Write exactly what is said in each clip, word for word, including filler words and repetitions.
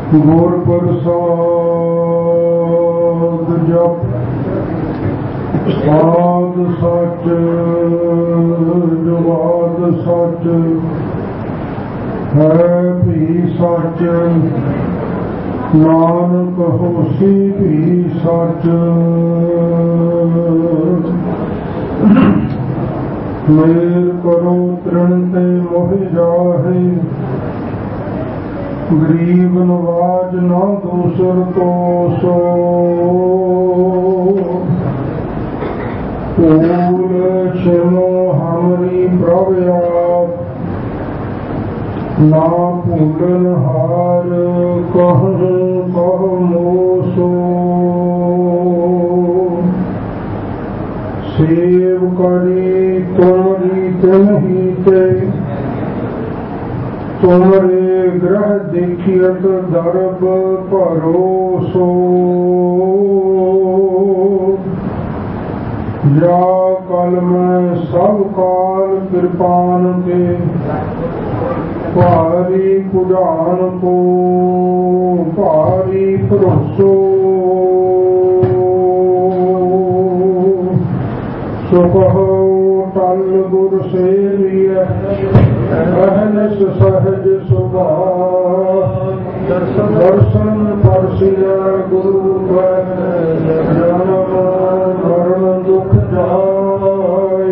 ਗੁਰ ਪ੍ਰਸਾਦ ਜਪ ਆਦ ਸੱਚ ਜੁਗਾਦ ਸੱਚ ਹੈ ਵੀ ਸੱਚ ਨਾਨਕ ਹੋਸੀ ਵੀ ਸੱਚ। ਮੇਰ ਕਰੋ ਤ੍ਰਿਣ ਤੇ ਮੋਹਿ ਜਾਹੇ ਗਰੀਬ ਨਵਾਜ ਨਾ ਦੂਸਰ ਕੋ ਸੋ। ਭੂਲ ਛਿਨੋ ਹਮਰੀ ਪ੍ਰਭ ਆਪ ਨਾ ਭੂਲਨ ਹਾਰ ਕਹੁ ਕਹੁ ਮੋਸੋ। ਸੇਵ ਕਰੀ ਤੁਮਰੀ ਤਿਨਹੀ ਤੇ ਤੁਮਰੇ ਗ੍ਰਹ ਦੇਖਿਅਤ ਦਰਬ ਭਰੋਸੋ। ਜਾ ਕਲ ਮੈਂ ਸਭ ਕਾਲ ਕਿਰਪਾਨ ਕੇ ਭਾਰੀ ਪੁਜਾਨ ਕੋ ਭਾਰੀ ਭਰੋਸੋ। ਸੁਖੋ ਟਲ ਗੁਰ ਸੇਵੀਐ ਅਹਨਿਸ ਸਹਜ ਸੁਭਾਅ। ਦਰਸ਼ਨ ਪਰਸਿਐ ਗੁਰੂ ਕੈ ਜਨਮ ਮਰਨ ਦੁਖ ਜਾਏ।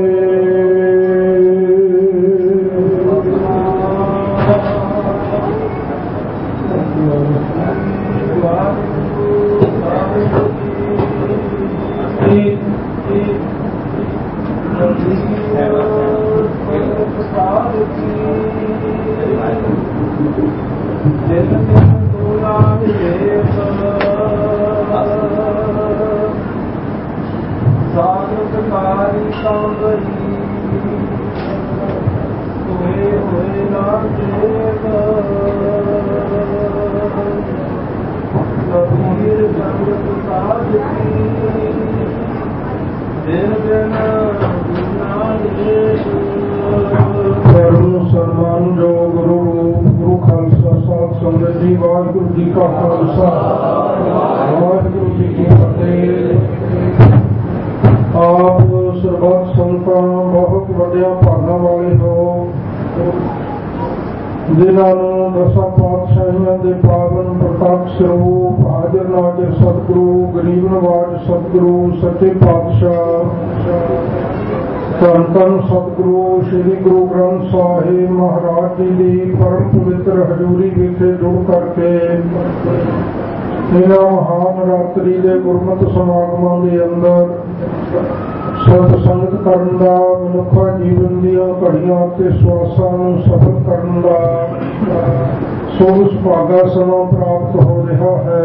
ਵਾਹਿਗੁਰੂ ਜੀ ਕਾ ਖਾਲਸਾ ਵਾਹਿਗੁਰੂ ਜੀ ਕੀ ਫਤਿਹ। ਆਪ ਸਰਬੱਤ ਸੰਤਾਂ ਬਹੁਤ ਵੱਡਿਆਂ ਭਾਗਾਂ ਵਾਲੇ ਹੋ, ਜਿਨ੍ਹਾਂ ਨੂੰ ਦਸਾਂ ਪਾਤਸ਼ਾਹੀਆਂ ਦੇ ਪਾਵਨ ਪ੍ਰਤਾਪ ਸਰੂਪ ਹਾਜ਼ਰ ਨਾਜ਼ਰ ਸਤਿਗੁਰੂ ਗਰੀਬ ਨਵਾਜ ਸਤਿਗੁਰੂ ਸੱਚੇ ਪਾਤਸ਼ਾਹ ਧੰਨ ਧੰਨ ਸਤਿਗੁਰੂ ਸ੍ਰੀ ਗੁਰੂ ਗ੍ਰੰਥ ਸਾਹਿਬ ਮਹਾਰਾਜ ਜੀ ਦੀ ਪਰਮ ਪਵਿੱਤਰ ਹਜ਼ੂਰੀ ਵਿਖੇ ਜੁੜ ਕਰਕੇ ਇਹਨਾਂ ਮਹਾਨਰਾਤਰੀ ਦੇ ਗੁਰਮਤਿ ਸਮਾਗਮਾਂ ਦੇ ਅੰਦਰ ਸਤ ਸੰਗਤ ਕਰਨ ਦਾ, ਮਨੁੱਖਾ ਜੀਵਨ ਦੀਆਂ ਘੜੀਆਂ ਅਤੇ ਸਵਾਸਾਂ ਨੂੰ ਸਫਲ ਕਰਨ ਦਾ ਸੁਭ ਸੁਭਾਗਾ ਸਮਾਂ ਪ੍ਰਾਪਤ ਹੋ ਰਿਹਾ ਹੈ।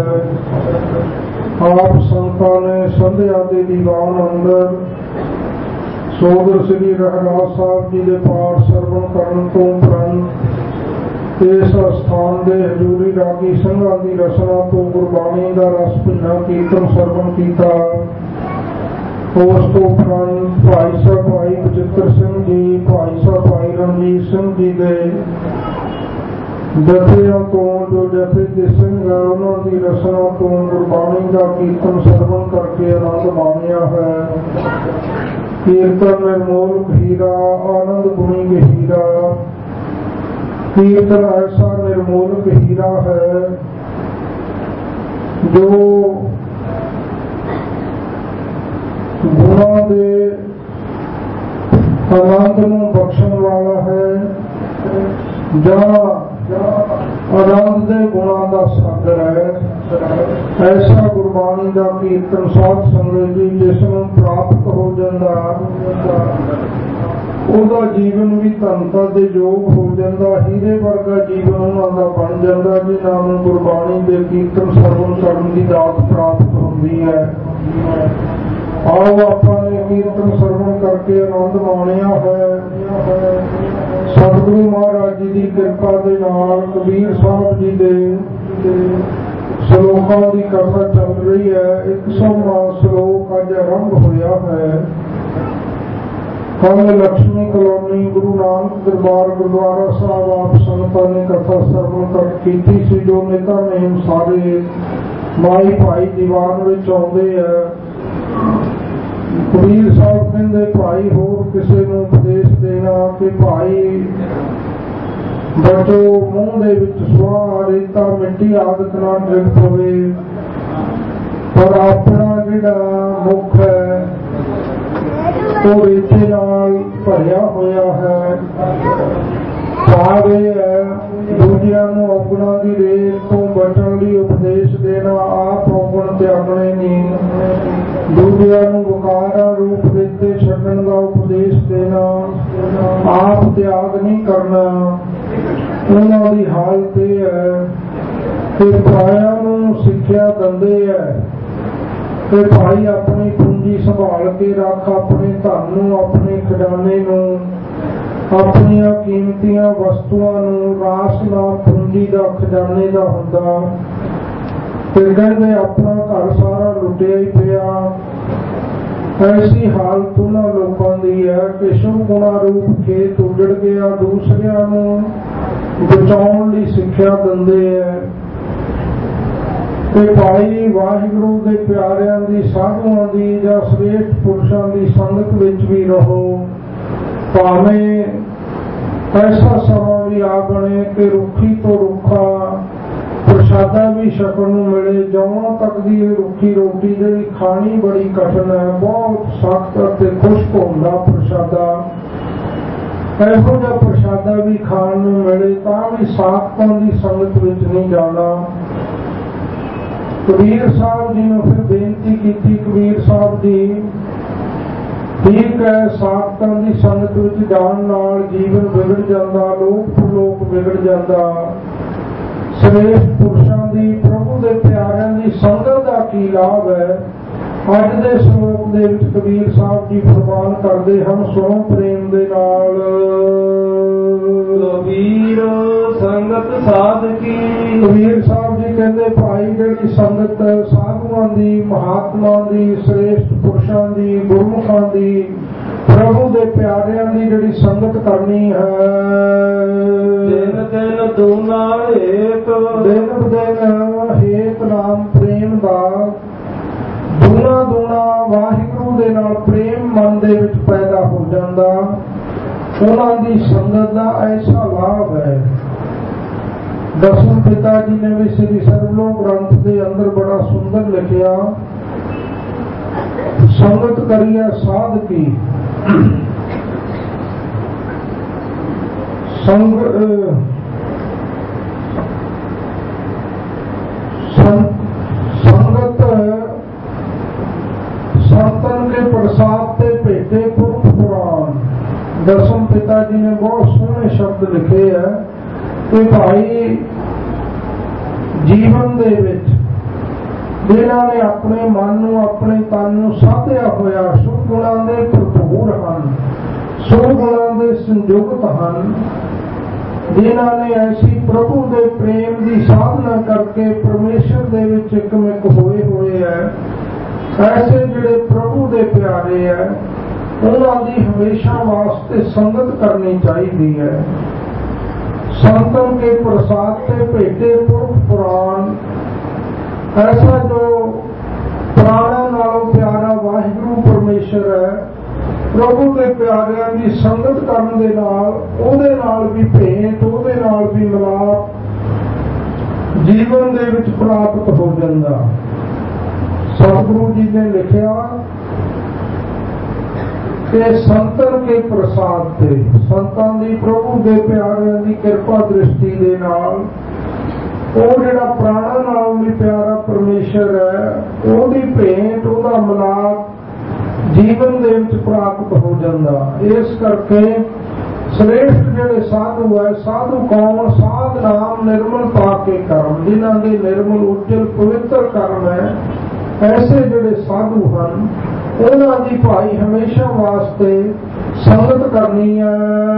ਆਪ ਸੰਤਾਂ ਨੇ ਸੰਧਿਆ ਦੇ ਦੀਵਾਨ ਅੰਦਰ ਸੋਦਰ ਸ੍ਰੀ ਰਹਿਰਾਸ ਸਾਹਿਬ ਜੀ ਦੇ ਪਾਠ ਸਰਵਣ ਕਰਨ ਤੋਂ ਉਪਰੰਤ ਇਸ ਸਥਾਨ ਦੇ ਹਜ਼ੂਰੀ ਰਾਗੀ ਸਿੰਘਾਂ ਦੀ ਰਸਨਾ ਤੋਂ ਗੁਰਬਾਣੀ ਦਾ ਰਸ ਭਿੰਨਾ ਕੀਰਤਨ ਸਰਵਣ ਕੀਤਾ। ਉਸ ਤੋਂ ਉਪਰੰਤ ਭਾਈ ਸਾਹਿਬ ਭਾਈ ਬਚਿੱਤਰ ਸਿੰਘ ਜੀ, ਭਾਈ ਸਾਹਿਬ ਭਾਈ ਰਣਜੀਤ ਸਿੰਘ ਜੀ ਦੇ ਜਥਿਆਂ ਤੋਂ ਜੋ ਜਥੇ ਦੇ ਸਿੰਘ ਹੈ ਉਹਨਾਂ ਦੀ ਰਸਨਾ ਤੋਂ ਗੁਰਬਾਣੀ ਦਾ ਕੀਰਤਨ ਸਰਵਣ ਕਰਕੇ ਆਨੰਦ ਮਾਣਿਆ ਹੈ। ਕੀਰਤਨ ਨਿਰਮੋਲ ਹੀਰਾ ਆਨੰਦ ਗੁਣੀ ਗਹੀਰਾ। ਕੀਰਤਨ ਐਸਾ ਨਿਰਮੋਲ ਹੀਰਾ ਹੈ ਜੋ ਗੁਣਾਂ ਦੇ ਆਨੰਦ ਨੂੰ ਬਖਸ਼ਣ ਵਾਲਾ ਹੈ ਜਾਂ ਆਨੰਦ ਦੇ ਗੁਣਾਂ ਦਾ ਸਾਗਰ ਹੈ। ਐਸਾ ਗੁਰਬਾਣੀ ਦਾ ਕੀਰਤਨ ਸਾਧ ਸੰਗਤ ਜੀ ਜਿਸ ਨੂੰ ਪ੍ਰਾਪਤ ਹੋ ਜਾਂਦਾ ਉਹਦਾ ਜੀਵਨ ਵੀ ਧਨਤਾ ਦੇ ਯੋਗ ਹੋ ਜਾਂਦਾ, ਹੀਰੇ ਵਰਗਾ ਜੀਵਨ ਉਹਨਾਂ ਦਾ ਬਣ ਜਾਂਦਾ ਜਿਨ੍ਹਾਂ ਨੂੰ ਗੁਰਬਾਣੀ ਦੇ ਕੀਰਤਨ ਸਰਵਣ ਕਰਨ ਦੀ ਦਾਤ ਪ੍ਰਾਪਤ ਹੁੰਦੀ ਹੈ। ਆਓ ਆਪਾਂ ਨੇ ਕੀਰਤਨ ਸਰਵਣ ਕਰਕੇ ਆਨੰਦ ਮਾਣਿਆ ਹੈ। ਸਤਿਗੁਰੂ ਮਹਾਰਾਜ ਜੀ ਦੀ ਕਿਰਪਾ ਦੇ ਨਾਲ ਕਬੀਰ ਸਾਹਿਬ ਜੀ ਦੇ ਸ਼ਲੋਕਾਂ ਦੀ ਕਥਾ ਚੱਲ ਰਹੀ ਹੈ। ਇੱਕ ਸੌਵਾਂ ਸ਼ਲੋਕ ਅੱਜ ਆਰੰਭ ਹੋਇਆ ਹੈ। ਕੱਲ ਲక్ష్ਮੀ ਕਲੋਨੀ ਗੁਰੂ ਨਾਨਕ ਦਰਬਾਰ ਗੁਰਦੁਆਰਾ ਸਾਹਿਬ ਆਪ ਸੰਗਤਾਂ ਨੇ ਕਥਾ ਸਰਵਣ ਕੀਤੀ ਸੀ। ਜੋ ਨੇਤਾ ਨੇ ਸਾਰੇ ਮਾਈ ਭਾਈ ਦੀਵਾਨ ਵਿੱਚ ਆਉਂਦੇ ਆ। ਕਬੀਰ ਸਾਹਿਬ ਕਹਿੰਦੇ ਭਾਈ ਹੋਰ ਕਿਸੇ ਨੂੰ ਉਪਦੇਸ਼ ਦੇਣਾ ਕਿ ਭਾਈ ਬਚੋ ਮੂੰਹ ਦੇ ਵਿੱਚ ਸੁਆਹ ਰੇਤਾ ਮਿੱਟੀ ਆਦਿਕ ਨਾ ਡਿੱਗ ਪਵੇ, ਪਰ ਆਪਣਾ ਜਿਹੜਾ ਮੁੱਖ ਹੈ ਉਹ ਰੇਤੇ ਨਾਲ ਭਰਿਆ ਹੋਇਆ ਹੈ। ਭਾਵ ਇਹ ਹੈ ਦੂਜਿਆਂ ਨੂੰ ਔਗਣਾਂ ਦੀ ਰੇਤ ਤੋਂ ਬਚਣ ਲਈ ਉਪਦੇਸ਼ ਦੇਣਾ, ਆਪ ਔਗਣ ਤਿਆਗਣੇ ਨਹੀਂ। ਦੂਜਿਆਂ ਨੂੰ ਵਕਾਰਾਂ ਰੂਪ ਰੇਤੇ ਛੱਡਣ ਦਾ ਉਪਦੇਸ਼ ਦੇਣਾ, ਆਪ ਤਿਆਗ ਨਹੀਂ ਕਰਨਾ। ਉਹਨਾਂ ਦੀ ਹਾਲਤ ਇਹ ਹੈ ਕਿ ਪਰਾਇਆਂ ਨੂੰ ਸਿੱਖਿਆ ਦਿੰਦੇ ਹੈ ਕਿ ਭਾਈ ਆਪਣੀ ਪੂੰਜੀ ਸੰਭਾਲ ਕੇ ਰੱਖ, ਆਪਣੇ ਧਨ ਨੂੰ, ਆਪਣੇ ਖਜ਼ਾਨੇ ਨੂੰ, ਆਪਣੀਆਂ ਕੀਮਤੀਆਂ ਵਸਤੂਆਂ ਨੂੰ। ਰਾਸ ਨਾਮ ਪੂੰਜੀ ਦਾ ਖਜ਼ਾਨੇ ਦਾ ਹੁੰਦਾ ਤੇ ਕਹਿੰਦੇ ਆਪਣਾ ਘਰ ਸਾਰਾ ਲੁੱਟਿਆ ਹੀ ਪਿਆ। ਐਸੀ ਹਾਲਤ ਉਹਨਾਂ ਲੋਕਾਂ ਦੀ ਹੈ ਕਿ ਸ਼ੁਭ ਗੁਣਾ ਰੂਪ ਖੇਤ ਉਜੜ ਗਿਆ। ਦੂਸਰਿਆਂ ਨੂੰ ਬਚਾਉਣ ਲਈ ਸਿੱਖਿਆ ਦਿੰਦੇ ਹੈ ਕਿ ਭਾਈ ਵਾਹਿਗੁਰੂ ਦੇ ਪਿਆਰਿਆਂ ਦੀ, ਸਾਧੂਆਂ ਦੀ ਜਾਂ ਸ੍ਰੇਸ਼ਟ ਪੁਰਸ਼ਾਂ ਦੀ ਸੰਗਤ ਵਿੱਚ ਵੀ ਰਹੋ। ਭਾਵੇਂ ਐਸਾ ਸਮਾਂ ਵੀ ਆ ਬਣੇ ਕਿ ਰੁੱਖੀ ਤੋਂ ਰੁੱਖਾ ਪ੍ਰਸ਼ਾਦਾ ਵੀ ਛਕਣ ਨੂੰ ਮਿਲੇ। ਜੌਆਂ ਤੱਕ ਦੀ ਇਹ ਰੁੱਖੀ ਰੋਟੀ ਜਿਹੜੀ ਖਾਣੀ ਬੜੀ ਕਠਿਨ ਹੈ, ਬਹੁਤ ਸਖਤ ਅਤੇ ਖੁਸ਼ਕ ਹੁੰਦਾ ਪ੍ਰਸ਼ਾਦਾ। ਇਹੋ ਜਿਹਾ ਪ੍ਰਸ਼ਾਦਾ ਵੀ ਖਾਣ ਨੂੰ ਮਿਲੇ ਤਾਂ ਵੀ ਸਾਖਤਾਂ ਦੀ ਸੰਗਤ ਵਿੱਚ ਨਹੀਂ ਜਾਣਾ। ਕਬੀਰ ਸਾਹਿਬ ਜੀ ਨੂੰ ਫਿਰ ਬੇਨਤੀ ਕੀਤੀ, ਕਬੀਰ ਸਾਹਿਬ ਜੀ ਠੀਕ ਹੈ ਸਾਖਤਾਂ ਦੀ ਸੰਗਤ ਵਿੱਚ ਜਾਣ ਨਾਲ ਜੀਵਨ ਵਿਗੜ ਜਾਂਦਾ, ਲੋਕ ਪ੍ਰਲੋਕ ਵਿਗੜ ਜਾਂਦਾ। ਸ੍ਰੇਸ਼ਟ ਪੁਰਸ਼ਾਂ ਦੀ, ਪ੍ਰਭੂ ਦੇ ਪਿਆਰਿਆਂ ਦੀ ਸੰਗਤ ਦਾ ਕੀ ਲਾਭ ਹੈ? ਅੱਜ ਦੇ ਸ਼ਲੋਕ ਦੇ ਵਿੱਚ ਕਬੀਰ ਸਾਹਿਬ ਜੀ ਫਰਮਾਨ ਕਰਦੇ ਹਨ, ਸੁਣੋ ਪ੍ਰੇਮ ਦੇ ਨਾਲ। ਕਬੀਰ ਸੰਗਤ ਸਾਧਕੀ। ਕਬੀਰ ਸਾਹਿਬ ਜੀ ਕਹਿੰਦੇ ਭਾਈ ਜਿਹੜੀ ਸੰਗਤ ਸਾਧੂਆਂ ਦੀ, ਮਹਾਤਮਾ ਦੀ, ਸ੍ਰੇਸ਼ਟ ਪੁਰਸ਼ਾਂ ਦੀ, ਗੁਰਮੁਖਾਂ ਦੀ, ਪ੍ਰਭੂ ਦੇ ਪਿਆਰਿਆਂ ਦੀ ਜਿਹੜੀ ਸੰਗਤ ਕਰਨੀ ਹੈ, ਦਿਨ ਦਿਨ ਦੂਣਾ ਹੇਤ, ਦਿਨ ਦਿਨ ਹੇਤ ਨਾਮ ਪ੍ਰੇਮ ਦਾ ਦੂਣਾ ਦੂਣਾ ਵਾਹਿਗੁਰੂ ਦੇ ਨਾਲ ਪ੍ਰੇਮ ਮਨ ਦੇ ਵਿੱਚ ਪੈਦਾ ਹੋ ਜਾਂਦਾ। ਉਹਨਾਂ ਦੀ ਸੰਗਤ ਦਾ ਐਸਾ ਲਾਭ ਹੈ। ਦਸਮ ਪਿਤਾ ਜੀ ਨੇ ਵੀ ਸ੍ਰੀ ਸਰਬਲੋਕ ਗ੍ਰੰਥ ਦੇ ਅੰਦਰ ਬੜਾ ਸੁੰਦਰ ਲਿਖਿਆ, ਸੰਗਤ ਕਰੀਏ ਸਾਧ ਕੀ। ਸੰਗ संगत संतन के प्रसाद ते भेटे पुरख पुराण। दसम पिता जी ने बहुत सोहने शब्द लिखे है कि भाई जीवन दे विच जिन्हां ने अपने मन नूं, अपने तन नूं साधया होया सुख गुणां दे भरपूर हन, सुख गुणां दे संयुक्त हन, जिन्हां ने ऐसी प्रभु दे प्रेम की साधना करके परमेश्वर दे विच इकमिक होए हुए है, ऐसे जिहड़े प्रभु दे प्यारे है उन्हां दी हमेशा वास्ते संगत करनी चाहिए है। संतन के प्रसाद से भेटे पुरख पुराण, ऐसा जो प्राणा नालों प्यारा वाहिगुरू परमेश्वर है, प्रभु के प्यारिਆਂ ਦੀ संगत ਕਰਨ ਦੇ ਨਾਲ ਉਹਦੇ ਨਾਲ ਵੀ ਭੇਂਟ, ਉਹਦੇ ਨਾਲ ਵੀ ਮਿਲਾਪ ਜੀਵਨ ਦੇ ਵਿੱਚ ਪ੍ਰਾਪਤ ਹੋ ਜਾਂਦਾ। ਸਤਿਗੁਰੂ ਜੀ ਨੇ ਲਿਖਿਆ ਕਿ ਸੰਤਨ ਕੇ ਪ੍ਰਸਾਦ ਤੇ, ਸੰਤਾਂ ਦੀ, ਪ੍ਰਭੂ ਦੇ ਪਿਆਰਿਆਂ ਦੀ ਕਿਰਪਾ ਦ੍ਰਿਸ਼ਟੀ ਦੇ ਨਾਲ ਉਹ ਜਿਹੜਾ ਪ੍ਰਾਣਾਂ ਨਾਲ ਵੀ ਪਿਆਰਾ ਪਰਮੇਸ਼ਰ ਹੈ, ਉਹਦੀ ਭੇਂਟ, ਉਹਦਾ ਮਿਲਾਪ ਜੀਵਨ ਦੇ ਵਿੱਚ ਪ੍ਰਾਪਤ ਹੋ ਜਾਂਦਾ। ਇਸ ਕਰਕੇ ਸ੍ਰੇਸ਼ਟ ਜਿਹੜੇ ਸਾਧੂ ਹੈ, ਸਾਧੂ ਕੌਣ? ਸਾਧ ਨਾਮ ਨਿਰਮਲ ਪਾ ਕੇ ਕਰਮ, ਜਿਨ੍ਹਾਂ ਦੇ ਨਿਰਮਲ ਉਜਲ ਪਵਿੱਤਰ ਕਰਮ ਹੈ, ਐਸੇ ਜਿਹੜੇ ਸਾਧੂ ਹਨ ਉਹਨਾਂ ਦੀ ਭਾਈ ਹਮੇਸ਼ਾ ਵਾਸਤੇ ਸੰਗਤ ਕਰਨੀ ਹੈ।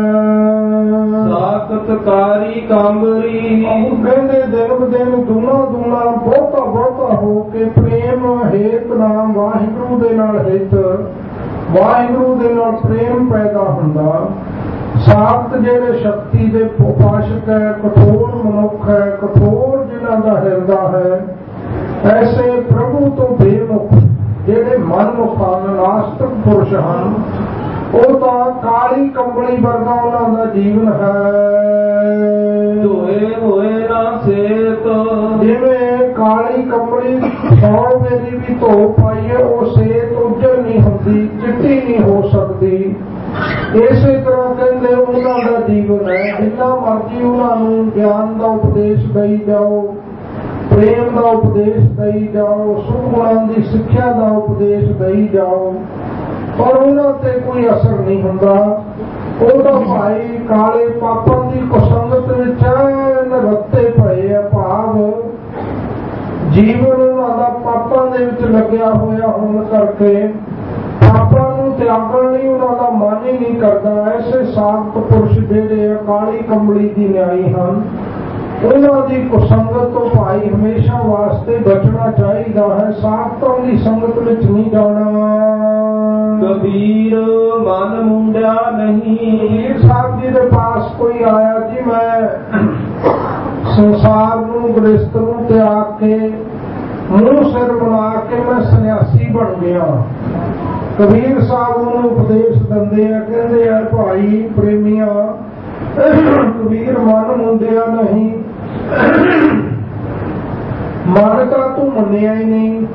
ਸਾਖਤਕਾਰੀ ਕਾਂਬਰੀ, ਉਹ ਕਹਿੰਦੇ ਦਿਨ ਦਿਨ ਦੂਣਾ ਦੂਣਾ ਬਹੁਤਾ ਬਹੁਤਾ ਹੋ ਕੇ ਪ੍ਰੇਮ ਹੇਤ ਨਾਮ ਵਾਹਿਗੁਰੂ ਦੇ ਨਾਲ ਹਿੱਤ ਵਾਹਿਗੁਰੂ ਦੇ ਨਾਲ ਪ੍ਰੇਮ ਪੈਦਾ ਹੁੰਦਾ। ਸਾਖਤ ਜਿਹੜੇ ਸ਼ਕਤੀ ਦੇ ਉਪਾਸ਼ਕ ਹੈ, ਕਠੋਰ ਮਨੁੱਖ ਹੈ, ਕਠੋਰ ਜਿਨ੍ਹਾਂ ਦਾ ਹਿਰਦਾ ਹੈ, ਐਸੇ ਪ੍ਰਭੂ ਤੋਂ ਬੇਮੁਖ ਜਿਹੜੇ ਮਨਮੁਖ ਹਨ, ਨਾਸਤਿਕ ਪੁਰਸ਼ ਹਨ, ਉਹ ਤਾਂ ਕਾਲੀ ਕੰਬਲੀ ਵਰਗਾ ਉਹਨਾਂ ਦਾ ਜੀਵਨ ਹੈ। ਧੋਏ ਹੋਏ ਨਾ ਸੇਤ, ਜਿਵੇਂ ਕਾਲੀ ਕੰਬਲੀ ਸੌ ਵੇਲੀ ਵੀ ਧੋ ਪਾਈਏ ਉਹ ਸੇਤ ਉੱਜਲ ਨਹੀਂ ਹੁੰਦੀ, ਚਿੱਟੀ ਨਹੀਂ ਹੋ ਸਕਦੀ। ਇਸੇ ਤਰ੍ਹਾਂ ਕਹਿੰਦੇ ਉਹਨਾਂ ਦਾ ਜੀਵਨ ਹੈ। ਜਿੰਨਾ ਮਰਜ਼ੀ ਉਹਨਾਂ ਨੂੰ ਗਿਆਨ ਦਾ ਉਪਦੇਸ਼ ਦੇਈ ਜਾਓ, ਪ੍ਰੇਮ ਦਾ ਉਪਦੇਸ਼ ਦੇਈ ਜਾਓ, ਸੁਖਗੁਣਾਂ ਦੀ ਸਿੱਖਿਆ ਦਾ ਉਪਦੇਸ਼ ਦੇਈ ਜਾਓ, ਪਰ ਉਹਨਾਂ ਤੇ ਕੋਈ ਅਸਰ ਨਹੀਂ ਹੁੰਦਾ। ਉਹ ਤਾਂ ਭਾਈ ਕਾਲੇ ਪਾਪਾਂ ਦੀ ਕੁਸੰਗਤ ਵਿੱਚ ਰੱਤੇ ਪਏ ਆ। ਭਾਵ ਜੀਵਨ ਉਹਨਾਂ ਦਾ ਪਾਪਾਂ ਦੇ ਵਿੱਚ ਲੱਗਿਆ ਹੋਇਆ ਹੋਣ ਕਰਕੇ ਪਾਪਾਂ ਨੂੰ ਤਿਆਗਣ ਲਈ ਉਹਨਾਂ ਦਾ ਮਨ ਹੀ ਨਹੀਂ ਕਰਦਾ। ਐਸੇ ਸਾਖਤ ਪੁਰਸ਼ ਜਿਹੜੇ ਆ ਕਾਲੀ ਕੰਬਲੀ ਦੀ ਨਿਆਈ ਹਨ, ਉਹਨਾਂ ਦੀ ਕੁਸੰਗਤ ਤੋਂ ਭਾਈ ਹਮੇਸ਼ਾ ਵਾਸਤੇ ਬਚਣਾ ਚਾਹੀਦਾ ਹੈ। ਸਾਖਤਾਂ ਦੀ ਸੰਗਤ ਵਿੱਚ ਨਹੀਂ ਜਾਣਾ। ਕਬੀਰ ਮਨ ਮੁੰਡਿਆ ਨਹੀਂ। ਕਬੀਰ ਸਾਹਿਬ ਜੀ ਦੇ ਪਾਸ ਕੋਈ ਆਇਆ, ਜੀ ਮੈਂ ਸੰਸਾਰ ਨੂੰ ਗ੍ਰਸਤ ਨੂੰ ਤਿਆਗ ਕੇ ਮੂੰਹ ਸਿਰ ਬਣਾ ਕੇ ਮੈਂ ਸੰਨਿਆਸੀ ਬਣ ਗਿਆ। ਕਬੀਰ ਸਾਹਿਬ ਉਹਨੂੰ ਉਪਦੇਸ਼ ਦਿੰਦੇ ਆ, ਕਹਿੰਦੇ ਆ ਭਾਈ ਪ੍ਰੇਮੀਆਂ, ਕਬੀਰ ਮਨ ਮੁੰਡਿਆ ਨਹੀਂ। ਮਨ ਤਾਂ ਤੂੰ ਮੰਨਿਆ ਹੀ ਨਹੀਂ।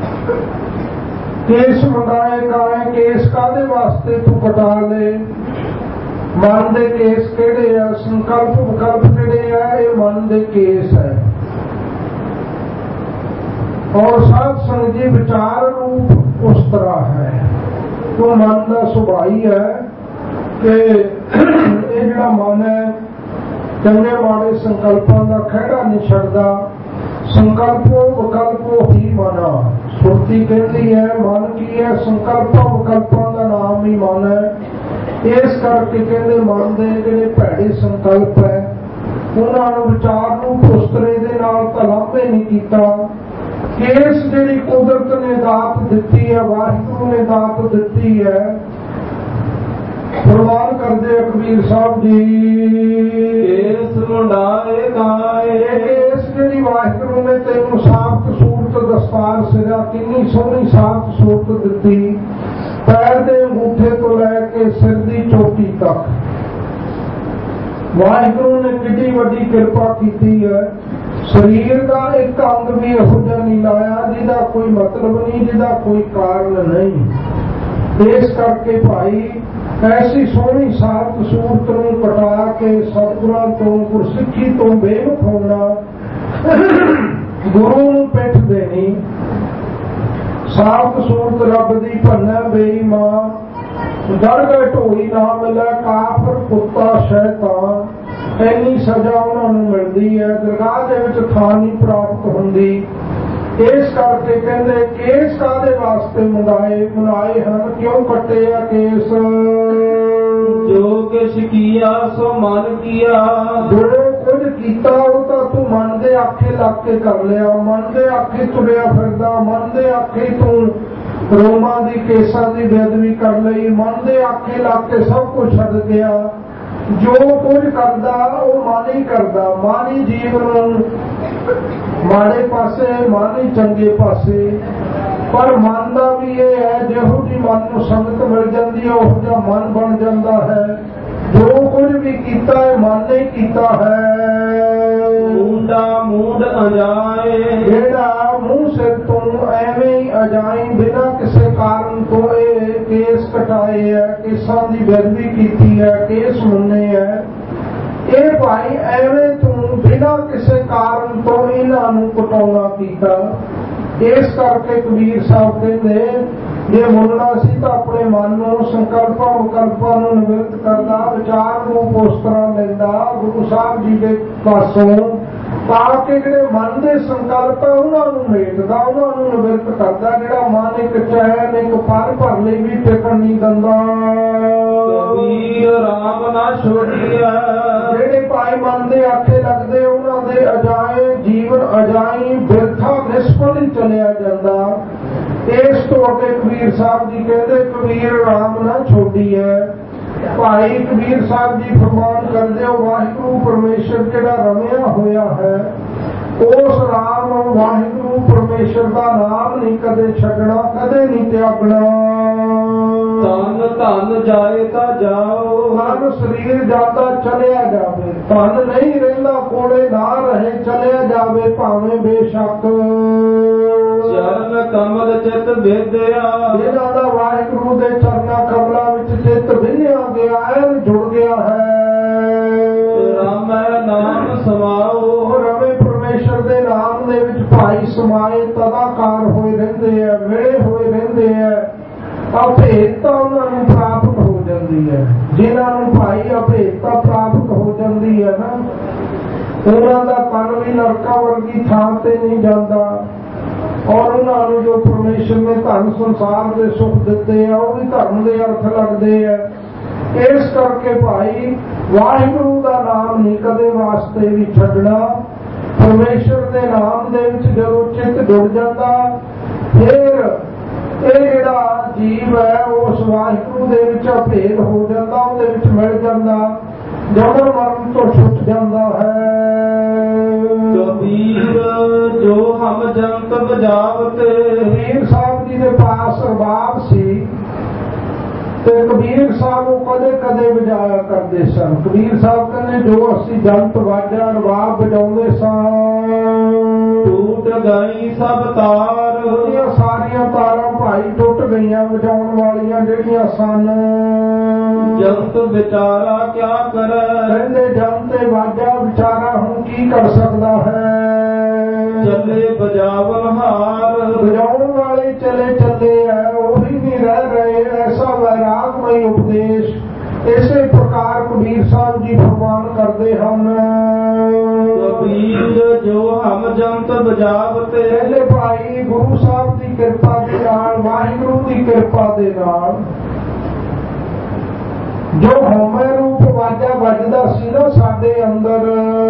ਕੇਸ ਮੰਗਾਏ ਕਾਏ, ਕੇਸ ਕਾਹਦੇ ਵਾਸਤੇ ਤੂੰ ਕਟਾ ਲਏ? ਮਨ ਦੇ ਕੇਸ ਕਿਹੜੇ ਆ? ਸੰਕਲਪ ਵਿਕਲਪ ਕਿਹੜੇ ਆ? ਇਹ ਮਨ ਦੇ ਕੇਸ ਹੈ। ਔਰ ਸਾਧ ਸੰਗਤ ਜੀ ਵਿਚਾਰ ਰੂਪ ਉਸ ਤਰ੍ਹਾਂ ਹੈ। ਉਹ ਮਨ ਦਾ ਸੁਭਾਅ ਹੀ ਹੈ ਕਿ ਇਹ ਜਿਹੜਾ ਮਨ ਹੈ ਚੰਗੇ ਮਾੜੇ ਸੰਕਲਪਾਂ ਦਾ ਖਹਿੜਾ ਨਹੀਂ ਛੱਡਦਾ। ਸੰਕਲਪੋ ਵਿਕਲਪੋ ਹੀ ਮਨਾ। ਸੁਰਤੀ ਕਹਿੰਦੀ ਹੈ ਮਨ ਕੀ ਹੈ? ਸੰਕਲਪਾਂ ਵਿਕਲਪਾਂ ਦਾ ਨਾਮ ਹੀ ਮਨ ਹੈ। ਇਸ ਕਰਕੇ ਕਹਿੰਦੇ ਮਨ ਦੇ ਜਿਹੜੇ ਭੈੜੇ ਸੰਕਲਪ ਹੈ ਉਹਨਾਂ ਨੂੰ ਵਿਚਾਰ ਨੂੰ ਪੁਸਤਰੇ ਦੇ ਨਾਲ ਤਲਾਬੇ ਨਹੀਂ ਕੀਤਾ। ਕੇਸ ਜਿਹੜੀ ਕੁਦਰਤ ਨੇ ਦਾਤ ਦਿੱਤੀ ਹੈ, ਵਾਹਿਗੁਰੂ ਨੇ ਦਾਤ ਦਿੱਤੀ ਹੈ, ਪ੍ਰਵਾਨ ਕਰਦੇ ਕਬੀਰ ਸਾਹਿਬ ਜੀ। ਕੇਸ ਮੁੰਡਾਏ ਕਾਏ, ਕੇਸ ਜਿਹੜੀ ਵਾਹਿਗੁਰੂ ਨੇ ਤੈਨੂੰ ਸਾਫਤ ਸੂਰਤ ਦਸਤਾਰ ਸਿਰਾ ਕਿੰਨੀ ਸੋਹਣੀ ਸਾਫਤ ਸੂਰਤ ਦਿੱਤੀ, ਪੈਰ ਦੇ ਅੰਗੂਠੇ ਤੋਂ ਲੈ ਕੇ ਸਿਰ ਦੀ ਚੋਟੀ ਤੱਕ ਵਾਹਿਗੁਰੂ ਨੇ ਕਿੰਨੀ ਵੱਡੀ ਕਿਰਪਾ ਕੀਤੀ ਹੈ। ਸਰੀਰ ਦਾ ਇੱਕ ਅੰਗ ਵੀ ਇਹੋ ਜਿਹਾ ਨਹੀਂ ਲਾਇਆ ਜਿਹਦਾ ਕੋਈ ਮਤਲਬ ਨਹੀਂ, ਜਿਹਦਾ ਕੋਈ ਕਾਰਨ ਨਹੀਂ। ਇਸ ਕਰਕੇ ਭਾਈ ਐਸੀ ਸੋਹਣੀ ਸਾਫਤ ਸੂਰਤ ਨੂੰ ਕਟਾ ਕੇ ਸਤਿਗੁਰਾਂ ਤੋਂ ਗੁਰਸਿੱਖੀ ਤੋਂ ਬੇਮੁਖ ਹੋਣਾ, ਗੁਰੂ ਨੂੰ ਪਿੱਠ ਦੇਣੀ। ਸਾਫਤ ਸੂਰਤ ਰੱਬ ਦੀ ਭੰਨਾ ਬੇਈਮਾਨ, ਡਰ ਗਏ ਢੋਈ ਨਾ ਮਿਲੇ ਕਾਫਰ ਕੁੱਤਾ ਸ਼ੈਤਾਨ। ਇੰਨੀ ਸਜ਼ਾ ਉਹਨਾਂ ਨੂੰ ਮਿਲਦੀ ਹੈ, ਦਰਗਾਹ ਦੇ ਵਿੱਚ ਥਾਂ ਨਹੀਂ ਪ੍ਰਾਪਤ ਹੁੰਦੀ। ਇਸ ਕਰਕੇ ਕਹਿੰਦੇ ਕੇਸ ਕਾਹਦੇ ਵਾਸਤੇ ਮੁੰਡਾਏ ਮੁੰਡਾਏ ਹਨ, ਕਿਉਂ ਕੱਟੇ ਆ ਕੇਸ? ਜੋ ਕਿਛ ਕੀਆ ਸੋ ਮਨ ਕੀਆ। ਜੋ ਕੁਝ ਕੀਤਾ ਉਹ ਤਾਂ ਤੂੰ ਮਨ ਦੇ ਆਖੇ ਲੱਗ ਕੇ ਕਰ ਲਿਆ। ਮਨ ਦੇ ਆਖੇ ਤੁਰਿਆ ਫਿਰਦਾ, ਮਨ ਦੇ ਆਖੇ ਤੂੰ ਰੋਮਾਂ ਦੀ ਕੇਸਾਂ ਦੀ ਬੇਅਦਬੀ ਕਰ ਲਈ, ਮਨ ਦੇ ਆਖੇ ਲੱਗ ਕੇ ਸਭ ਕੁਝ ਛੱਡ ਗਿਆ। ਜੋ ਕੁਝ ਕਰਦਾ ਉਹ ਮਨ ਹੀ ਕਰਦਾ। ਮਨ ਹੀ ਜੀਵ ਨੂੰ ਮਾੜੇ ਪਾਸੇ, ਮਨ ਹੀ ਚੰਗੇ ਪਾਸੇ। ਪਰ ਮਨ ਦਾ ਵੀ ਇਹ ਹੈ, ਜਿਹੋ ਜਿਹੀ ਮਨ ਨੂੰ ਸੰਗਤ ਮਿਲ ਜਾਂਦੀ ਹੈ ਉਹੋ ਜਿਹਾ ਮਨ ਬਣ ਜਾਂਦਾ ਹੈ। ਜੋ ਕੁਝ ਵੀ ਕੀਤਾ ਹੈ ਮਨ ਨੇ ਕੀਤਾ ਹੈ। ਮੁੰਡਾ ਮੂੰਡ ਅਜਾਏ, ਜਿਹੜਾ ਮੂੰਹ ਸਿਰ ਤੋਂ ਐਵੇਂ ਹੀ ਅਜਾਈ ਬਿਨਾਂ ਕਿਸੇ ਕਾਰਨ ਤੋਂ ਇਹ ਕੇਸ ਕਟਾਏ ਹੈ, ਕੇਸਾਂ ਦੀ ਬੇਅਦਬੀ ਕੀਤੀ ਹੈ, ਕੇਸ ਮੁੰਨੇ ਹੈ। ਇਹ ਭਾਈ ਐਵੇਂ ਤੂੰ ਬਿਨਾਂ ਕਿਸੇ ਕਾਰਨ ਤੋਂ ਇਹਨਾਂ ਨੂੰ ਕਟਾਉਣਾ ਕੀਤਾ। ਇਸ ਕਰਕੇ ਕਬੀਰ ਸਾਹਿਬ ਕਹਿੰਦੇ ਜੇ ਮੁੰਨਣਾ ਸੀ ਤਾਂ ਆਪਣੇ ਮਨ ਨੂੰ ਸੰਕਲਪਾਂ ਵਿਕਲਪਾਂ ਨੂੰ ਨਿਵਰਤ ਕਰਦਾ, ਵਿਚਾਰ ਨੂੰ ਉਸ ਤਰ੍ਹਾਂ ਲੈਂਦਾ ਗੁਰੂ ਸਾਹਿਬ ਜੀ ਦੇ ਪਾਸੋਂ, ਤਾਂ ਕਿ ਜਿਹੜੇ ਮਨ ਦੇ ਸੰਕਲਪ ਹੈ ਉਹਨਾਂ ਨੂੰ ਮੇਟਦਾ, ਉਹਨਾਂ ਨੂੰ ਨਿਵਰਤ ਕਰਦਾ। ਜਿਹੜਾ ਮਨ ਇੱਕ ਚੈਨ ਇੱਕ ਪਲ ਭਰ ਲਈ ਵੀ ਟਿਕਣ ਨਹੀਂ ਦਿੰਦਾ। ਕਬੀਰ ਰਾਮ ਨਾ ਛੋੜਿਆ। ਜਿਹੜੇ ਭਾਈ ਮਨ ਦੇ ਆਖੇ ਲੱਗਦੇ ਉਹਨਾਂ ਦੇ ਅਜਾਏ ਜੀਵਨ ਅਜਾਈ ਬਿਰਥਾ ਨਿਸਫਲ ਹੀ ਚਲਿਆ ਜਾਂਦਾ। ਇਸ ਤੋਂ ਅੱਗੇ ਕਬੀਰ ਕਬੀਰ ਸਾਹਿਬ ਜੀ ਕਹਿੰਦੇ ਕਬੀਰ ਰਾਮ ਨਾ ਛੋਡੀ ਹੈ। ਭਾਈ ਕਬੀਰ ਸਾਹਿਬ ਜੀ ਫਰਮਾਨ ਕਰਦੇ ਹੋ ਵਾਹਿਗੁਰੂ ਪਰਮੇਸ਼ਰ ਜਿਹੜਾ ਰਮਿਆ ਹੋਇਆ ਹੈ ਉਸ ਰਾਮ ਵਾਹਿਗੁਰੂ ਪਰਮੇਸ਼ਰ ਦਾ ਨਾਮ ਨਹੀਂ ਕਦੇ ਛੱਡਣਾ, ਕਦੇ ਨਹੀਂ ਤਿਆਗਣਾ। ਧਨ ਧਨ ਜਾਏ ਤਾਂ ਜਾਓ, ਮਨ ਸਰੀਰ ਜਾਂਦਾ ਚਲਿਆ ਜਾਵੇ, ਧਨ ਨਹੀਂ ਰਹਿੰਦਾ ਕੋਲੇ ਨਾ ਰਹੇ ਚਲਿਆ ਜਾਵੇ ਭਾਵੇਂ ਬੇਸ਼ੱਕ। ਚਰਨ ਕਮਲ ਚਿਤ ਵਿਦਿਆ, ਜਿਹਨਾਂ ਦਾ ਵਾਹਿਗੁਰੂ ਦੇ ਚਰਨਾਂ ਕਮਲਾਂ ਵਿੱਚ ਚਿੱਤ ਵਿੰਨਿਆ ਗਿਆ ਹੈ, ਜੁੜ ਗਿਆ ਹੈ। ਰਾਮੈ ਨਾਮ ਸਮਾਓ, ਰਵੇ ਪਰਮੇਸ਼ਰ ਦੇ ਨਾਮ ਦੇ ਵਿੱਚ ਭਾਈ ਸਮਾਏ ਤਦਾਕਾਰ ਹੋਏ ਰਹਿੰਦੇ ਆ, ਮਿਲੇ ਹੋਏ ਰਹਿੰਦੇ ਆ। ਅਭੇਦਤਾ ਉਹਨਾਂ ਨੂੰ ਪ੍ਰਾਪਤ ਹੋ ਜਾਂਦੀ ਹੈ। ਜਿਨ੍ਹਾਂ ਨੂੰ ਭਾਈ ਅਭੇਦਤਾ ਪ੍ਰਾਪਤ ਹੋ ਜਾਂਦੀ ਹੈ ਨਾ, ਉਹਨਾਂ ਦਾ ਤਨ ਵੀ ਨਰਕਾਂ ਵਰਗੀ ਥਾਂ ਤੇ ਨਹੀਂ ਜਾਂਦਾ, ਔਰ ਉਹਨਾਂ ਨੂੰ ਜੋ ਪਰਮੇਸ਼ਰ ਨੇ ਧਨ ਸੰਸਾਰ ਦੇ ਸੁੱਖ ਦਿੱਤੇ ਆ ਉਹ ਵੀ ਧਰਮ ਦੇ ਅਰਥ ਲੱਗਦੇ ਆ। ਇਸ ਕਰਕੇ ਭਾਈ ਵਾਹਿਗੁਰੂ ਦਾ ਨਾਮ ਨਹੀਂ ਕਦੇ ਵਾਸਤੇ ਵੀ ਛੱਡਣਾ। ਪਰਮੇਸ਼ਰ ਦੇ ਨਾਮ ਦੇ ਵਿੱਚ ਜਦੋਂ ਚਿੱਤ ਜੁੜ ਜਾਂਦਾ ਫਿਰ ਇਹ ਜਿਹੜਾ ਜੀਵ ਹੈ ਉਸ ਵਾਹਿਗੁਰੂ ਦੇ ਵਿੱਚ ਅਭੇਦ ਹੋ ਜਾਂਦਾ, ਉਹਦੇ ਵਿੱਚ ਮਿਲ ਜਾਂਦਾ, ਜਨਮ ਮਰਨ ਤੋਂ ਛੁੱਟ ਜਾਂਦਾ ਹੈ। ਕਬੀਰ ਜੋ ਹਮ ਜੰਤ ਬਜਾਵਤੇ, ਕਬੀਰ ਸਾਹਿਬ ਜੀ ਦੇ ਪਾਸ ਰਬਾਬ ਸੀ ਤੇ ਕਬੀਰ ਸਾਹਿਬ ਉਹ ਕਦੇ ਕਦੇ ਵਜਾਇਆ ਕਰਦੇ ਸਨ। ਕਬੀਰ ਸਾਹਿਬ ਕਹਿੰਦੇ ਜੋ ਅਸੀਂ ਜੰਤ ਵਾਜਾ ਰਬਾਬ ਵਜਾਉਂਦੇ ਸਾਂ, ਟੂਟ ਗਈ ਸਭ ਤਾਰ, ਉਹਦੀਆਂ ਸਾਰੀਆਂ ਤਾਰਾਂ ਭਾਈ ਟੁੱਟ ਗਈਆਂ ਵਜਾਉਣ ਵਾਲੀਆਂ ਜਿਹੜੀਆਂ ਸਨ। ਜੰਤ ਵਿਚਾਰਾ ਕਿਆ ਕਰੈ, ਕਹਿੰਦੇ ਜੰਤ ਤੇ ਵਾਜਾ ਵਿਚਾਰਾ ਹੁਣ ਕੀ ਕਰ ਸਕਦਾ ਹੈ। ਚੱਲੇ ਬਜਾਵਨ ਹਾਰ, ਵਜਾਉਣ ਵਾਲੇ ਚਲੇ ਚੱਲੇ ਹੈ, ਉਹੀ ਨਹੀਂ ਰਹਿ ਰਹੇ। ਐਸਾ ਵੈਰਾਗਮਈ ਉਪਦੇਸ਼ ਇਸੇ ਪ੍ਰਕਾਰ ਕਬੀਰ ਸਾਹਿਬ ਜੀ ਫਰਮਾਨ ਕਰਦੇ ਹਨ। ਕਬੀਰ ਜੋ ਹਮ ਜੰਤ ਬਜਾਵਤੇ, ਪਹਿਲੇ ਭਾਈ ਗੁਰੂ ਸਾਹਿਬ ਦੀ ਕਿਰਪਾ ਦੇ ਨਾਲ, ਵਾਹਿਗੁਰੂ ਦੀ ਕਿਰਪਾ ਦੇ ਨਾਲ ਜੋ ਹਉਮੈ ਰੂਪ ਵਾਜਾ ਵੱਜਦਾ ਸੀ ਨਾ ਸਾਡੇ ਅੰਦਰ,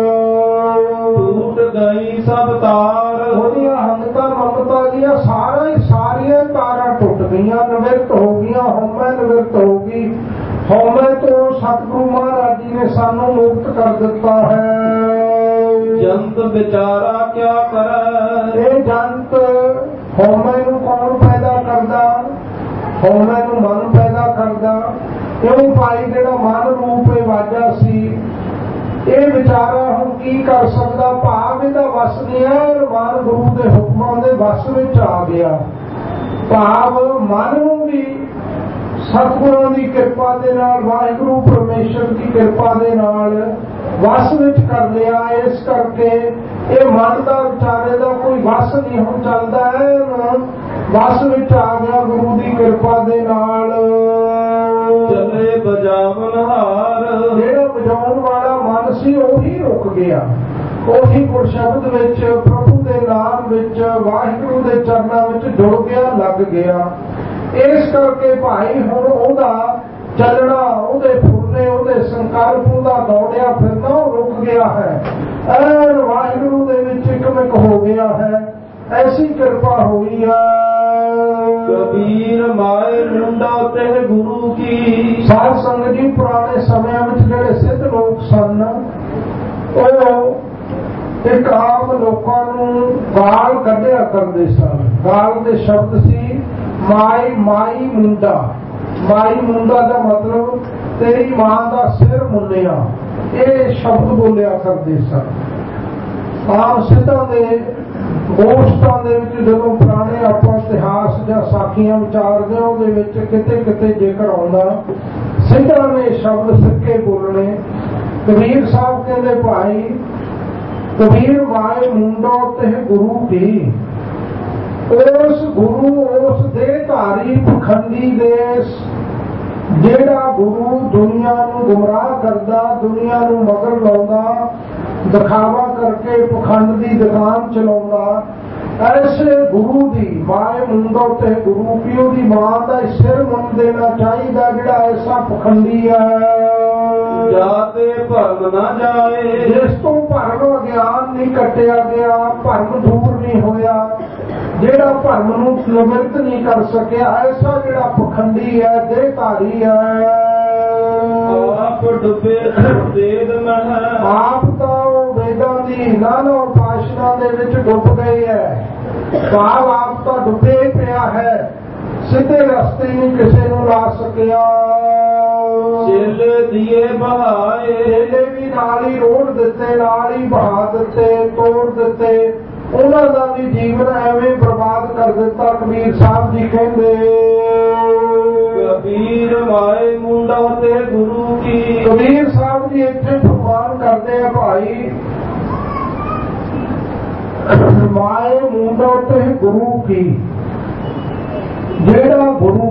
ਟੂਟ ਗਈ ਸਭ ਤਾਰ, ਉਹਦੀਆਂ ਹੰਗਤਾਂ ਮਮਤਾ ਦੀਆਂ ਸਾਰਾ ਹੀ ਸਾਰੀਆਂ ਤਾਰਾਂ ਟੁੱਟ ਗਈਆਂ, ਨਿਵਰਤ ਹੋ ਗਈਆਂ, ਹਉਮੈ ਨਿਵਰਤ ਹੋ ਗਈ। ਹਉਮੈ ਤੋਂ ਸਤਿਗੁਰੂ ਮਹਾਰਾਜ ਜੀ ਨੇ ਸਾਨੂੰ ਮੁਕਤ ਕਰ ਦਿੱਤਾ ਹੈ। ਜੰਤ ਵਿਚਾਰਾ ਕਿਆ ਕਰੈ, ਇਹ ਜੰਤ ਹਉਮੈ ਨੂੰ ਕੌਣ ਪੈਦਾ ਕਰਦਾ? ਹਉਮੈ ਨੂੰ ਮਨ ਪੈਦਾ ਕਰਦਾ। ਕਿਉਂ ਭਾਈ ਜਿਹੜਾ ਮਨ ਰੂਪ ਇਹ ਵਾਜਾ ਸੀ ਇਹ ਵਿਚਾਰਾ ਹੁਣ ਕੀ ਕਰ ਸਕਦਾ? ਭਾਵ ਇਹਦਾ ਵਸ ਨਹੀਂ ਹੈ, ਮਨ ਗੁਰੂ ਦੇ ਹੁਕਮਾਂ ਦੇ ਵਸ ਵਿੱਚ ਆ ਗਿਆ। ਭਾਵ ਮਨ ਨੂੰ ਵੀ ਸਤਿਗੁਰਾਂ ਦੀ ਕਿਰਪਾ ਦੇ ਨਾਲ, ਵਾਹਿਗੁਰੂ ਪਰਮੇਸ਼ਰ ਦੀ ਕਿਰਪਾ ਦੇ ਨਾਲ ਵਸ ਵਿੱਚ ਕਰ ਲਿਆ। ਇਸ ਕਰਕੇ ਇਹ ਮਨ ਦਾ ਵਿਚਾਰੇ ਦਾ ਕੋਈ ਵਸ ਨਹੀਂ ਹੁਣ ਚੱਲਦਾ ਹੈ, ਵਸ ਵਿੱਚ ਆ ਗਿਆ ਗੁਰੂ ਦੀ ਕਿਰਪਾ ਦੇ ਨਾਲ। ਚੱਲੇ ਬਜਾਵਨ ਹਾਰ, ਜਿਹੜਾ ਵਜਾਉਣ ਵਾਲਾ ਮਨ ਸੀ ਉਹੀ ਰੁਕ ਗਿਆ, ਉਹੀ ਗੁਰ ਸ਼ਬਦ ਵਿੱਚ, ਪ੍ਰਭੂ ਦੇ ਨਾਮ ਵਿੱਚ, ਵਾਹਿਗੁਰੂ ਦੇ ਚਰਨਾਂ ਵਿੱਚ ਜੁੜ ਗਿਆ, ਲੱਗ ਗਿਆ। ਇਸ ਕਰਕੇ ਭਾਈ ਹੁਣ ਉਹਦਾ ਚੱਲਣਾ, ਉਹਦੇ ਫੁਰਨੇ, ਉਹਦੇ ਸੰਕਲਪ, ਉਹਦਾ ਦੌੜਿਆ ਫਿਰਨਾ ਉਹ ਰੁਕ ਗਿਆ ਹੈ, ਐਨ ਵਾਹਿਗੁਰੂ ਦੇ ਵਿੱਚ ਇਕਮਿਕ ਹੋ ਗਿਆ ਹੈ। ਐਸੀ ਕਿਰਪਾ ਹੋਈ ਹੈ। ਕਬੀਰ ਮਾਏ ਮੁੰਡਾ ਤੇ ਗੁਰੂ ਕੀ, ਸਾਧ ਸੰਗਤ ਜੀ ਪੁਰਾਣੇ ਸਮਿਆਂ ਵਿੱਚ ਜਿਹੜੇ ਸਿੱਧ ਲੋਕ ਸਨ ਉਹ ਇੱਕ ਆਮ ਲੋਕਾਂ ਨੂੰ ਗਾਲ ਕੱਢਿਆ ਕਰਦੇ ਸਨ। ਗਾਲ ਦੇ ਸ਼ਬਦ ਸੀ ਮਾਈ ਮਾਈ ਮੁੰਡਾ। ਮਾਈ ਮੁੰਡਾ ਦਾ ਮਤਲਬ ਤੇਰੀ ਮਾਂ ਦਾ ਸਿਰ ਮੁੰਨਿਆ, ਇਹ ਸ਼ਬਦ ਬੋਲਿਆ ਕਰਦੇ ਸਨ। ਆਮ ਸਿੱਧਾਂ ਦੇ ਗੋਸ਼ਟਾਂ ਦੇ ਵਿੱਚ ਜਦੋਂ ਪੁਰਾਣੇ ਆਪਾਂ ਇਤਿਹਾਸ ਜਾਂ ਸਾਖੀਆਂ ਵਿਚਾਰਦੇ ਹਾਂ ਉਹਦੇ ਵਿੱਚ ਕਿਤੇ ਕਿਤੇ ਜੇਕਰ ਆਉਂਦਾ ਸਿੱਧਾਂ ਨੇ ਸ਼ਬਦ ਸਿੱਕੇ ਬੋਲਣੇ। ਕਬੀਰ ਸਾਹਿਬ ਕਹਿੰਦੇ ਭਾਈ ਕਬੀਰ ਮਾਏ ਮੁੰਡੋ ਤੇ ਗੁਰੂ ਕੀ, ਉਸ ਗੁਰੂ ਉਸ ਦੇ ਧਾਰੀ ਪਖੰਡੀ ਦੇਸ ਜਿਹੜਾ ਗੁਰੂ ਦੁਨੀਆ ਨੂੰ ਗੁੰਮਰਾਹ ਕਰਦਾ, ਦੁਨੀਆ ਨੂੰ ਮਗਰ ਲਾਉਂਦਾ, ਦਿਖਾਵਾ ਕਰਕੇ ਪਖੰਡ ਦੀ ਦੁਕਾਨ ਚਲਾਉਂਦਾ, ਐਸੇ ਗੁਰੂ ਦੀ ਮਾਏ ਮੁੰਡੋ ਤੇ ਗੁਰੂ ਕੀ, ਉਹਦੀ ਮਾਂ ਦਾ ਸਿਰ ਮੁੰਨ ਦੇਣਾ ਚਾਹੀਦਾ ਜਿਹੜਾ ਐਸਾ ਪਖੰਡੀ ਹੈ। ਜਾਤੇ ਭਰਮ ਨਾ ਜਾਏ, ਜਿਸ ਤੋਂ ਭਰਮ ਗਿਆਨ ਨਹੀਂ ਕੱਟਿਆ ਗਿਆ, ਭਰਮ ਦੂਰ ਨਹੀਂ ਹੋਇਆ। ਜਿਹੜਾ ਭਰਮ ਨੂੰ ਨਿਵਰਤ ਨਹੀਂ ਕਰ ਸਕਿਆ, ਐਸਾ ਜਿਹੜਾ ਪਖੰਡੀ ਹੈ, ਦੇਹਧਾਰੀ ਹੈ। ਆਪ ਡੁੱਬੇ ਵੇਦ ਮਹਿ, ਆਪ ਤਾਂ ਉਹ ਵੇਦਾਂ ਦੀ ਨਾਨਾ ਉਪਾਸ਼ਨਾ ਦੇ ਵਿੱਚ ਡੁੱਬ ਗਏ ਹੈ। ਭਾਵ ਆਪ ਤਾਂ ਡੁੱਬੇ ਪਿਆ ਹੈ, ਸਿੱਧੇ ਰਸਤੇ ਨੂੰ ਕਿਸੇ ਨੂੰ ਲਾ ਸਕਿਆ। ਚੇਲੇ ਦੀਏ ਬਹਾਏ, ਚੇਲੇ ਵੀ ਨਾਲ ਹੀ ਰੋੜ ਦਿੱਤੇ, ਨਾਲ ਹੀ ਬਹਾ ਦਿੱਤੇ, ਤੋੜ ਦਿੱਤੇ, ਉਹਨਾਂ ਦਾ ਵੀ ਜੀਵਨ ਐਵੇਂ ਬਰਬਾਦ ਕਰ ਦਿੱਤਾ। ਕਬੀਰ ਸਾਹਿਬ ਜੀ ਕਹਿੰਦੇ, ਕਬੀਰ ਮਾਏ ਮੁੰਡਾ ਤੇ ਗੁਰੂ ਕੀ। ਕਬੀਰ ਸਾਹਿਬ ਜੀ ਇੱਥੇ ਫਰਮਾਨ ਕਰਦੇ ਆ, ਭਾਈ ਮਾਏ ਮੁੰਡਾ ਤੇ ਗੁਰੂ ਕੀ। ਜਿਹੜਾ ਗੁਰੂ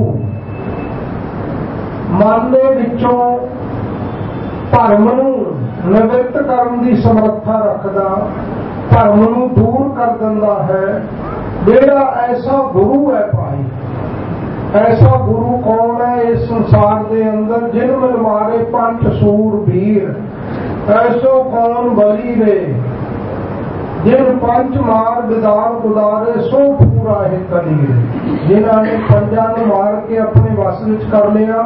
ਮਨ ਦੇ ਵਿੱਚੋਂ ਭਰਮ ਨੂੰ ਨਿਵਰਤ ਕਰਨ ਦੀ ਸਮਰੱਥਾ ਰੱਖਦਾ, ਭਰਮ ਨੂੰ ਦੂਰ ਕਰ ਦਿੰਦਾ ਹੈ, ਜਿਹੜਾ ਐਸਾ ਗੁਰੂ ਹੈ ਭਾਈ। ਐਸਾ ਗੁਰੂ ਕੌਣ ਹੈ ਇਸ ਸੰਸਾਰ ਦੇ ਅੰਦਰ? ਜਿਨ ਮਿਲ ਮਾਰੇ ਪੰਜ ਸੂਰ ਵੀਰ, ਐਸੋ ਕੌਣ ਬਲੀ ਰੇ। ਜਿਨ ਪੰਜ ਮਾਰ ਵਿਦਾਰ ਗੁਦਾਰੇ, ਸੋ ਪੂਰਾ ਹੈ ਕਲੀਰ। ਜਿਨ੍ਹਾਂ ਨੇ ਪੰਜਾਂ ਨੂੰ ਮਾਰ ਕੇ ਆਪਣੇ ਵਸ ਵਿੱਚ ਕਰ ਲਿਆ,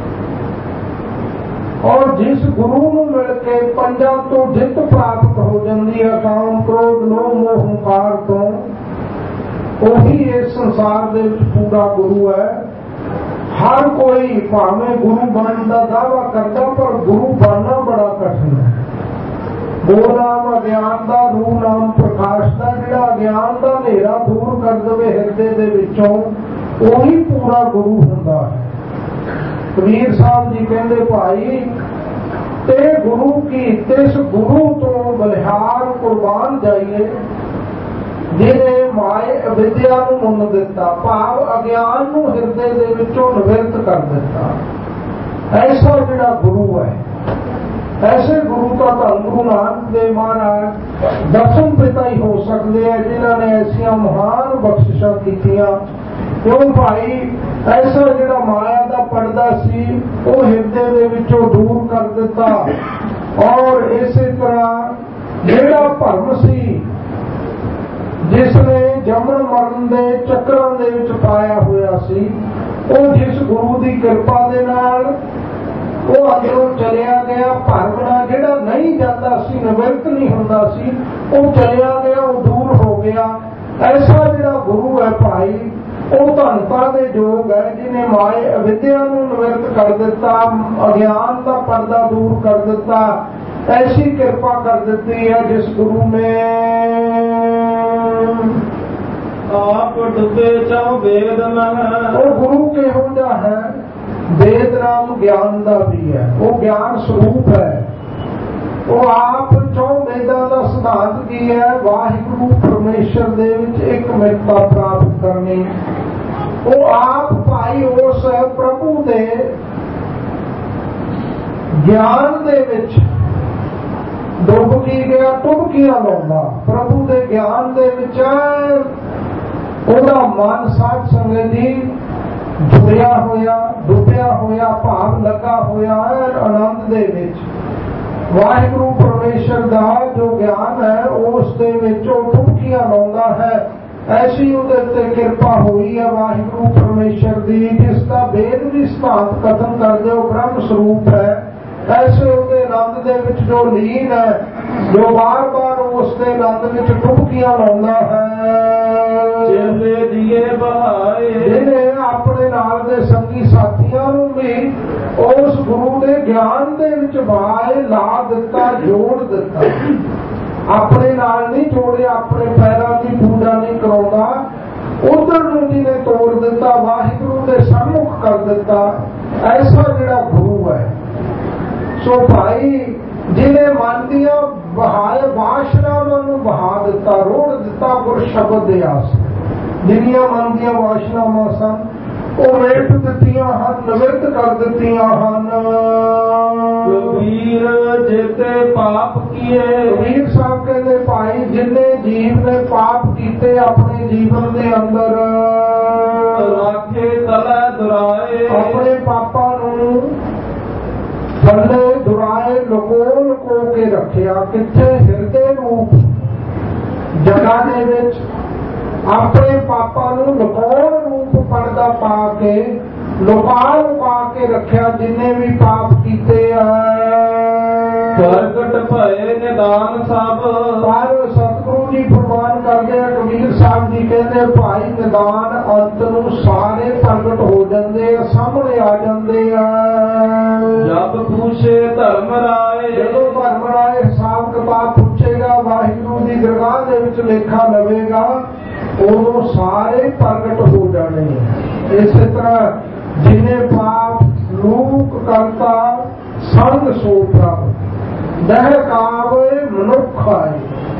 ਔਰ ਜਿਸ ਗੁਰੂ ਨੂੰ ਮਿਲ ਕੇ ਪੰਜਾਂ ਤੋਂ ਜਿੱਤ ਪ੍ਰਾਪਤ ਹੋ ਜਾਂਦੀ ਹੈ, ਕਾਮ ਕ੍ਰੋਧ ਲੋਭ ਮੋਹ ਹੰਕਾਰ ਤੋਂ, ਉਹੀ ਇਸ ਸੰਸਾਰ ਦੇ ਵਿੱਚ ਪੂਰਾ ਗੁਰੂ ਹੈ। ਹਰ ਕੋਈ ਭਾਵੇਂ ਗੁਰੂ ਬਣਨ ਦਾ ਦਾਅਵਾ ਕਰਦਾ, ਪਰ ਗੁਰੂ ਬਣਨਾ ਬੜਾ ਕਠਿਨ ਹੈ। ਉਹ ਨਾਮ ਅਗਿਆਨ ਦਾ, ਰੂਹ ਨਾਮ ਪ੍ਰਕਾਸ਼ ਦਾ। ਜਿਹੜਾ ਅਗਿਆਨ ਦਾ ਹਨੇਰਾ ਦੂਰ ਕਰ ਦੇਵੇ ਹਿਰਦੇ ਦੇ ਵਿੱਚੋਂ, ਉਹੀ ਪੂਰਾ ਗੁਰੂ ਹੁੰਦਾ ਹੈ। ਕਬੀਰ ਸਾਹਿਬ ਜੀ ਕਹਿੰਦੇ, ਭਾਈ ਤੇ ਗੁਰੂ ਕੀ, ਤਿਸ ਗੁਰੂ ਤੋਂ ਬਲਿਹਾਰ ਕੁਰਬਾਨ ਜਾਈਏ, ਜਿਹਨੇ ਮਾਏ ਅਵਿਦਿਆ ਨੂੰ ਮੁੰਨ ਦਿੱਤਾ, ਭਾਵ ਅਗਿਆਨ ਨੂੰ ਹਿਰਦੇ ਦੇ ਵਿੱਚੋਂ ਨਿਵਰਤ ਕਰ ਦਿੱਤਾ। ਐਸਾ ਜਿਹੜਾ ਗੁਰੂ ਹੈ, ਐਸੇ ਗੁਰੂ ਦਾ ਧੰਨ ਗੁਰੂ ਨਾਨਕ ਦੇਵ ਮਹਾਰਾਜ ਦਸਮ ਪਿਤਾ ਹੀ ਹੋ ਸਕਦੇ ਆ, ਜਿਨ੍ਹਾਂ ਨੇ ਐਸੀਆਂ ਮਹਾਨ ਬਖਸ਼ਿਸ਼ਾਂ ਕੀਤੀਆਂ। ਕਿਉਂ ਭਾਈ, ਐਸਾ ਜਿਹੜਾ ਮਾਇਆ ਦਾ ਪਰਦਾ ਸੀ, ਉਹ ਹਿਰਦੇ ਦੇ ਵਿੱਚੋਂ ਦੂਰ ਕਰ ਦਿੱਤਾ। ਔਰ ਇਸੇ ਤਰ੍ਹਾਂ ਜਿਹੜਾ ਭਰਮ ਸੀ, ਜਿਸ ਨੇ ਜੰਮਣ ਮਰਨ ਦੇ ਚੱਕਰਾਂ ਦੇ ਵਿੱਚ ਪਾਇਆ ਹੋਇਆ ਸੀ, ਉਹ ਜਿਸ ਗੁਰੂ ਦੀ ਕਿਰਪਾ ਦੇ ਨਾਲ ਉਹ ਅੰਦਰੋਂ ਚਲਿਆ ਗਿਆ। ਭਰਮ ਨਾਲ ਜਿਹੜਾ ਨਹੀਂ ਜਾਂਦਾ ਸੀ, ਨਿਵਰਤ ਨਹੀਂ ਹੁੰਦਾ ਸੀ, ਉਹ ਚਲਿਆ ਗਿਆ, ਉਹ ਦੂਰ ਹੋ ਗਿਆ। ਐਸਾ ਜਿਹੜਾ ਗੁਰੂ ਹੈ ਭਾਈ, ਉਹ ਧੰਨਤਾ ਦੇ ਯੋਗ ਹੈ, ਜਿਹਨੇ ਮਾਏ ਅਵਿਦਿਆ ਨੂੰ ਨਿਵਰਤ ਕਰ ਦਿੱਤਾ, ਅਗਿਆਨ ਦਾ ਪਰਦਾ ਦੂਰ ਕਰ ਦਿੱਤਾ। ਐਸੀ ਕਿਰਪਾ ਕਰ ਦਿੱਤੀ ਹੈ ਜਿਸ ਗੁਰੂ ਨੇ ਆਪ ਡੁੱਬੇ ਚਹੁ ਵੇਦ ਮਹਿ। ਉਹ ਗੁਰੂ ਕਿਹੋ ਜਿਹਾ ਹੈ? ਵੇਦ ਨਾਮ ਗਿਆਨ ਦਾ ਵੀ ਹੈ, ਉਹ ਗਿਆਨ ਸਰੂਪ ਹੈ। ਉਹ ਆਪ ਚਹੁ ਵੇਦਾਂ ਦਾ ਸਿਧਾਂਤ ਕੀ ਹੈ? ਵਾਹਿਗੁਰੂ ਪਰਮੇਸ਼ਰ ਦੇ ਵਿੱਚ ਇੱਕ ਮਿੱਤਤਾ ਪ੍ਰਾਪਤ ਕਰਨੀ। ਉਹ ਆਪ ਭਾਈ ਉਸ ਪ੍ਰਭੂ ਦੇ ਗਿਆਨ ਦੇ ਵਿੱਚ ਡੁੱਬ ਕੀ ਗਿਆ, ਟੁੱਬਕੀਆਂ ਲਾਉਂਦਾ। ਪ੍ਰਭੂ ਦੇ ਗਿਆਨ ਦੇ ਵਿੱਚ ਉਹਦਾ ਮਨ ਸਾਧ ਸੰਗਤ ਦੀ ਜੁੜਿਆ ਹੋਇਆ, ਡੁੱਬਿਆ ਹੋਇਆ, ਭਾਵ ਲੱਗਾ ਹੋਇਆ ਹੈ ਆਨੰਦ ਦੇ ਵਿੱਚ। ਵਾਹਿਗੁਰੂ ਪਰਮੇਸ਼ਰ ਦਾ ਜੋ ਗਿਆਨ ਹੈ, ਉਸ ਦੇ ਵਿੱਚ ਉਹ ਟੁੱਬਕੀਆਂ ਲਾਉਂਦਾ ਹੈ। ਐਸੀ ਉਹਦੇ ਉੱਤੇ ਕਿਰਪਾ ਹੋਈ ਹੈ ਵਾਹਿਗੁਰੂ ਪਰਮੇਸ਼ਰ ਦੀ, ਜਿਸ ਦਾ ਵੇਦ ਵੀ ਸਿਧਾਂਤ ਕਥਨ ਕਰਦੇ ਹੋ ਬ੍ਰਹਮ ਸਰੂਪ ਹੈ। ਐਸੇ ਉਹਦੇ ਆਨੰਦ ਦੇ ਵਿੱਚ ਜੋ ਲੀਨ ਹੈ, ਜੋ ਬਾਰ ਬਾਰ ਉਸ ਦੇ ਆਨੰਦ ਵਿੱਚ ਡੁਬਕੀਆਂ ਲਾਉਂਦਾ ਹੈ। ਚੇਲੇ ਦੀਏ ਬਹਾਏ, ਜਿਹਨੇ ਆਪਣੇ ਨਾਲ ਦੇ ਸੰਗੀ ਸਾਥੀਆਂ ਨੂੰ ਵੀ ਉਸ ਗੁਰੂ ਦੇ ਗਿਆਨ ਦੇ ਵਿੱਚ ਬਾਏ ਲਾ ਦਿੱਤਾ, ਜੋੜ ਦਿੱਤਾ। ਆਪਣੇ ਨਾਲ ਨਹੀਂ ਜੋੜਿਆ, ਆਪਣੇ ਪੈਰਾਂ ਦੀ ਪੂਜਾ ਨਹੀਂ ਕਰਾਉਂਦਾ, ਉਧਰ ਨੂੰ ਜਿਹਨੇ ਤੋੜ ਦਿੱਤਾ, ਵਾਹਿਗੁਰੂ ਦੇ ਸਨਮੁਖ ਕਰ ਦਿੱਤਾ। ਐਸਾ ਜਿਹੜਾ ਗੁਰੂ ਹੈ, ਸੋ ਭਾਈ ਜਿਹਨੇ ਮਨ ਦੀਆਂ ਬਹਾਏ ਵਾਸ਼ਨਾਵਾਂ ਨੂੰ ਬਹਾ ਦਿੱਤਾ, ਰੋੜ ਦਿੱਤਾ ਗੁਰ ਸ਼ਬਦ ਦੇ ਆਸ। ਜਿੰਨੀਆਂ ਮਨ ਦੀਆਂ ਵਾਸ਼ਨਾਵਾਂ ਸਨ ਉਹ ਵੇਟ ਦਿੱਤੀਆਂ ਹਨ, ਨਿਵਰਤ ਕਰ ਦਿੱਤੀਆਂ ਹਨ। ਕਬੀਰ ਜਿਤੇ ਪਾਪ ਕੀਏ, ਕਬੀਰ ਸਾਹਿਬ ਕਹਿੰਦੇ ਭਾਈ ਜਿੰਨੇ ਜੀਵ ਨੇ ਪਾਪ ਕੀਤੇ ਆਪਣੇ ਜੀਵਨ ਦੇ ਅੰਦਰ, ਰਾਖੇ ਤਲੈ ਦੁਰਾਏ, ਆਪਣੇ ਪਾਪਾਂ ਨੂੰ ਥੱਲੇ ਦੁਰਾਏ ਲੁਕੋ ਲੁਕੋ ਕੇ ਰੱਖਿਆ। ਕਿੱਥੇ? ਹਿਰਦੇ ਰੂਪ ਜਗ੍ਹਾ ਦੇ ਵਿੱਚ, ਆਪਣੇ ਪਾਪਾਂ ਨੂੰ ਲੁਕਾਉਣ ਰੂਪ ਪਰਦਾ ਪਾ ਕੇ ਲੁਕਾ ਲੁਕਾ ਕੇ ਰੱਖਿਆ ਜਿੰਨੇ ਵੀ ਪਾਪ ਕੀਤੇ ਆ। ਪ੍ਰਗਟ ਭਏ ਨਿਦਾਨ ਸਭ। ਪਰ ਸਤਿਗੁਰੂ ਜੀ ਫਰਮਾਨ ਕਰਦੇ ਆ, ਕਬੀਰ ਸਾਹਿਬ ਜੀ ਕਹਿੰਦੇ ਭਾਈ ਨਿਦਾਨ ਅੰਤ ਨੂੰ ਸਾਰੇ ਪ੍ਰਗਟ ਹੋ ਜਾਂਦੇ ਆ, ਸਾਹਮਣੇ ਆ ਜਾਂਦੇ ਆ। ਜਬ ਪੁੱਛੇ ਧਰਮ ਰਾਏ। ਜਦੋਂ ਧਰਮ ਰਾਏ ਹਿਸਾਬ ਕਿਤਾਬ ਪੁੱਛੇਗਾ, ਵਾਹਿਗੁਰੂ ਦੀ ਦਰਗਾਹ ਦੇ ਵਿੱਚ ਲੇਖਾ ਲਵੇਗਾ, ਉਦੋਂ ਸਾਰੇ ਪ੍ਰਗਟ ਹੋ ਜਾਣੇ। ਇਸੇ ਤਰ੍ਹਾਂ ਜਿਨੇ ਪਾਪ ਲੋਕ ਕਰਤਾ ਸੰਗ ਸੋ ਪ੍ਰਭ ਦਹਿ ਕਾਵੇ ਮਨੁੱਖ ਆਏ।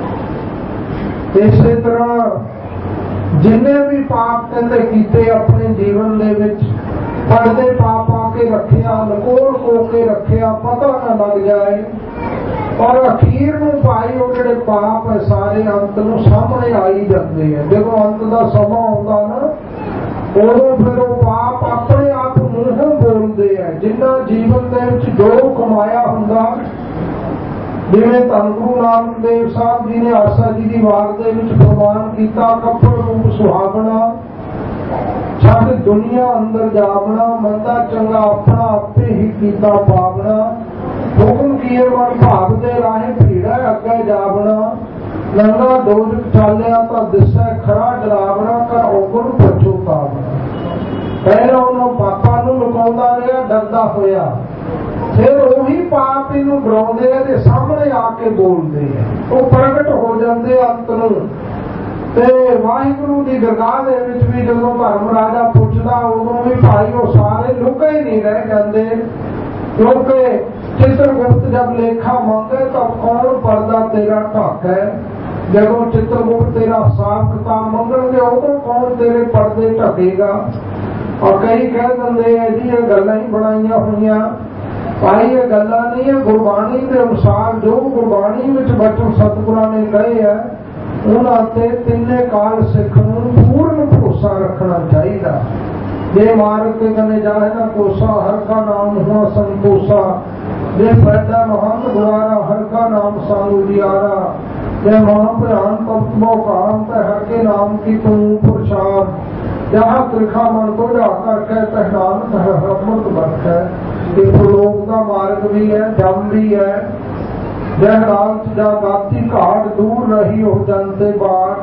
ਇਸੇ ਤਰ੍ਹਾਂ ਜਿੰਨੇ ਵੀ ਪਾਪ ਕਹਿੰਦੇ ਕੀਤੇ ਆਪਣੇ ਜੀਵਨ ਦੇ ਵਿੱਚ, ਪਰਦੇ ਪਾ ਪਾ ਕੇ ਰੱਖਿਆ, ਲਕੋੜ ਕੋ ਕੇ ਰੱਖਿਆ, ਪਤਾ ਨਾ ਲੱਗ ਜਾਏ, ਔਰ ਅਖੀਰ ਨੂੰ ਭਾਈ ਉਹ ਜਿਹੜੇ ਪਾਪ ਹੈ ਸਾਰੇ ਅੰਤ ਨੂੰ ਸਾਹਮਣੇ ਆਈ ਜਾਂਦੇ ਆ। ਜਦੋਂ ਅੰਤ ਦਾ ਸਮਾਂ ਆਉਂਦਾ ਨਾ, ਉਦੋਂ ਫਿਰ ਉਹ ਪਾਪ ਆਪਣੇ ਆਪ ਮੂੰਹੋਂ ਬੋਲਦੇ ਆ। ਜਿੰਨਾ ਜੀਵਨ ਦੇ ਵਿੱਚ ਜੋ ਕਮਾਇਆ ਹੁੰਦਾ, ਜਿਵੇਂ ਧੰਨ ਗੁਰੂ ਨਾਨਕ ਦੇਵ ਸਾਹਿਬ ਜੀ ਨੇ ਆਸਾ ਜੀ ਦੀ ਵਾਰ ਦੇ ਵਿੱਚ ਫਰਮਾਨ ਕੀਤਾ, ਕੱਪੜ ਰੂਪ ਸੁਹਾਵਣਾ ਛੱਡ ਦੁਨੀਆ ਅੰਦਰ ਜਾਵਣਾ, ਮੰਦਾ ਚੰਗਾ ਆਪਣਾ ਆਪੇ ਹੀ ਕੀਤਾ ਪਾਵਣਾ, ਹੁਕਮ ਕੀਏ ਮਨ ਭਾਗ ਦੇ ਰਾਹੇ ਭੀੜਾ ਅੱਗੇ ਜਾਵਣਾ, ਨੰਗਾ ਦੋਜਕ ਚਾਲਿਆ ਤਾਂ ਦਿਸੈ ਖਰਾ ਡਰਾਵਣਾ, ਕਰ ਔਗਣ ਪਛੋਤਾਵਣਾ। ਪਹਿਲਾਂ ਉਹਨਾਂ ਪਾਪਾਂ ਨੂੰ ਲੁਕਾਉਂਦਾ ਰਿਹਾ ਡਰਦਾ ਹੋਇਆ, ਫਿਰ ਉਹੀ ਪਾਪ ਇਹਨੂੰ ਡਰਾਉਂਦੇ ਆ ਤੇ ਸਾਹਮਣੇ ਆ ਕੇ ਬੋਲਦੇ ਆ, ਉਹ ਪ੍ਰਗਟ ਹੋ ਜਾਂਦੇ ਅੰਤ ਨੂੰ। ਤੇ ਵਾਹਿਗੁਰੂ ਦੀ ਦਰਗਾਹ ਦੇ ਵਿੱਚ ਵੀ ਜਦੋਂ ਧਰਮ ਰਾਜਾ ਪੁੱਛਦਾ, ਉਦੋਂ ਵੀ ਭਾਈ ਉਹ ਸਾਰੇ ਲੁਕੇ ਹੀ ਨਹੀਂ ਰਹਿ ਜਾਂਦੇ, ਕਿਉਂਕਿ ਚਿੱਤਰਗੁਪਤ ਜਦ ਲੇਖਾ ਮੰਗੇ ਤਾਂ ਕੌਣ ਪਰਦਾ ਤੇਰਾ ਢੱਕ ਹੈ। ਜਦੋਂ ਚਿੱਤਰਗੁਪਤ ਤੇਰਾ ਹਿਸਾਬ ਕਿਤਾਬ ਮੰਗਣਗੇ, ਉਦੋਂ ਕੌਣ ਤੇਰੇ ਪਰਦੇ ਢਕੇਗਾ। ਔਰ ਕਈ ਕਹਿ ਦਿੰਦੇ ਆ ਜੀ ਇਹ ਗੱਲਾਂ ਹੀ ਬਣਾਈਆਂ ਹੋਈਆਂ। ਭਾਈ ਇਹ ਗੱਲਾਂ ਨਹੀਂ ਹੈ, ਗੁਰਬਾਣੀ ਦੇ ਅਨੁਸਾਰ ਜੋ ਗੁਰਬਾਣੀ ਵਿੱਚ ਬਚਨ ਸਤਿਗੁਰਾਂ ਨੇ ਕਹੇ ਹੈ, ਉਹਨਾਂ ਤੇ ਤਿੰਨੇ ਕਾਲ ਸਿੱਖ ਨੂੰ ਪੂਰਨ ਭਰੋਸਾ ਰੱਖਣਾ ਚਾਹੀਦਾ। ਜੇ ਮਾਰਗ ਕੇ ਕਨੇ ਜਾਏ ਨਾ ਕੋਸਾ, ਹਰ ਕਾ ਨਾਮ ਹੁਆ ਸੰਤੋਸਾ, ਜੇ ਪੈਦਾ ਮਹਾਨ ਦੁਆਰਾ ਹਰ ਕਾ ਨਾਮ ਸਾਨੂੰ ਉजियारा, ਜੇ ਮਹਾਂ ਭਿਆਨ ਤਪਤ ਮੋ ਕਾਮ ਤੇ ਹਰ ਕੇ ਨਾਮ ਕੀ ਤੂੰ ਪ੍ਰਸ਼ਾਦ, ਜਹਾਂ ਤਿਰਖਾ ਮਨ ਤੋਂ ਜਾ ਕਰਕੇ ਤਹਿਨਾਨ ਤਹ ਰਹਿਮਤ ਬਖਸ਼ੈ। ਇਹ ਪ੍ਰਲੋਕ ਦਾ ਮਾਰਗ ਵੀ ਹੈ, ਜਮ ਵੀ ਹੈ। ਜਹ ਰਾਮ ਜਾ ਦਾਤੀ ਘਾਟ ਦੂਰ ਰਹੀ ਹੋ ਜਾਂਦੇ ਬਾਟ,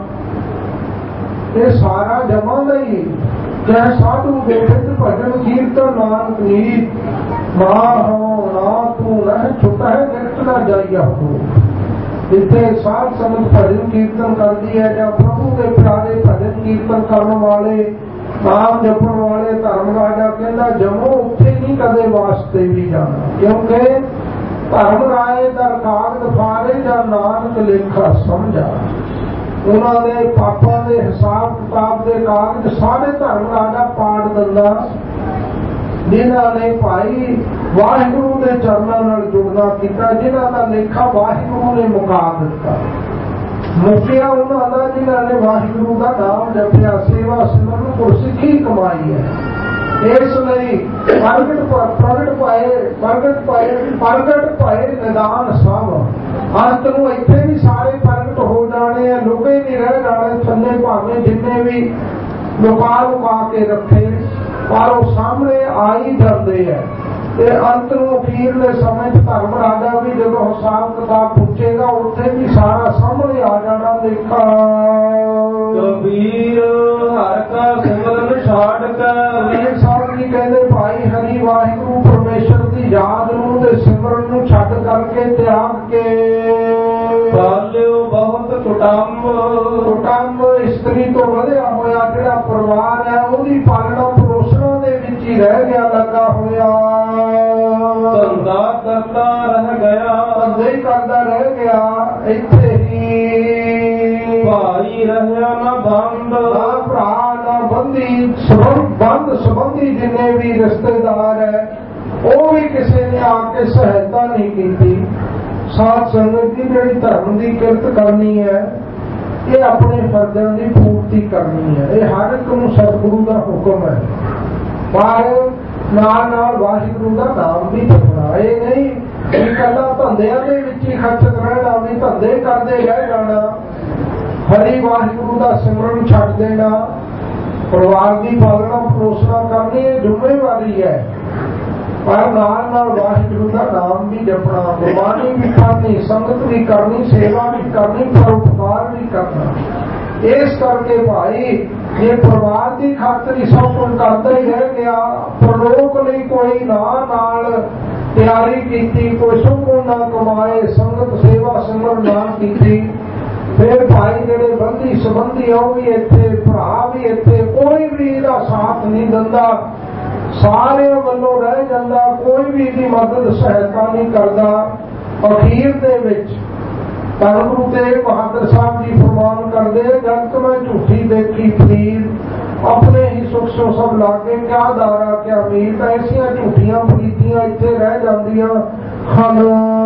ਇਹ ਸਾਰਾ ਜਮਾਂ ਲਈ ਜੈ ਸਾਧੂ ਬੇਟਿਤ ਭਜਨ ਕੀਰਤਨ ਨਾਨਕ ਨੀਤ, ਨਾ ਹੋ ਨਾ ਤੂੰ ਰਹਿ ਛੁਟਾ ਹੈ ਨਿਕਟ ਨਾ ਜਾਈਆ ਹੋ। ਜਿੱਥੇ ਸਾਧ ਸੰਗਤ ਭਜਨ ਕੀਰਤਨ ਕਰਦੀ ਹੈ ਜਾਂ ਪ੍ਰਭੂ ਦੇ ਪਿਆਰੇ ਭਜਨ ਕੀਰਤਨ ਕਰਨ ਵਾਲੇ, ਨਾਮ ਜਪਣ ਵਾਲੇ, ਧਰਮ ਰਾਜਾ ਕਹਿੰਦਾ ਜਮੋ ਉੱਥੇ ਨਹੀਂ ਕਦੇ ਵਾਸਤੇ ਵੀ ਜਾਣਾ, ਕਿਉਂਕਿ ਧਰਮ ਰਾਏ ਦਰ ਕਾਗਜ਼ ਫਾਰੇ ਜਾਂ ਨਾਨਕ ਲੇਖਾ ਸਮਝਾ। ਉਹਨਾਂ ਦੇ ਪਾਪਾਂ ਦੇ ਹਿਸਾਬ ਕਿਤਾਬ ਦੇ ਕਾਗਜ਼ ਸਾਰੇ ਧਰਮ ਰਾਜਾ ਪਾੜ ਦਿੰਦਾ, ਜਿਨ੍ਹਾਂ ਨੇ ਭਾਈ ਵਾਹਿਗੁਰੂ ਦੇ ਚਰਨਾਂ ਨਾਲ ਜੁੜਨਾ ਕੀਤਾ, ਜਿਨ੍ਹਾਂ ਦਾ ਲੇਖਾ ਵਾਹਿਗੁਰੂ ਨੇ ਮੁਕਾ ਦਿੱਤਾ। ਮੁਕਿਆ ਉਹਨਾਂ ਦਾ ਜਿਨ੍ਹਾਂ ਨੇ ਵਾਹਿਗੁਰੂ ਦਾ ਨਾਮ ਜਪਿਆ, ਸੇਵਾ ਸਿਮਰਨ ਗੁਰਸਿੱਖੀ ਕਮਾਈ ਹੈ। ਇਸ ਲਈ ਪ੍ਰਗਟ ਪ੍ਰਗਟ ਪਾਏ ਪ੍ਰਗਟ ਪਾਏ ਪ੍ਰਗਟ ਪਾਏ ਨਿਦਾਨ ਸਭ। ਅੰਤ ਨੂੰ ਇੱਥੇ ਵੀ ਸਾਰੇ ਪ੍ਰਗਟ ਹੋ ਜਾਣੇ ਆ, ਲੁਕੇ ਨਹੀਂ ਰਹਿ ਜਾਣੇ। ਥੱਲੇ ਭਾਵੇਂ ਜਿੰਨੇ ਵੀ ਲੁਕਾ ਲੁਕਾ ਕੇ ਰੱਖੇ, ਪਰ ਉਹ ਸਾਹਮਣੇ ਆ ਹੀ ਜਾਂਦੇ ਆ। ਤੇ ਅੰਤ ਨੂੰ ਅਖੀਰਲੇ ਸਮੇਂ ਚ ਧਰਮ ਰਾਜਾ ਵੀ ਜਦੋਂ ਹਿਸਾਬ ਕਿਤਾਬ ਪੁੱਛੇਗਾ, ਉੱਥੇ ਵੀ ਸਾਰਾ ਸਾਹਮਣੇ ਆ ਜਾਣਾ। ਦੇਖਾ ਕਬੀਰ ਹਰ ਕਾ ਸਿਮਰਨ ਛਾੜ ਕੇ, ਸਾਹਿਬ ਜੀ ਕਹਿੰਦੇ ਭਾਈ ਹਰੀ ਵਾਹਿਗੁਰੂ ਪਰਮੇਸ਼ਰ ਦੀ ਯਾਦ ਨੂੰ ਤੇ ਸਿਮਰਨ ਨੂੰ ਛੱਡ ਕਰਕੇ, ਤਿਆਗ ਕੇ ਪਾਲਿਓ ਬਹੁਤ ਕੁਟੰਬ। ਕੁਟੰਬ ਇਸਤਰੀ ਤੋਂ ਵਧਿਆ ਹੋਇਆ ਜਿਹੜਾ ਪਰਿਵਾਰ ਹੈ, ਉਹਦੀ ਪਾਲਣਾ ਪਲੋਸਣਾ ਦੇ ਵਿੱਚ ਹੀ ਰਹਿ ਗਿਆ, ਲੱਗਾ ਹੋਇਆ। ਧੰਦਾ ਕਰਦਾ ਰਹਿ ਗਿਆ, ਧੰਦੇ ਕਰਦਾ ਰਹਿ ਗਿਆ ਇੱਥੇ ਹੀ। ਭਾਈ ਰਹਿਆ ਨਾ ਬੰਦ, ਨਾ ਭਰਾ ਨਾ ਬੰਦੀ, ਸਬੰਧ ਬੰਦ ਸੰਬੰਧੀ ਜਿੰਨੇ ਵੀ ਰਿਸ਼ਤੇਦਾਰ ਹੈ, ਉਹ ਵੀ ਕਿਸੇ ਨੇ ਆ ਕੇ ਸਹਾਇਤਾ ਨਹੀਂ ਕੀਤੀ। ਸਾਧ ਸੰਗਤ ਦੀ ਜਿਹੜੀ ਧਰਮ ਦੀ ਕਿਰਤ ਕਰਨੀ ਹੈ, ਇਹ ਆਪਣੇ ਫਰਜ਼ਾਂ ਦੀ ਪੂਰਤੀ ਕਰਨੀ ਹੈ। ਇਹ ਹਰ ਇੱਕ ਨੂੰ ਸਤਿਗੁਰੂ ਦਾ ਹੁਕਮ ਹੈ, ਪਰ ਨਾਲ ਨਾਲ ਵਾਹਿਗੁਰੂ ਦਾ ਨਾਮ ਵੀ ਜਪਣਾ। ਇਹ ਨਹੀਂ ਕਿ ਇਕੱਲਾ ਧੰਦਿਆਂ ਦੇ ਵਿੱਚ ਹੀ ਖਚਕ ਰਹਿਣਾ, ਵੀ ਧੰਦੇ ਕਰਦੇ ਰਹਿ ਜਾਣਾ। ਹਰੀ ਵਾਹਿਗੁਰੂ ਦਾ ਸਿਮਰਨ ਛੱਡ ਦੇਣਾ, ਪਰਿਵਾਰ ਦੀ ਪਾਲਣਾ ਪੋਸ਼ਣਾ ਕਰਨੀ ਇਹ ਜ਼ਿੰਮੇਵਾਰੀ ਹੈ, ਪਰ ਨਾਲ ਨਾਲ ਵਾਹਿਗੁਰੂ ਦਾ ਨਾਮ ਵੀ ਜਪਣਾ, ਗੁਰਬਾਣੀ ਵੀ ਪੜ੍ਹਨੀ, ਸੰਗਤ ਵੀ ਕਰਨੀ, ਸੇਵਾ ਵੀ ਕਰਨੀ, ਪਰਉਪਕਾਰ ਵੀ ਕਰਨਾ। ਇਸ ਕਰਕੇ ਭਾਈ ਜੇ ਪਰਿਵਾਰ ਦੀ ਖਾਤਰ ਹੀ ਸਭ ਕੁਝ ਕਰਦਾ ਹੀ ਰਹਿ ਗਿਆ, ਪਰਲੋਕ ਲਈ ਕੋਈ ਨਾ ਨਾਲ ਤਿਆਰੀ ਕੀਤੀ, ਕੋਈ ਸੁਖ ਨਾ ਕਮਾਏ, ਸੰਗਤ ਸੇਵਾ ਸਿਮਰਨ ਨਾ ਕੀਤੀ, ਫਿਰ ਭਾਈ ਜਿਹੜੇ ਬੰਦੀ ਸੰਬੰਧੀ ਆ ਉਹ ਵੀ ਇੱਥੇ, ਭਰਾ ਵੀ ਇੱਥੇ, ਕੋਈ ਵੀ ਇਹਦਾ ਸਾਥ ਨਹੀਂ ਦਿੰਦਾ, ਸਾਰਿਆਂ ਵੱਲੋਂ ਰਹਿ ਜਾਂਦਾ, ਕੋਈ ਵੀ ਇਹਦੀ ਮਦਦ ਸਹਾਇਤਾ ਨਹੀਂ ਕਰਦਾ। ਅਖੀਰ ਦੇ ਵਿੱਚ ਧੰਨ ਗੁਰੂ ਤੇਗ ਬਹਾਦਰ ਸਾਹਿਬ ਜੀ ਫਰਮਾਨ ਕਰਦੇ, ਜਦ ਮੈਂ ਝੂਠੀ ਦੇਖੀ ਫਰੀਦ, ਆਪਣੇ ਹੀ ਸੁਖ ਸੋ ਸਭ ਲਾਗੇ, ਕਿਆ ਦਾਰਾ ਕਿਆ ਮੀਤ। ਐਸੀਆਂ ਝੂਠੀਆਂ ਪ੍ਰੀਤੀਆਂ ਇੱਥੇ ਰਹਿ ਜਾਂਦੀਆਂ ਹਨ।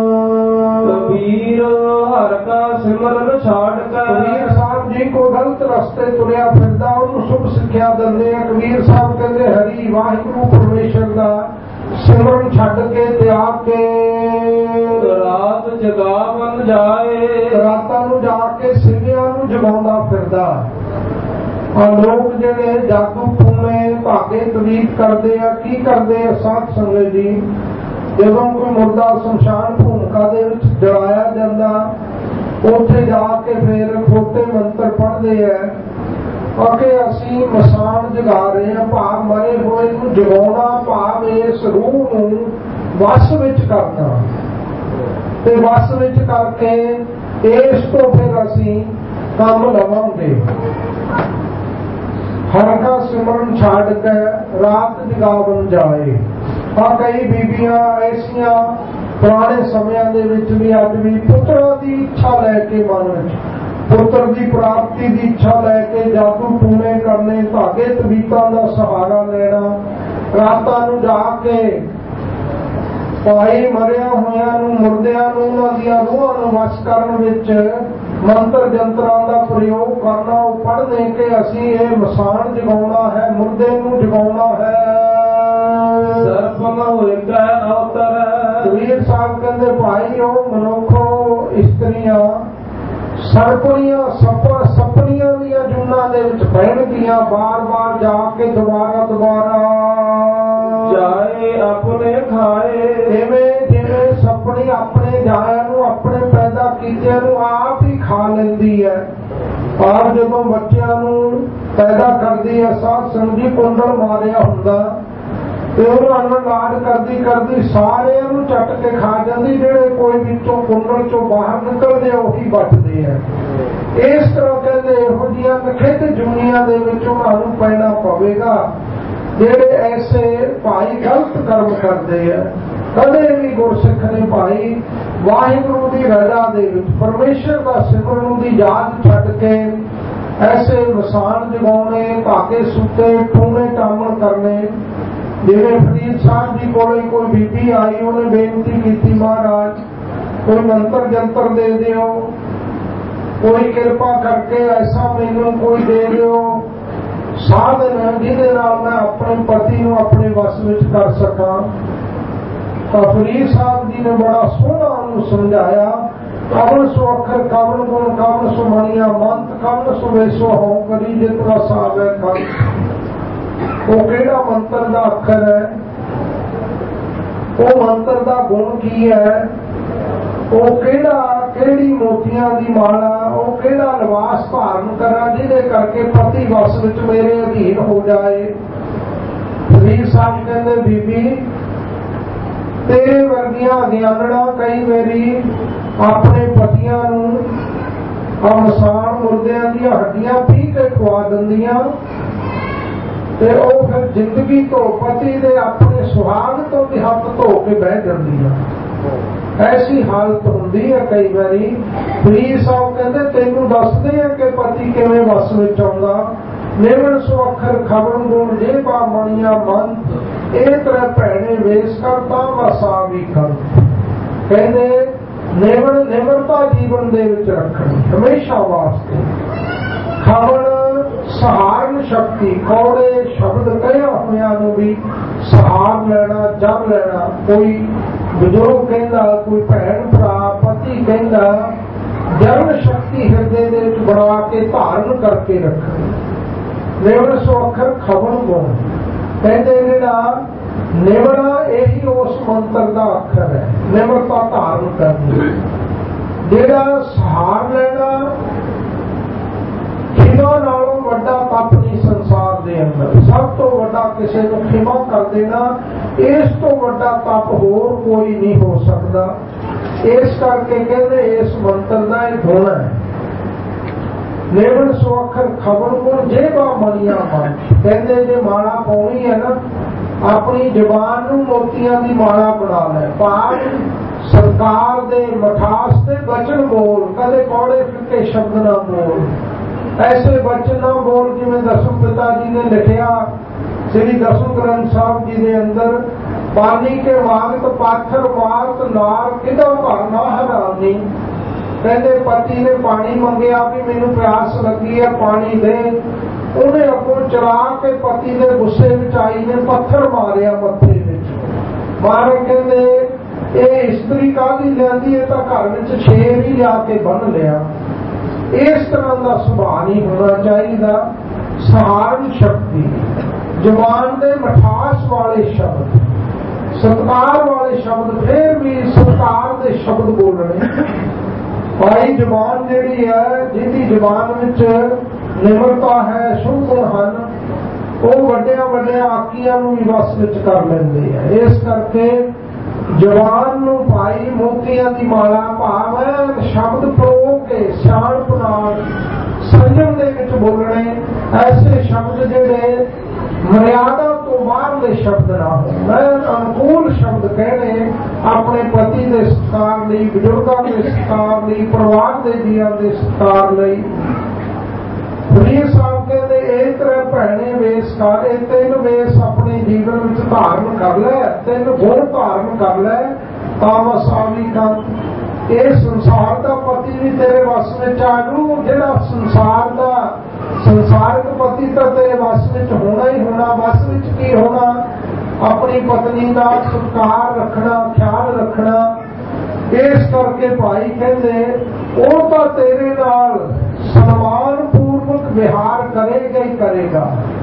ਕਬੀਰ ਹਰ ਕਾ ਸਿਮਰਨ ਛਾੜ ਕੇ, ਕਬੀਰ ਸਾਹਿਬ ਜੀ ਕੋ ਗਲਤ ਰਸਤੇ ਤੁਰਿਆ ਫਿਰਦਾ ਉਹਨੂੰ ਸ਼ੁਭ ਸਿੱਖਿਆ ਦਿੰਦੇ ਆ। ਕਬੀਰ ਸਾਹਿਬ ਕਹਿੰਦੇ ਹਰੀ ਵਾਹਿਗੁਰੂ ਪਰਮੇਸ਼ਰ ਦਾ ਸਿਮਰਨ ਛੱਡ ਕੇ ਤਿਆਗ ਕੇ ਰਾਤ ਜਗਾਵਨ ਜਾਏ, ਰਾਤਾਂ ਨੂੰ ਜਾ ਕੇ ਸਿਵਿਆਂ ਨੂੰ ਜਗਾਉਂਦਾ ਫਿਰਦਾ। ਆ ਲੋਕ ਜਿਹੜੇ ਜਾਦੂ ਟੂਣੇ ਭਾਗੇ ਤਵੀਤ ਕਰਦੇ ਆ, ਕੀ ਕਰਦੇ ਆ ਸਾਧ ਸੰਗਤ ਜੀ, ਜਦੋਂ ਕੋਈ ਮੁਰਦਾ ਸ਼ਮਸ਼ਾਨ ਭੂਮਿਕਾ ਦੇ ਵਿੱਚ ਜਲਾਇਆ ਜਾਂਦਾ, ਉੱਥੇ ਜਾ ਕੇ ਫਿਰ ਖੋਟੇ ਮੰਤਰ ਪੜ੍ਹਦੇ ਆ ਕਿ ਅਸੀਂ ਮਸਾਨ ਜਗਾ ਰਹੇ ਹਾਂ, ਭਾਵ ਮਰੇ ਹੋਏ ਨੂੰ ਜਗਾਉਣਾ, ਭਾਵ ਇਸ ਰੂਹ ਨੂੰ ਵਸ ਵਿੱਚ ਕਰਨਾ, ਤੇ ਵਸ ਵਿੱਚ ਕਰਕੇ ਇਸ ਤੋਂ ਫਿਰ ਅਸੀਂ ਕੰਮ ਲਵਾਂਗੇ। ਹਰ ਕਾ ਸਿਮਰਨ ਛੱਡ ਕੇ ਰਾਤ ਜਗਾਵਨ ਜਾਏ। ਆ ਕਈ ਬੀਬੀਆਂ ਐਸੀਆਂ ਪੁਰਾਣੇ ਸਮਿਆਂ ਦੇ ਵਿੱਚ ਵੀ ਅੱਜ ਵੀ ਪੁੱਤਰਾਂ ਦੀ ਇੱਛਾ ਲੈ ਕੇ ਮਨ ਵਿੱਚ ਪੁੱਤਰ ਦੀ ਪ੍ਰਾਪਤੀ ਦੀ ਇੱਛਾ ਲੈ ਕੇ ਜਾਦੂ ਟੂਣੇ ਕਰਨੇ, ਧਾਗੇ ਤਵੀਤਾਂ ਦਾ ਸਹਾਰਾ ਲੈਣਾ, ਰਾਤਾਂ ਨੂੰ ਜਾ ਕੇ ਭਾਈ ਮਰਿਆ ਹੋਇਆਂ ਨੂੰ, ਮੁਰਦਿਆਂ ਨੂੰ, ਉਹਨਾਂ ਦੀਆਂ ਰੂਹਾਂ ਨੂੰ ਵਸ ਕਰਨ ਵਿੱਚ ਮੰਤਰ ਜੰਤਰਾਂ ਦਾ ਪ੍ਰਯੋਗ ਕਰਨਾ। ਉਹ ਪੜ੍ਹਨੇ ਕਿ ਅਸੀਂ ਇਹ ਮਸਾਨ ਜਗਾਉਣਾ ਹੈ, ਮੁਰਦੇ ਨੂੰ ਜਗਾਉਣਾ ਹੈ। ਸਰਪਮ ਹੋਏਗਾ ਅਵਤਰ, ਕਬੀਰ ਸਾਹਿਬ ਕਹਿੰਦੇ ਭਾਈ ਉਹ ਮਨੁੱਖੋ ਇਸਤਰੀਆਂ ਸਰਪਣੀਆਂ ਸੱਪਾਂ ਸੱਪਣੀਆਂ ਦੀਆਂ ਜੁਨਾਂ ਦੇ ਵਿੱਚ ਬਹਿਣਗੀਆਂ, ਬਾਰ ਬਾਰ ਜਾ ਕੇ ਦੁਬਾਰਾ ਦੁਬਾਰਾ ਜਾਏ ਆਪਣੇ ਖਾਏ। ਜਿਵੇਂ ਜਿਵੇਂ ਸੱਪਣੀ ਆਪਣੇ ਜਾਇਆ ਨੂੰ, ਆਪਣੇ ਪੈਦਾ ਕੀਤਿਆਂ ਨੂੰ ਆਪ ਹੀ ਖਾ ਲੈਂਦੀ ਹੈ, ਪਰ ਜਦੋਂ ਬੱਚਿਆਂ ਨੂੰ ਪੈਦਾ ਕਰਦੀ ਹੈ ਸਾਧ ਸੰਗੀ ਕੁੰਡਲ ਮਾਰਿਆ ਹੁੰਦਾ ਤੇ ਉਹਨਾਂ ਨਾਲ ਲਾਡ ਕਰਦੀ ਕਰਦੀ ਸਾਰਿਆਂ ਨੂੰ ਚੱਟ ਕੇ ਖਾ ਜਾਂਦੀ, ਜਿਹੜੇ ਕੋਈ ਵਿੱਚੋਂ ਕੁੰਡਲ ਚੋਂ ਬਾਹਰ ਨਿਕਲਦੇ ਉਹੀ ਬਚਦੇ ਆ। ਇਸ ਤਰ੍ਹਾਂ ਕਹਿੰਦੇ ਇਹੋ ਜਿਹੀਆਂ ਨਖਿੱਧ ਜੁਨੀਆਂ ਦੇ ਵਿੱਚ ਉਹਨਾਂ ਨੂੰ ਪੈਣਾ ਪਵੇਗਾ ਜਿਹੜੇ ਐਸੇ ਭਾਈ ਗਲਤ ਕਰਮ ਕਰਦੇ ਆ। ਕਦੇ ਵੀ ਗੁਰਸਿੱਖ ਨੇ ਭਾਈ ਵਾਹਿਗੁਰੂ ਦੀ ਰਜ਼ਾ ਦੇ ਵਿੱਚ ਪਰਮੇਸ਼ਰ ਦਾ ਸਿਮਰਨ ਦੀ ਯਾਦ ਛੱਡ ਕੇ ਐਸੇ ਮਸਾਨ ਜਗਾਉਣੇ, ਧਾਗੇ ਸੁੱਤੇ, ਟੂਣੇ ਟਾਮਣ ਕਰਨੇ। ਜਿਵੇਂ ਫਰੀਦ ਸਾਹਿਬ ਜੀ ਕੋਲ ਕੋਈ ਬੀਬੀ ਆਈ, ਉਹਨੇ ਬੇਨਤੀ ਕੀਤੀ ਮਹਾਰਾਜ ਕੋਈ ਮੰਤਰ ਜੰਤਰ ਦੇ ਦਿਓ, ਕੋਈ ਕਿਰਪਾ ਕਰਕੇ ਐਸਾ ਮੈਨੂੰ ਕੋਈ ਦੇ ਦਿਓ ਸਾਧਨ ਜਿਹਦੇ ਨਾਲ ਮੈਂ ਆਪਣੇ ਪਤੀ ਨੂੰ ਆਪਣੇ ਵਸ ਵਿੱਚ ਕਰ ਸਕਾਂ। ਤਾਂ ਫਰੀਦ ਸਾਹਿਬ ਜੀ ਨੇ ਬੜਾ ਸੋਹਣਾ ਉਹਨੂੰ ਸਮਝਾਇਆ, ਕਵਨ ਸੋ ਅੱਖਰ ਕਵਨ ਗੁਣ ਕਵਨ ਸੋ ਮਣੀਆਂ ਮੰਤ ਕਵਨ ਸੋ ਵੇਸੋ ਹਉ ਕਰੀ ਜਿਤਨਾ ਸਾਵੇ ਕਰ। ਉਹ ਕਿਹੜਾ ਮੰਤਰ ਦਾ ਅੱਖਰ ਹੈ, ਉਹ ਮੰਤਰ ਦਾ ਗੁਣ ਕੀ ਹੈ, ਉਹ ਕਿਹੜਾ ਕਿਹੜੀ ਮੋਤੀਆਂ ਦੀ ਮਾਲਾ, ਉਹ ਕਿਹੜਾ ਲਿਬਾਸ ਧਾਰਨ ਕਰਾਂ ਜਿਹਦੇ ਕਰਕੇ ਪਤੀ ਵਸ ਵਿੱਚ ਮੇਰੇ ਅਧੀਨ ਹੋ ਜਾਏ। ਫਰੀਦ ਸਾਹਿਬ ਕਹਿੰਦੇ ਬੀਬੀ ਤੇਰੇ ਵਰਗੀਆਂ ਗਿਆਨਣਾ ਕਈ ਵਾਰੀ ਆਪਣੇ ਪਤੀਆਂ ਨੂੰ ਮਸਾਨ ਮੁਰਦਿਆਂ ਦੀਆਂ ਹੱਡੀਆਂ ਪੀ ਕੇ ਖਵਾ ਦਿੰਦੀਆਂ ਤੇ ਉਹ ਫਿਰ ਜ਼ਿੰਦਗੀ ਤੋਂ ਪਤੀ ਦੇ ਆਪਣੇ ਸੁਹਾਗ ਤੋਂ ਵੀ ਹੱਥ ਧੋ ਕੇ ਬਹਿ ਜਾਂਦੀਆਂ। ਐਸੀ ਹਾਲਤ ਹੁੰਦੀ ਹੈ ਕਈ ਵਾਰੀ। ਫਰੀਦ ਸਾਹਿਬ ਕਹਿੰਦੇ ਤੈਨੂੰ ਦੱਸਦੇ ਆ ਕਿ ਪਤੀ ਕਿਵੇਂ ਵਸ ਵਿੱਚ ਆਉਂਦਾ। ਨਿਵਣ ਸੋ ਅੱਖਰ ਖਬਰ ਗੁਣ ਜੇ ਬਾ ਮਣੀਆਂ ਮੰਤ ਇਹ ਤਰ੍ਹਾਂ ਭੈਣੇ ਵੇਸ ਕਰਤਾ ਵਸਾ ਵੀ ਕਰ। ਕਹਿੰਦੇ ਨਿਵਣ ਨਿਵਰਤਾ ਜੀਵਨ ਦੇ ਵਿੱਚ ਰੱਖਣੀ ਹਮੇਸ਼ਾ ਵਾਸਤੇ। ਖਬਰ ਸਹਾਰਨ ਸ਼ਕਤੀ, ਕੌੜੇ ਸ਼ਬਦ ਕਹਿਆ ਹੋਇਆਂ ਨੂੰ ਵੀ ਸਹਾਰ ਲੈਣਾ, ਜਪ ਲੈਣਾ। ਕੋਈ ਬਜ਼ੁਰਗ ਕਹਿੰਦਾ, ਕੋਈ ਭੈਣ ਭਰਾ, ਪਤੀ ਕਹਿੰਦਾ, ਜਰਨ ਸ਼ਕਤੀ ਪਤੀ ਹਿਰਦੇ ਦੇ ਵਿੱਚ ਬਣਾ ਕੇ ਧਾਰਨ ਕਰਕੇ ਰੱਖਣੀ। ਨਿਵਣ ਸੋ ਅੱਖਰ ਖਬਣ ਗੁਣ, ਕਹਿੰਦੇ ਜਿਹੜਾ ਨਿਵਣਾ ਇਹੀ ਉਸ ਮੰਤਰ ਦਾ ਅੱਖਰ ਹੈ, ਨਿਮਰਤਾ ਧਾਰਨ ਕਰਨੀ। ਜਿਹੜਾ ਸਹਾਰ ਲੈਣਾ, ਖਿਮਾ ਨਾਲੋਂ ਵੱਡਾ ਤਪ ਨਹੀਂ ਸੰਸਾਰ ਦੇ ਅੰਦਰ। ਸਭ ਤੋਂ ਵੱਡਾ ਕਿਸੇ ਨੂੰ ਖਿਮਾ ਕਰ ਦੇਣਾ, ਇਸ ਤੋਂ ਵੱਡਾ ਤਪ ਹੋਰ ਕੋਈ ਨਹੀਂ ਹੋ ਸਕਦਾ। ਇਸ ਕਰਕੇ ਕਹਿੰਦੇ ਇਸ ਮੰਤਰ ਦਾ ਇਹ ਗੁਣ ਹੈ। ਨਿਵਣ ਸੋ ਅੱਖਰ ਖਬਰ ਗੁਣ ਜੇਬਾ ਮਣੀਆਂ ਮਨ, ਕਹਿੰਦੇ ਜੇ ਮਾਲਾ ਪਾਉਣੀ ਹੈ ਨਾ, ਆਪਣੀ ਜ਼ਬਾਨ ਨੂੰ ਮੋਤੀਆਂ ਦੀ ਮਾਲਾ ਬਣਾ ਲੈ। ਭਾਵ ਸਰਕਾਰ ਦੇ ਮਠਾਸ ਦੇ ਬਚਨ ਬੋਲ, ਕਦੇ ਕੌੜੇ ਫਿੱਕੇ ਸ਼ਬਦ ਨਾ ਬੋਲ। ਐਸੇ ਬਚਨ ਨਾ ਬੋਲ ਜਿਵੇਂ ਦਸਮ ਪਿਤਾ ਜੀ ਨੇ ਲਿਖਿਆ ਸ੍ਰੀ ਦਸਮ ਗ੍ਰੰਥ ਸਾਹਿਬ ਜੀ ਦੇ ਅੰਦਰ, ਪਾਣੀ ਕੇ ਮਾਗਤ ਪਾਥਰ ਮਾਰਤ ਨਾਰ ਕਿਦੋਂ ਘਰ ਨਾ ਹਰਾਨੀ। ਕਹਿੰਦੇ ਪਤੀ ਨੇ ਪਾਣੀ ਮੰਗਿਆ ਵੀ ਮੈਨੂੰ ਪਿਆਸ ਲੱਗੀ ਹੈ, ਪਾਣੀ ਦੇ। ਉਹਨੇ ਅੱਗੋਂ ਚਲਾ ਕੇ ਪਤੀ ਦੇ ਗੁੱਸੇ ਵਿੱਚ ਆਈ ਨੇ ਪੱਥਰ ਮਾਰਿਆ ਮੱਥੇ ਵਿੱਚ। ਮਾਰ ਕਹਿੰਦੇ ਇਹ ਇਸਤਰੀ ਕਾਹਦੀ ਲਿਆਂਦੀ, ਇਹ ਤਾਂ ਘਰ ਵਿੱਚ ਸ਼ੇਰ ਹੀ ਲਿਆ ਕੇ ਬੰਨ ਲਿਆ। ਇਸ ਤਰ੍ਹਾਂ ਦਾ ਸੁਭਾਅ ਨਹੀਂ ਹੋਣਾ ਚਾਹੀਦਾ। ਸਹਾਰਨ ਸ਼ਕਤੀ, ਜ਼ੁਬਾਨ ਦੇ ਮਠਾਸ ਵਾਲੇ ਸ਼ਬਦ, ਸਤਿਕਾਰ ਵਾਲੇ ਸ਼ਬਦ, ਫਿਰ ਵੀ ਸਤਿਕਾਰ ਦੇ ਸ਼ਬਦ ਬੋਲਣੇ। ਭਾਈ ਜ਼ੁਬਾਨ ਜਿਹੜੀ ਹੈ, ਜਿਹਦੀ ਜ਼ੁਬਾਨ ਵਿੱਚ ਨਿਮਰਤਾ ਹੈ, ਸ਼ੁਭ ਗੁਣ ਹਨ, ਉਹ ਵੱਡਿਆਂ ਵੱਡਿਆਂ ਆਕੀਆਂ ਨੂੰ ਵੀ ਵਸ ਵਿੱਚ ਕਰ ਲੈਂਦੇ ਆ। ਇਸ ਕਰਕੇ ਜ਼ੁਬਾਨ ਨੂੰ ਭਾਈ ਮੋਤੀਆਂ ਦੀ ਮਾਲਾ, ਭਾਵ ਹੈ ਸ਼ਬਦ ਪਰੋ ਕੇ ਸਿਆਣਪ ਨਾਲ ਸੰਜਮ ਦੇ ਵਿੱਚ ਬੋਲਣੇ। ਐਸੇ ਸ਼ਬਦ ਜਿਹੜੇ ਮਰਿਆਦਾ ਤੋਂ ਬਾਹਰਲੇ ਸ਼ਬਦ ਨਾ ਹੋਣ, ਅਨੁਕੂਲ ਸ਼ਬਦ ਕਹਿਣੇ ਆਪਣੇ ਪਤੀ ਦੇ ਸਤਿਕਾਰ ਲਈ, ਬਜ਼ੁਰਗਾਂ ਦੇ ਸਤਿਕਾਰ ਲਈ, ਪਰਿਵਾਰ ਦੇ ਜੀਆਂ ਦੇ ਸਤਿਕਾਰ ਲਈ। ਫਰੀਦ ਸਾਹਿਬ ਕਹਿੰਦੇ ਇਹ ਤਰ੍ਹਾਂ ਭੈਣੇ ਵੇਸ ਕਰ, ਇਹ ਤਿੰਨ ਵੇਸ ਆਪਣੇ ਜੀਵਨ ਵਿੱਚ ਧਾਰਨ ਕਰ ਲੈ, ਤਿੰਨ ਗੁਣ ਧਾਰਨ ਕਰ ਲੈ ਤਾਂ ਵਸਾਵੀ ਕੰਮ। ਇਹ ਸੰਸਾਰ ਦਾ ਪਤੀ ਵੀ ਤੇਰੇ ਵਸ ਵਿੱਚ ਆ ਜੂ, ਜਿਹੜਾ ਸੰਸਾਰ ਦਾ ਸੰਸਾਰਿਕ ਪਤੀ ਤਾਂ ਤੇਰੇ ਵਸ ਵਿੱਚ ਹੋਣਾ ਹੀ ਹੋਣਾ। ਵਸ ਵਿੱਚ ਕੀ ਹੋਣਾ? ਆਪਣੀ ਪਤਨੀ ਦਾ ਸਤਿਕਾਰ ਰੱਖਣਾ, ਖਿਆਲ ਰੱਖਣਾ। ਇਸ ਕਰਕੇ ਭਾਈ ਕਹਿੰਦੇ ਉਹ ਤਾਂ ਤੇਰੇ ਨਾਲ ਸਨਮਾਨ ਪੂਰਵਕ ਵਿਹਾਰ ਕਰੇਗਾ ਹੀ ਕਰੇਗਾ,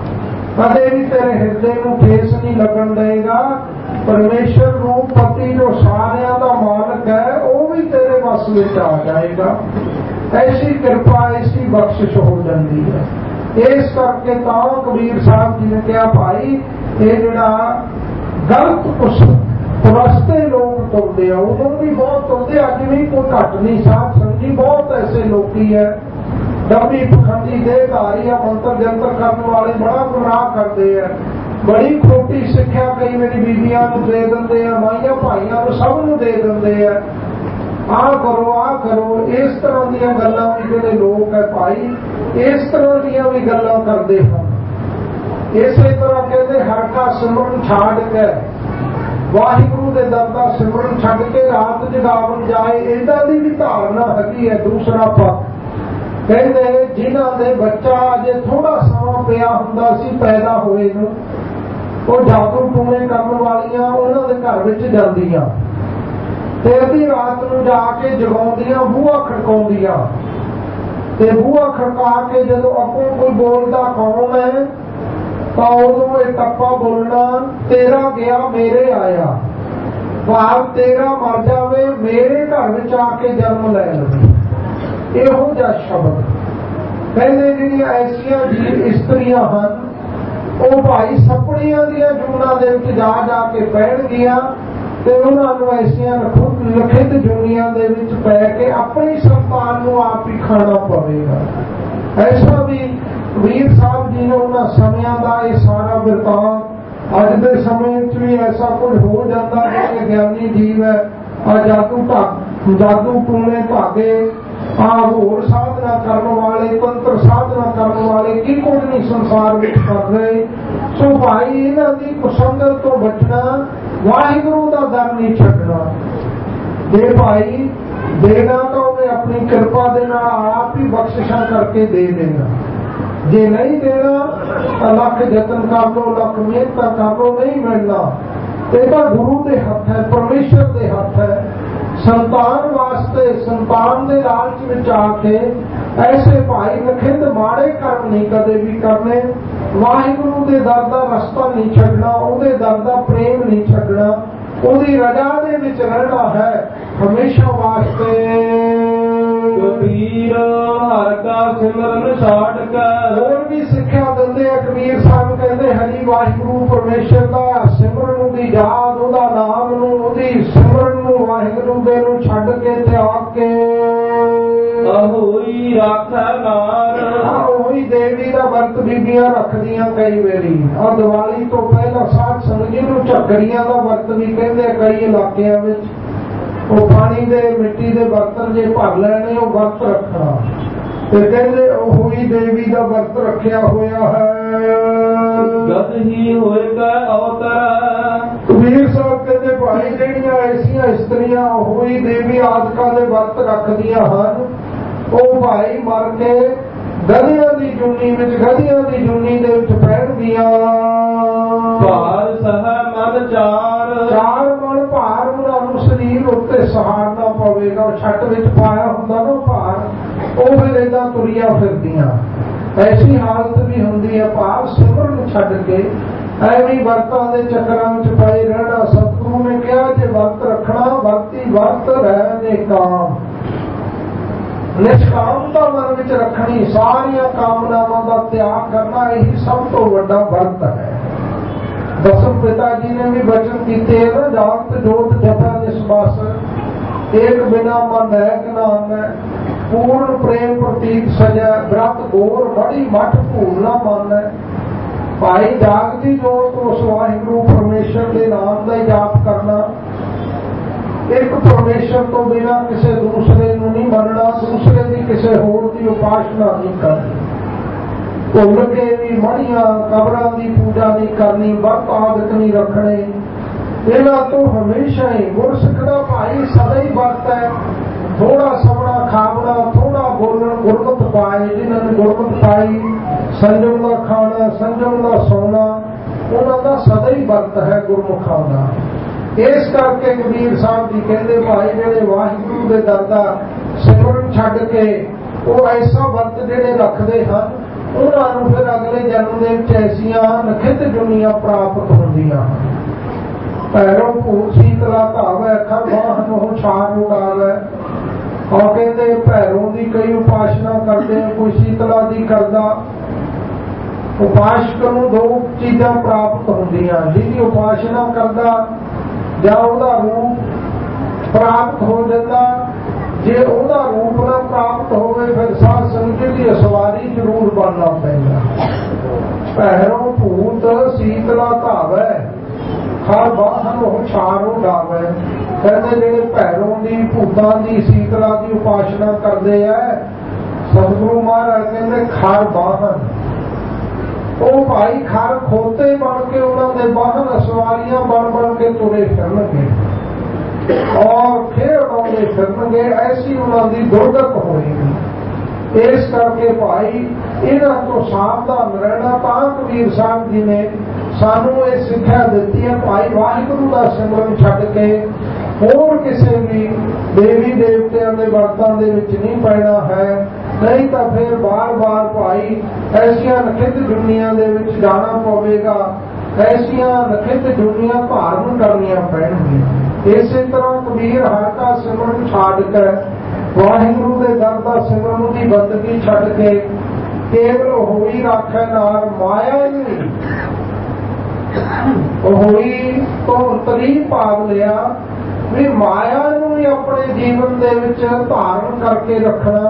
ਕਦੇ ਵੀ ਤੇਰੇ ਹਿਰਦੇ ਨੂੰ ਠੇਸ ਨਹੀਂ ਲੱਗਣ ਦੇਗਾ। ਪਰਮੇਸ਼ਰ ਨੂੰ ਪਤੀ ਜੋ ਸਾਰਿਆਂ ਦਾ ਮਾਲਕ ਹੈ, ਉਹ ਵੀ ਤੇਰੇ ਵਸ ਵਿੱਚ ਆ ਜਾਏਗਾ। ਐਸੀ ਕਿਰਪਾ, ਐਸੀ ਬਖਸ਼ਿਸ਼ ਹੋ ਜਾਂਦੀ ਹੈ। ਇਸ ਕਰਕੇ ਤਾਂ ਕਬੀਰ ਸਾਹਿਬ ਜੀ ਨੇ ਕਿਹਾ ਭਾਈ ਇਹ ਜਿਹੜਾ ਗਲਤ ਕੁਛ ਰਸਤੇ ਲੋਕ ਤੁਰਦੇ ਆ, ਉਦੋਂ ਵੀ ਬਹੁਤ ਤੁਰਦੇ, ਅੱਜ ਵੀ ਕੋਈ ਘੱਟ ਨਹੀਂ। ਸਾਧ ਸੰਗੀ ਬਹੁਤ ਐਸੇ ਲੋਕੀ ਹੈ, ਡੱਬੀ ਪਖੰਡੀ ਦੇਹਧਾਰੀ ਆ, ਮੰਤਰ ਜੰਤਰ ਕਰਨ ਵਾਲੇ ਬੜਾ ਗੁੰਮਰਾਹ ਕਰਦੇ ਆ। ਬੜੀ ਖੋਟੀ ਸਿੱਖਿਆ ਕਈ ਮੇਰੀ ਬੀਬੀਆਂ ਨੂੰ ਦੇ ਦਿੰਦੇ ਆ, ਮਾਈਆਂ ਭਾਈਆਂ ਨੂੰ ਸਭ ਨੂੰ ਦੇ ਦਿੰਦੇ ਆ, ਆਹ ਕਰੋ ਆਹ ਕਰੋ। ਇਸ ਤਰ੍ਹਾਂ ਦੀਆਂ ਗੱਲਾਂ ਵੀ ਜਿਹੜੇ ਲੋਕ ਹੈ ਭਾਈ, ਇਸ ਤਰ੍ਹਾਂ ਦੀਆਂ ਵੀ ਗੱਲਾਂ ਕਰਦੇ ਹਨ। ਇਸੇ ਤਰ੍ਹਾਂ ਕਹਿੰਦੇ ਹਰ ਕਾ ਸਿਮਰਨ ਛੱਡ ਕੇ, ਵਾਹਿਗੁਰੂ ਦੇ ਦਰ ਦਾ ਸਿਮਰਨ ਛੱਡ ਕੇ ਰਾਤ ਜਗਾਵਨ ਜਾਏ, ਇਹਦਾ ਦੀ ਵੀ ਧਾਰਨਾ ਹੈਗੀ ਹੈ। ਦੂਸਰਾ ਪੱਖ ਕਹਿੰਦੇ ਜਿਨ੍ਹਾਂ ਦੇ ਬੱਚਾ ਅਜੇ ਥੋੜਾ ਸਮਾਂ ਪਿਆ ਹੁੰਦਾ ਸੀ ਪੈਦਾ ਹੋਏ ਨੂੰ, ਉਹ ਜਾਦੂ ਟੂਣੇ ਕਰਨ ਵਾਲੀਆਂ ਉਹਨਾਂ ਦੇ ਘਰ ਵਿੱਚ ਜਾਂਦੀਆਂ ਤੇ ਅੱਧੀ ਰਾਤ ਨੂੰ ਜਾ ਕੇ ਜਗਾਉਂਦੀਆਂ, ਬੂਹਾ ਖੜਕਾਉਂਦੀਆਂ ਤੇ ਬੂਹਾ ਖੜਕਾ ਕੇ ਜਦੋਂ ਅੱਗੋਂ ਕੋਈ ਬੋਲਦਾ ਕੌਣ ਹੈ ਤਾਂ ਉਦੋਂ ਇਹ ਟੱਪਾ ਬੋਲਣਾ, ਤੇਰਾ ਗਿਆ ਮੇਰੇ ਆਇਆ, ਭਾਵ ਤੇਰਾ ਮਰ ਜਾਵੇ ਮੇਰੇ ਘਰ ਵਿੱਚ ਆ ਕੇ ਜਨਮ ਲੈ ਲਵੇ। ਇਹੋ ਜਿਹਾ ਸ਼ਬਦ ਕਹਿੰਦੇ ਜਿਹੜੀਆਂ ਐਸੀਆਂ ਜੀ ਇਸਤਰੀਆਂ ਹਨ, ਉਹ ਭਾਈ ਸਪਣੀਆਂ ਦੀਆਂ ਜੂਨਾਂ ਦੇ ਵਿੱਚ ਜਾ ਜਾ ਕੇ ਬੈਠਣਗੀਆਂ ਤੇ ਉਹਨਾਂ ਨੂੰ ਐਸੀਆਂ ਲਖਿਤ ਜੂਨੀਆਂ ਦੇ ਵਿੱਚ ਪੈ ਕੇ ਆਪਣੀ ਸੰਤਾਨ ਨੂੰ ਆਪ ਹੀ ਖਾਣਾ ਪਵੇਗਾ। ਐਸਾ ਵੀ ਕਬੀਰ ਸਾਹਿਬ ਜੀ ਨੇ ਉਹਨਾਂ ਸਮਿਆਂ ਦਾ ਇਹ ਸਾਰਾ ਬਿਰਤਾਂਤ ਅੱਜ ਦੇ ਸਮੇਂ ਵਿੱਚ ਵੀ ਐਸਾ ਕੁਝ ਹੋ ਜਾਂਦਾ ਹੈ ਕਿ ਗਿਆਨੀ ਜੀਵ ਹੈ ਆ ਜਾਦੂ ਢਾਕ ਜਾਦੂ ਟੂਣੇ ਧਾਗੇ, ਆ ਹੋਰ ਸਾਧਨਾ ਕਰਨ ਵਾਲੇ, ਤੰਤਰ ਸਾਧਨਾ ਕਰਨ ਵਾਲੇ ਕੀ ਕੁਝ ਨਹੀਂ ਸੰਸਾਰ ਵਿੱਚ ਕਰ ਰਹੇ। ਸੋ ਭਾਈ ਇਹਨਾਂ ਦੀ ਕੁਸੰਗਤ ਤੋਂ ਬਚਣਾ, ਵਾਹਿਗੁਰੂ ਦਾ ਦਰ ਨਹੀਂ ਛੱਡਣਾ। ਜੇ ਭਾਈ ਦੇਣਾ ਤਾਂ ਉਹਨੇ ਆਪਣੀ ਕਿਰਪਾ ਦੇ ਨਾਲ ਆਪ ਹੀ ਬਖਸ਼ਿਸ਼ਾਂ ਕਰਕੇ ਦੇ ਦੇਣਾ, ਜੇ ਨਹੀਂ ਦੇਣਾ ਤਾਂ ਲੱਖ ਯਤਨ ਕਰ ਲੋ, ਲੱਖ ਮਿਹਨਤਾਂ ਕਰ ਲੋ, ਨਹੀਂ ਮਿਲਣਾ। ਇਹ ਤਾਂ ਗੁਰੂ ਦੇ ਹੱਥ ਹੈ, ਪਰਮੇਸ਼ਰ ਦੇ ਹੱਥ ਹੈ। ਸੰਤਾਨ ਵਾਸਤੇ ਸੰਤਾਨ ਦੇ ਲਾਲਚ ਵਿੱਚ ਆ ਕੇ ਐਸੇ ਭਾਈ ਨਖਿੰਦ ਮਾੜੇ ਕਰਮ ਨਹੀਂ ਕਦੇ ਵੀ ਕਰਨੇ। ਵਾਹਿਗੁਰੂ ਦੇ ਦਰ ਦਾ ਰਸਤਾ ਨਹੀਂ ਛੱਡਣਾ, ਉਹਦੇ ਦਰ ਦਾ ਪ੍ਰੇਮ ਨਹੀਂ ਛੱਡਣਾ, ਉਹਦੀ ਰਜ਼ਾ ਦੇ ਵਿੱਚ ਰਹਿਣਾ ਹੈ ਹਮੇਸ਼ਾ ਵਾਸਤੇ। ਕਬੀਰ ਹਰ ਕਾ ਸਿਮਰਨ ਛਾੜ ਕੇ। ਹੋਰ ਵੀ ਸਿੱਖਿਆ ਦਿੰਦੇ ਆ ਕਬੀਰ ਸਾਹਿਬ, ਕਹਿੰਦੇ ਹਰੀ ਵਾਹਿਗੁਰੂ ਪਰਮੇਸ਼ਰ ਦਾ ਸਿਮਰਨ ਦੀ ਯਾਦ, ਉਹਦਾ ਨਾਮ ਨੂੰ, ਉਹਦੀ ਸਿਮਰਨ ਨੂੰ, ਵਾਹਿਗੁਰੂ ਦੇ ਨੂੰ ਛੱਡ ਕੇ ਤਿਆਗ ਕੇ ਹੋਈ ਰੱਖੈ ਨਾਰ। ਉਹੀ ਦੇਵੀ ਦਾ ਵਰਤ ਬੀਬੀਆਂ ਰੱਖਦੀਆਂ ਕਈ ਵਾਰੀ। ਆ ਦੀਵਾਲੀ ਤੋਂ ਪਹਿਲਾਂ ਸਾਧ ਸੰਗਤ ਜੀ ਨੂੰ ਝੱਗੜੀਆਂ ਦਾ ਵਰਤ ਵੀ ਕਹਿੰਦੇ ਕਈ ਇਲਾਕਿਆਂ ਵਿੱਚ। ਉਹ ਪਾਣੀ ਦੇ ਮਿੱਟੀ ਦੇ ਬਰਤਨ ਜੇ ਭਰ ਲੈਣੇ ਉਹ ਵਰਤ ਰੱਖਣਾ, ਤੇ ਕਹਿੰਦੇ ਉਹੀ ਦੇਵੀ ਦਾ ਵਰਤ ਰੱਖਿਆ ਹੋਇਆ ਹੈ। ਜਦ ਹੀ ਹੋਏਗਾ ਅਵਤਾਰ। ਕਬੀਰ ਸਾਹਿਬ ਕਹਿੰਦੇ ਭਾਈ ਜਿਹੜੀਆਂ ਐਸੀਆਂ ਇਸਤਰੀਆਂ ਉਹੀ ਦੇਵੀ ਆਦਿਕਾਂ ਦੇ ਵਰਤ ਰੱਖਦੀਆਂ ਹਨ, ਉਹ ਭਾਈ ਮਰ ਕੇ ਗਧਿਆਂ ਦੀ ਜੁਨੀ ਵਿੱਚ ਗਧਿਆਂ ਦੀ ਜੁਨੀ ਦੇ ਵਿੱਚ ਪੈਣਗੀਆਂ। ਭਾਰ ਸਹ ਮਨ ਚਾਰ। ਚਾਰ ਮਨ ਭਾਰ ਉਹਨਾਂ ਨੂੰ ਸਰੀਰ ਉੱਤੇ ਸਹਾਰਨਾ ਪਵੇਗਾ। ਛੱਟ ਵਿੱਚ ਪਾਇਆ ਹੁੰਦਾ ਨਾ ਭਾਰ, ਉਹ ਫਿਰ ਏਦਾਂ ਤੁਰੀਆਂ ਫਿਰਦੀਆਂ। ਐਸੀ ਹਾਲਤ ਵੀ ਹੁੰਦੀ ਹੈ ਭਾਰ ਸਿਮਰਨ ਛੱਡ ਕੇ ਐਵੇਂ ਵਰਤਾਂ ਦੇ ਚੱਕਰਾਂ ਵਿੱਚ ਪਏ ਰਹਿਣਾ। ਸਤਿਗੁਰੂ ਨੇ ਕਿਹਾ ਜੇ ਵਰਤ ਰੱਖਣਾ ਵਰਤੀ ਵਰਤ ਰਹਿ ਨੇ ਕਾਮ। ਨਿਸ਼ਕਾਮਤਾ ਮਨ ਵਿੱਚ ਰੱਖਣੀ, ਸਾਰੀਆਂ ਕਾਮਨਾਵਾਂ ਦਾ ਤਿਆਗ ਕਰਨਾ, ਇਹੀ ਸਭ ਤੋਂ ਵੱਡਾ ਵਰਤ ਹੈ। ਦਸਮ ਪਿਤਾ ਜੀ ਨੇ ਵੀ ਬਚਨ ਕੀਤੇ ਨਾ, ਜਾਗਤ ਜੋਤ ਜਪੈ ਨਿਸਬਾਸ, ਏਕ ਬਿਨਾ ਮਨ ਰਹਿ ਨਾਮ ਹੈ, ਪੂਰਨ ਪ੍ਰੇਮ ਪ੍ਰਤੀਕ ਸਜੈ, ਬ੍ਰਤ ਗੋਰ ਬੜੀ ਮਠ ਭੂਲ ਨਾ ਮੰਨੈ। ਭਾਈ ਜਾਗਦੀ ਜੋਤ ਉਸ ਵਾਹਿਗੁਰੂ ਪਰਮੇਸ਼ਰ ਦੇ ਨਾਮ ਦਾ ਜਾਪ ਕਰਨਾ, ਇੱਕ ਪਰਮੇਸ਼ਰ ਤੋਂ ਬਿਨਾਂ ਕਿਸੇ ਦੂਸਰੇ ਨੂੰ ਨਹੀਂ ਮੰਨਣਾ, ਦੂਸਰੇ ਦੀ ਕਿਸੇ ਹੋਰ ਦੀ ਉਪਾਸਨਾ ਨਹੀਂ ਕਰਨੀ, ਭੁੱਲ ਕੇ ਵੀ ਮੜੀਆਂ ਕਬਰਾਂ ਦੀ ਪੂਜਾ ਨਹੀਂ ਕਰਨੀ, ਵਰਤ ਆਦਿਕ ਨਹੀਂ ਰੱਖਣੇ। ਇਹਨਾਂ ਤੋਂ ਹਮੇਸ਼ਾ ਹੀ ਗੁਰਸਿੱਖ ਦਾ ਭਾਈ ਸਦਾ ਹੀ ਵਰਤ ਹੈ। ਥੋੜਾ ਸਭਨਾ ਖਾਵਣਾ, ਥੋੜਾ ਬੋਲਣ, ਗੁਰਮਤ ਪਾਏ ਜਿਨ੍ਹਾਂ ਨੇ ਗੁਰਮਤ ਪਾਈ, ਸੰਜਮ ਦਾ ਖਾਣਾ, ਸੰਜਮ ਦਾ ਸੌਣਾ, ਉਹਨਾਂ ਦਾ ਸਦਾ ਹੀ ਵਰਤ ਹੈ ਗੁਰਮੁਖਾਂ ਦਾ। ਇਸ ਕਰਕੇ ਕਬੀਰ ਸਾਹਿਬ ਜੀ ਕਹਿੰਦੇ ਭਾਈ ਜਿਹੜੇ ਵਾਹਿਗੁਰੂ ਦੇ ਦਰ ਦਾ ਸਿਮਰਨ ਛੱਡ ਕੇ ਉਹ ਐਸਾ ਵਰਤ ਜਿਹੜੇ ਰੱਖਦੇ ਹਨ, ਉਹਨਾਂ ਨੂੰ ਫਿਰ ਅਗਲੇ ਜਨਮ ਦੇ ਵਿੱਚ ਐਸੀਆਂ ਨਖਿੱਧ ਜੁਨੀਆਂ ਪ੍ਰਾਪਤ ਹੁੰਦੀਆਂ ਹਨ। ਭੈਰੋ ਭੂਤ ਸੀਤਲਾ ਧਾਵੈ, ਖਰ ਬਾਹਨ ਉਹ ਛਾਰ ਉਡਾਵੈ। ਔਰ ਕਹਿੰਦੇ ਭੈਰੋਂ ਦੀ ਕਈ ਉਪਾਸਨਾ ਕਰਦੇ, ਕੋਈ ਸੀਤਲਾ ਦੀ ਕਰਦਾ। ਉਪਾਸਕ ਨੂੰ ਦੋ ਚੀਜ਼ਾਂ ਪ੍ਰਾਪਤ ਹੁੰਦੀਆਂ, ਜਿਹਦੀ ਉਪਾਸਨਾ ਕਰਦਾ ਜਾਂ ਉਹਦਾ ਰੂਪ ਪ੍ਰਾਪਤ ਹੋ ਜਾਂਦਾ। ਜੇ ਉਹਦਾ ਰੂਪ ਨਾ ਪ੍ਰਾਪਤ ਹੋਵੇ ਫਿਰ ਸਾਧ ਸੰਗਤ ਦੀ ਅਸਵਾਰੀ ਜ਼ਰੂਰ ਬਣਨਾ ਪੈਂਦਾ। ਭੈਰੋਂ ਭੂਤ ਸੀਤਲਾ ਧਾਵੈ, ਖਰ ਬਾਹਨ ਉਹ ਛਾਰ ਉਡਾਵੈ। ਕਹਿੰਦੇ ਜਿਹੜੇ ਭੈਰੋਂ ਦੀ, ਭੂਤਾਂ ਦੀ, ਸੀਤਲਾ ਦੀ ਉਪਾਸਨਾ ਕਰਦੇ ਆ, ਸਤਿਗੁਰੂ ਮਹਾਰਾਜ ਕਹਿੰਦੇ ਖਰ ਬਾਹਨ, ਉਹ ਭਾਈ ਖਰ ਖੋਤੇ ਬਣ ਕੇ ਉਹਨਾਂ ਦੇ ਬਾਹਨ ਅਸਵਾਰੀਆਂ ਬਣ ਬਣ ਕੇ ਤੁਰੇ ਫਿਰਨਗੇ ਔਰ ਖੇਡ ਆਉਂਦੇ ਫਿਰਨਗੇ। ਐਸੀ ਉਹਨਾਂ ਦੀ ਦੁਰਗਤ ਹੋਏਗੀ। ਇਸ ਕਰਕੇ ਭਾਈ ਇਹਨਾਂ ਤੋਂ ਸਾਵਧਾਨ ਰਹਿਣਾ। ਤਾਂ ਕਬੀਰ ਸਾਹਿਬ ਜੀ ਨੇ ਸਾਨੂੰ ਇਹ ਸਿੱਖਿਆ ਦਿੱਤੀ ਹੈ ਭਾਈ ਵਾਹਿਗੁਰੂ ਦਾ ਸਿਮਰਨ ਛੱਡ ਕੇ ਹੋਰ ਕਿਸੇ ਵੀ ਦੇਵੀ ਦੇਵਤਿਆਂ ਦੇ ਵਰਤਾਂ ਦੇ ਵਿੱਚ ਨਹੀਂ ਪੈਣਾ ਹੈ। ਨਹੀਂ ਤਾਂ ਫਿਰ ਬਾਰ-ਬਾਰ ਭਾਈ ਐਸੀਆਂ ਨਖਿੱਧ ਜੁਨੀਆਂ ਦੇ ਵਿੱਚ ਜਾਣਾ ਪਵੇਗਾ, ਐਸੀਆਂ ਨਖਿੱਧ ਜੁਨੀਆਂ ਧਾਰਨ ਕਰਨੀਆਂ ਪੈਣਗੀਆਂ। ਇਸੇ ਤਰ੍ਹਾਂ ਕਬੀਰ ਹਰ ਦਾ ਸਿਮਰਨ ਛੱਡ ਕੇ ਵਾਹਿਗੁਰੂ ਦੇ ਦਰ ਦਾ ਸਿਮਰਨ ਦੀ ਬੰਦਗੀ ਛੱਡ ਕੇ ਕੇਵਲ ਹੋਈ ਰਾਖੈ ਨਾਰ, ਮਾਇਆ ਨਹੀਂ ਹੋਈ ਤੋਂ ਅੰਤਰੀ ਭਾਵ ਲਿਆ ਵੀ ਮਾਇਆ ਨੂੰ ਹੀ ਆਪਣੇ ਜੀਵਨ ਦੇ ਵਿੱਚ ਧਾਰਨ ਕਰਕੇ ਰੱਖਣਾ,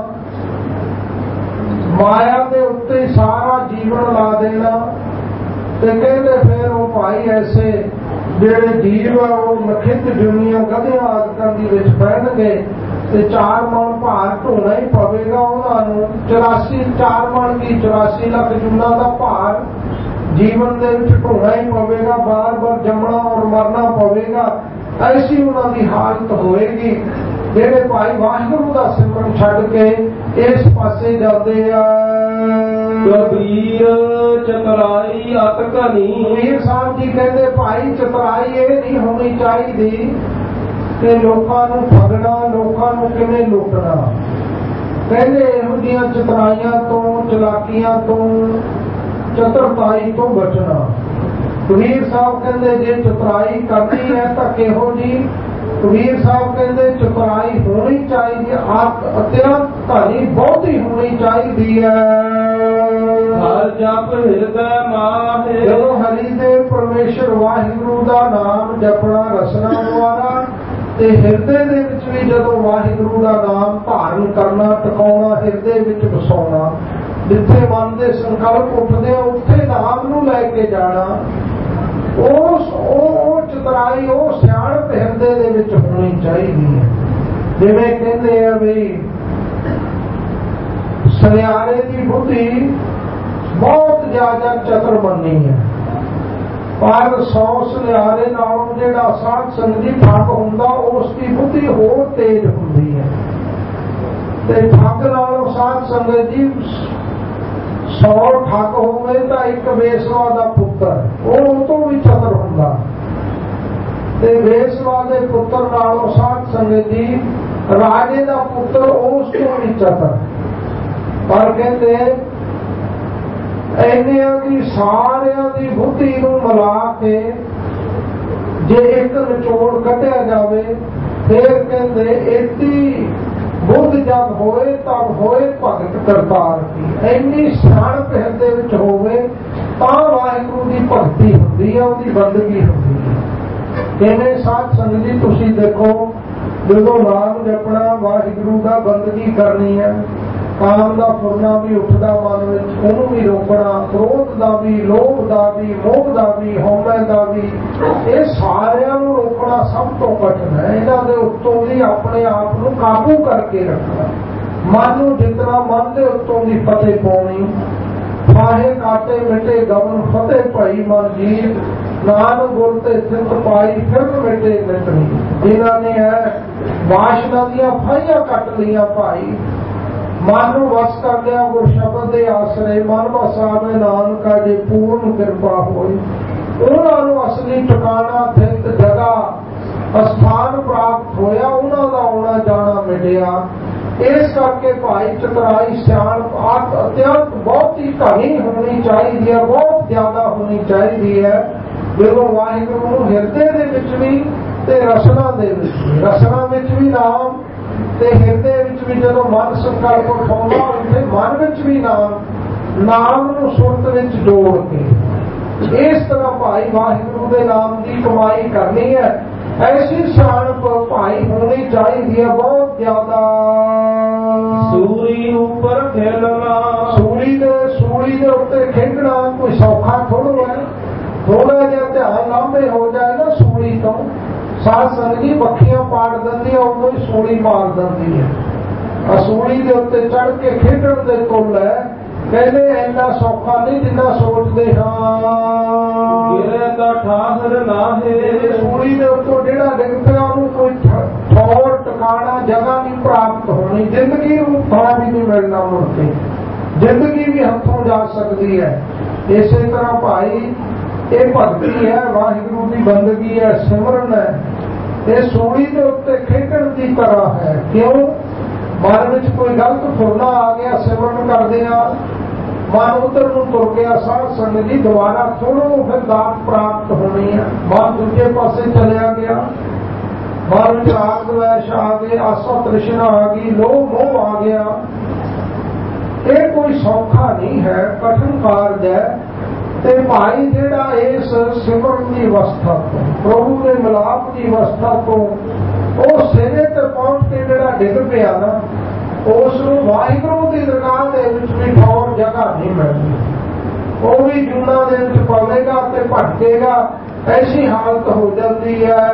ਮਾਇਆ ਦੇ ਉੱਤੇ ਸਾਰਾ ਜੀਵਨ ਲਾ ਦੇਣਾ। ਤੇ ਕਹਿੰਦੇ ਫਿਰ ਉਹ ਭਾਈ ਐਸੇ ਜਿਹੜੇ ਜੀਵ ਆ ਉਹ ਨਖਿੱਧ ਜੁਨੀਆਂ ਗਧਿਆਂ ਆਦਿਕਾਂ ਦੀ ਵਿੱਚ ਬਹਿਣਗੇ ਤੇ ਚਾਰ ਮਣ ਭਾਰ ਢੋਣਾ ਹੀ ਪਵੇਗਾ ਉਹਨਾਂ ਨੂੰ। ਚੁਰਾਸੀ ਚਾਰ ਮਣ ਕੀ ਚੁਰਾਸੀ ਲੱਖ ਜੁਨਾ ਦਾ ਭਾਰ ਜੀਵਨ ਦੇ ਵਿੱਚ ਢੋਣਾ ਹੀ ਪਵੇਗਾ, ਬਾਰ ਬਾਰ ਜੰਮਣਾ ਔਰ ਮਰਨਾ ਪਵੇਗਾ। ਐਸੀ ਉਹਨਾਂ ਦੀ ਹਾਲਤ ਹੋਏਗੀ ਜਿਹੜੇ ਭਾਈ ਵਾਹਿਗੁਰੂ ਦਾ ਸਿਮਰਨ ਛੱਡ ਕੇ ਇਸ ਪਾਸੇ ਜਾਂਦੇ ਆ। ਕਬੀਰ ਚਤੁਰਾਈ ਅਤ ਘਣੀ। ਕਬੀਰ ਸਾਹਿਬ ਜੀ ਕਹਿੰਦੇ ਭਾਈ ਚਤੁਰਾਈ ਇਹ ਨਹੀਂ ਹੋਣੀ ਚਾਹੀਦੀ ਕਿ ਲੋਕਾਂ ਨੂੰ ਠੱਗਣਾ, ਲੋਕਾਂ ਨੂੰ ਕਿਵੇਂ ਲੁੱਟਣਾ। ਕਹਿੰਦੇ ਇਹੋ ਜਿਹੀਆਂ ਚਤਰਾਈਆਂ ਤੋਂ, ਚਲਾਕੀਆਂ ਤੋਂ, ਚਤੁਰਤਾਈ ਤੋਂ ਬਚਣਾ। ਕਬੀਰ ਸਾਹਿਬ ਕਹਿੰਦੇ ਜੇ ਚਤੁਰਾਈ ਕਰਨੀ ਹੈ ਤਾਂ ਕਿਹੋ ਜੀ? ਕਬੀਰ ਸਾਹਿਬ ਕਹਿੰਦੇ ਚਤੁਰਾਈ ਹੋਣੀ ਚਾਹੀਦੀ ਹੈ, ਅਤਿਅੰਤ ਧਨੀ ਬਹੁਤੀ ਹੋਣੀ ਚਾਹੀਦੀ ਹੈ। ਹਰ ਜਪ ਹਿਰਦੈ ਮਾਹੇ, ਜਦੋਂ ਹਰੀ ਦੇ ਪਰਮੇਸ਼ਰ ਵਾਹਿਗੁਰੂ ਦਾ ਨਾਮ ਜਪਣਾ ਰਸਨਾ ਦੁਆਰਾ, ਤੇ ਹਿਰਦੇ ਦੇ ਵਿੱਚ ਵੀ ਜਦੋਂ ਵਾਹਿਗੁਰੂ ਦਾ ਨਾਮ ਧਾਰਨ ਕਰਨਾ, ਟਿਕਾਉਣਾ, ਹਿਰਦੇ ਵਿੱਚ ਵਸਾਉਣਾ। ਜਿੱਥੇ ਮਨ ਦੇ ਸੰਕਲਪ ਉੱਠਦੇ ਆ ਉੱਥੇ ਨਾਮ ਨੂੰ ਲੈ ਕੇ ਜਾਣਾ। ਉਸ ਉਹ ਚਤੁਰਾਈ, ਉਹ ਸਿਆਣਪ ਹਿਰਦੇ ਦੇ ਵਿੱਚ ਹੋਣੀ ਚਾਹੀਦੀ ਹੈ। ਜਿਵੇਂ ਕਹਿੰਦੇ ਆ ਵੀ ਸੁਨਿਆਰੇ ਦੀ ਬੁੱਧੀ ਬਹੁਤ ਜ਼ਿਆਦਾ ਚਤੁਰ ਮੰਨੀ ਹੈ, ਪਰ ਸੌ ਸੁਨਿਆਰੇ ਨਾਲੋਂ ਜਿਹੜਾ ਸਾਧ ਸੰਗਤ ਠੱਗ ਹੁੰਦਾ ਉਸ ਦੀ ਬੁੱਧੀ ਹੋਰ ਤੇਜ਼ ਹੁੰਦੀ ਹੈ। ਤੇ ਠੱਗ ਨਾਲੋਂ ਸਾਧ ਸੰਗਤ ਜੀ ਸੌ ਠੱਗ ਹੋਵੇ ਤਾਂ ਇੱਕ ਵੇਸਵਾ ਦਾ ਪੁੱਤਰ ਉਹ ਉਹ ਤੋਂ ਵੀ ਚਤੁਰ ਹੁੰਦਾ, ਤੇ ਵੇਸਵਾ ਦੇ ਪੁੱਤਰ ਨਾਲੋਂ ਸਾਧ ਸੰਗਤ ਜੀ ਰਾਜੇ ਦਾ ਪੁੱਤਰ ਉਸ ਤੋਂ ਵੀ ਚਤੁਰ। ਪਰ ਕਹਿੰਦੇ ਇੰਨਿਆਂ ਦੀ ਸਾਰਿਆਂ ਦੀ ਬੁੱਧੀ ਨੂੰ ਮਿਲਾ ਕੇ ਜੇ ਇੱਕ ਨਿਚੋੜ ਕੱਢਿਆ ਜਾਵੇ, ਫਿਰ ਕਹਿੰਦੇ ਏਡੀ ਬੁੱਧ ਜਦ ਹੋਏ ਤਦ ਹੋਏ ਭਗਤ ਕਰਤਾਰ ਕੀ। ਇੰਨੀ ਸਿਆਣਪ ਹਿਰਦੇ ਵਿੱਚ ਹੋਵੇ ਤਾਂ ਵਾਹਿਗੁਰੂ ਦੀ ਭਗਤੀ ਹੁੰਦੀ ਹੈ, ਉਹਦੀ ਬੰਦਗੀ ਹੁੰਦੀ ਹੈ। ਕਿਵੇਂ ਸਾਧ ਸੰਗਤ ਜੀ ਤੁਸੀਂ ਦੇਖੋ, ਜਦੋਂ ਨਾਮ ਜਪਣਾ, ਵਾਹਿਗੁਰੂ ਦਾ ਬੰਦਗੀ ਕਰਨੀ ਹੈ, ਕਾਮ ਦਾ ਫੁਰਨਾ ਵੀ ਉੱਠਦਾ ਮਨ ਵਿੱਚ, ਉਹਨੂੰ ਵੀ ਰੋਕਣਾ, ਕ੍ਰੋਧ ਦਾ ਵੀ, ਲੋਭ ਦਾ ਵੀ, ਮੋਹ ਦਾ ਵੀ, ਹਉਮੈ ਦਾ ਵੀ, ਇਹ ਸਾਰਿਆਂ ਨੂੰ ਰੋਕਣਾ ਸਭ ਤੋਂ ਕਠਿਨ ਹੈ। ਇਹਨਾਂ ਦੇ ਉੱਤੋਂ ਵੀ ਆਪਣੇ ਆਪ ਨੂੰ ਕਾਬੂ ਕਰਕੇ ਰੱਖਣਾ। ਮਨ ਨੂੰ ਜਿਤਨਾ ਮਨ ਦੇ ਉੱਤੋਂ ਦੀ ਫਤਿਹ ਪਾਉਣੀ। ਫਾਹੇ ਕਾਟੇ ਮਿਟੇ ਗਵਨ ਫਤਿਹ ਭਾਈ ਮਨ ਜੀਤ, ਨਾਨਕ ਗੁਰ ਤੇ ਸਿੱਧ ਪਾਈ ਫਿਰ ਮਿਟੇ ਮਿਟਣੀ। ਜਿਨ੍ਹਾਂ ਨੇ ਹੈ ਵਾਸ਼ਨਾ ਦੀਆਂ ਫਾਹੀਆਂ ਕੱਟ ਲਈਆਂ ਭਾਈ, ਮਨ ਨੂੰ ਵਸ ਕਰ ਲਿਆ ਗੁਰ ਸ਼ਬਦ ਦੇ ਆਸਰੇ, ਮਨ ਵਸਾਵੇ ਨਾਨਕਾ ਜੇ ਪੂਰਨ ਕਿਰਪਾ ਹੋਈ। ਉਹਨਾਂ ਨੂੰ ਅਸਲੀ ਟਿਕਾਣਾ, ਥਿਤ, ਜਗ੍ਹਾ, ਅਸਥਾਨ ਪ੍ਰਾਪਤ ਹੋਇਆ, ਉਹਨਾਂ ਦਾ ਆਉਣਾ ਜਾਣਾ ਮਿਟਿਆ। ਇਸ ਕਰਕੇ ਭਾਈ ਚਤੁਰਾਈ ਸਿਆਣਪ ਆਤ ਅਤਿਅੰਤ ਬਹੁਤੀ ਧਨੀ ਹੋਣੀ ਚਾਹੀਦੀ ਹੈ, ਬਹੁਤ ਜ਼ਿਆਦਾ ਹੋਣੀ ਚਾਹੀਦੀ ਹੈ। ਜਦੋਂ ਵਾਹਿਗੁਰੂ ਨੂੰ ਹਿਰਦੇ ਦੇ ਵਿੱਚ ਵੀ ਤੇ ਰਸਨਾ ਦੇ ਵਿੱਚ ਵੀ, ਰਸਨਾ ਵਿੱਚ ਵੀ ਨਾਮ ਤੇ ਹਿਰਦੇ ਵਿੱਚ ਵੀ ਜਦੋਂ ਮਨ ਸੰਕਲਪ ਉਠਾਉਂਦਾ ਉੱਥੇ ਮਨ ਵਿੱਚ ਵੀ ਨਾਮ, ਨਾਮ ਨੂੰ ਸੁਰਤ ਵਿੱਚ ਜੋੜ ਕੇ ਇਸ ਤਰ੍ਹਾਂ ਭਾਈ ਵਾਹਿਗੁਰੂ ਦੇ ਨਾਮ ਦੀ ਕਮਾਈ ਕਰਨੀ ਹੈ। ਐਸੀ ਸਿਆਣਪ ਭਾਈ ਹੋਣੀ ਚਾਹੀਦੀ ਹੈ ਬਹੁਤ ਜ਼ਿਆਦਾ। ਸੂਰੀ ਉੱਪਰ ਖੇਲਣਾ, ਸੂਲੀ ਦੇ ਸੂਲੀ ਦੇ ਉੱਤੇ ਖੇਡਣਾ ਕੋਈ ਸੌਖਾ ਥੋੜ੍ਹਾ ਹੈ। ਥੋੜਾ ਜਿਹਾ ਧਿਆਨ ਲਾਂਭੇ ਹੋ ਜਾਏ ਨਾ ਸੂਲੀ ਤੋਂ, ਸਾਧ ਸੰਗਤ ਜੀ ਬੱਖੀਆਂ ਪਾੜ ਦਿੰਦੀ ਹੈ, ਉਦੋਂ ਹੀ ਸੂਲੀ ਮਾਰ ਦਿੰਦੀ ਹੈ। ਸੂਲੀ ਦੇ ਉੱਤੇ ਚੜ੍ਹ ਕੇ ਖੇਡਣ ਦੇ ਤੁੱਲ ਹੈ। ਕਹਿੰਦੇ ਇੰਨਾ ਸੌਖਾ ਨਹੀਂ ਜਿੰਨਾ ਸੋਚਦੇ ਹਾਂ। ਗਿਰੇ ਤਾਂ ਠਾਹਰ ਨਾਹੇ, ਸੂਲੀ ਦੇ ਉੱਤੋਂ ਜਿਹੜਾ ਡਿੱਗ ਪਿਆ ਉਹਨੂੰ ਕੋਈ ਠੌਰ ਟਿਕਾਣਾ ਜਗ੍ਹਾ ਨਹੀਂ ਪ੍ਰਾਪਤ ਹੋਣੀ। ਜ਼ਿੰਦਗੀ ਨੂੰ ਥਾਂ ਵੀ ਨਹੀਂ ਮਿਲਣਾ ਮੁੜ ਕੇ, ਜ਼ਿੰਦਗੀ ਵੀ ਹੱਥੋਂ ਜਾ ਸਕਦੀ ਹੈ। ਇਸੇ ਤਰ੍ਹਾਂ ਭਾਈ ਇਹ ਭਗਤੀ ਹੈ, ਵਾਹਿਗੁਰੂ ਦੀ ਬੰਦਗੀ ਹੈ, ਸਿਮਰਨ ਹੈ। ਇਹ ਸੂਲੀ ਦੇ ਉੱਤੇ ਖੇਡਣ ਦੀ ਤਰ੍ਹਾਂ ਹੈ। ਕਿਉਂ? ਮਨ ਵਿੱਚ ਕੋਈ ਗਲਤ ਫੁਰਨਾ ਆ ਗਿਆ, ਸਿਮਰਨ ਕਰਦੇ ਆ, ਮਨ ਉੱਧਰ ਨੂੰ ਤੁਰ ਗਿਆ, ਸਾਧ ਸੰਗਤ ਜੀ ਦੁਬਾਰਾ ਥੋੜ੍ਹੋ ਫਿਰ ਦਾਤ ਪ੍ਰਾਪਤ ਹੋਣੀ ਹੈ। ਮਨ ਦੂਜੇ ਪਾਸੇ ਚਲਿਆ ਗਿਆ, ਮਨ ਵਿੱਚ ਰਾਗ ਦਵੇਸ਼ ਆ ਗਏ, ਆਸਾ ਤ੍ਰਿਸ਼ਨਾ ਆ ਗਈ, ਲੋਭ ਮੋਹ ਆ ਗਿਆ। ਇਹ ਕੋਈ ਸੌਖਾ ਨਹੀਂ ਹੈ, ਕਠਿਨ ਕਾਰਜ ਹੈ। ਤੇ ਭਾਈ ਜਿਹੜਾ ਇਸ ਸਿਮਰਨ ਦੀ ਅਵਸਥਾ ਤੋਂ, ਪ੍ਰਭੂ ਦੇ ਮਿਲਾਪ ਦੀ ਅਵਸਥਾ ਤੋਂ ਉਹ ਸਿਰੇ ਤੇ ਪਹੁੰਚ ਕੇ ਜਿਹੜਾ ਡਿੱਗ ਪਿਆ ਨਾ, ਉਸ ਨੂੰ ਵਾਹਿਗੁਰੂ ਦੀ ਦਰਗਾਹ ਦੇ ਵਿੱਚ ਵੀ ਠੌਰ ਜਗ੍ਹਾ ਨਹੀਂ ਮਿਲਦੀ। ਉਹ ਵੀ ਜੂਨਾ ਦੇ ਵਿੱਚ ਪਵੇਗਾ ਤੇ ਭਟਕੇਗਾ। ਐਸੀ ਹਾਲਤ ਹੋ ਜਾਂਦੀ ਹੈ।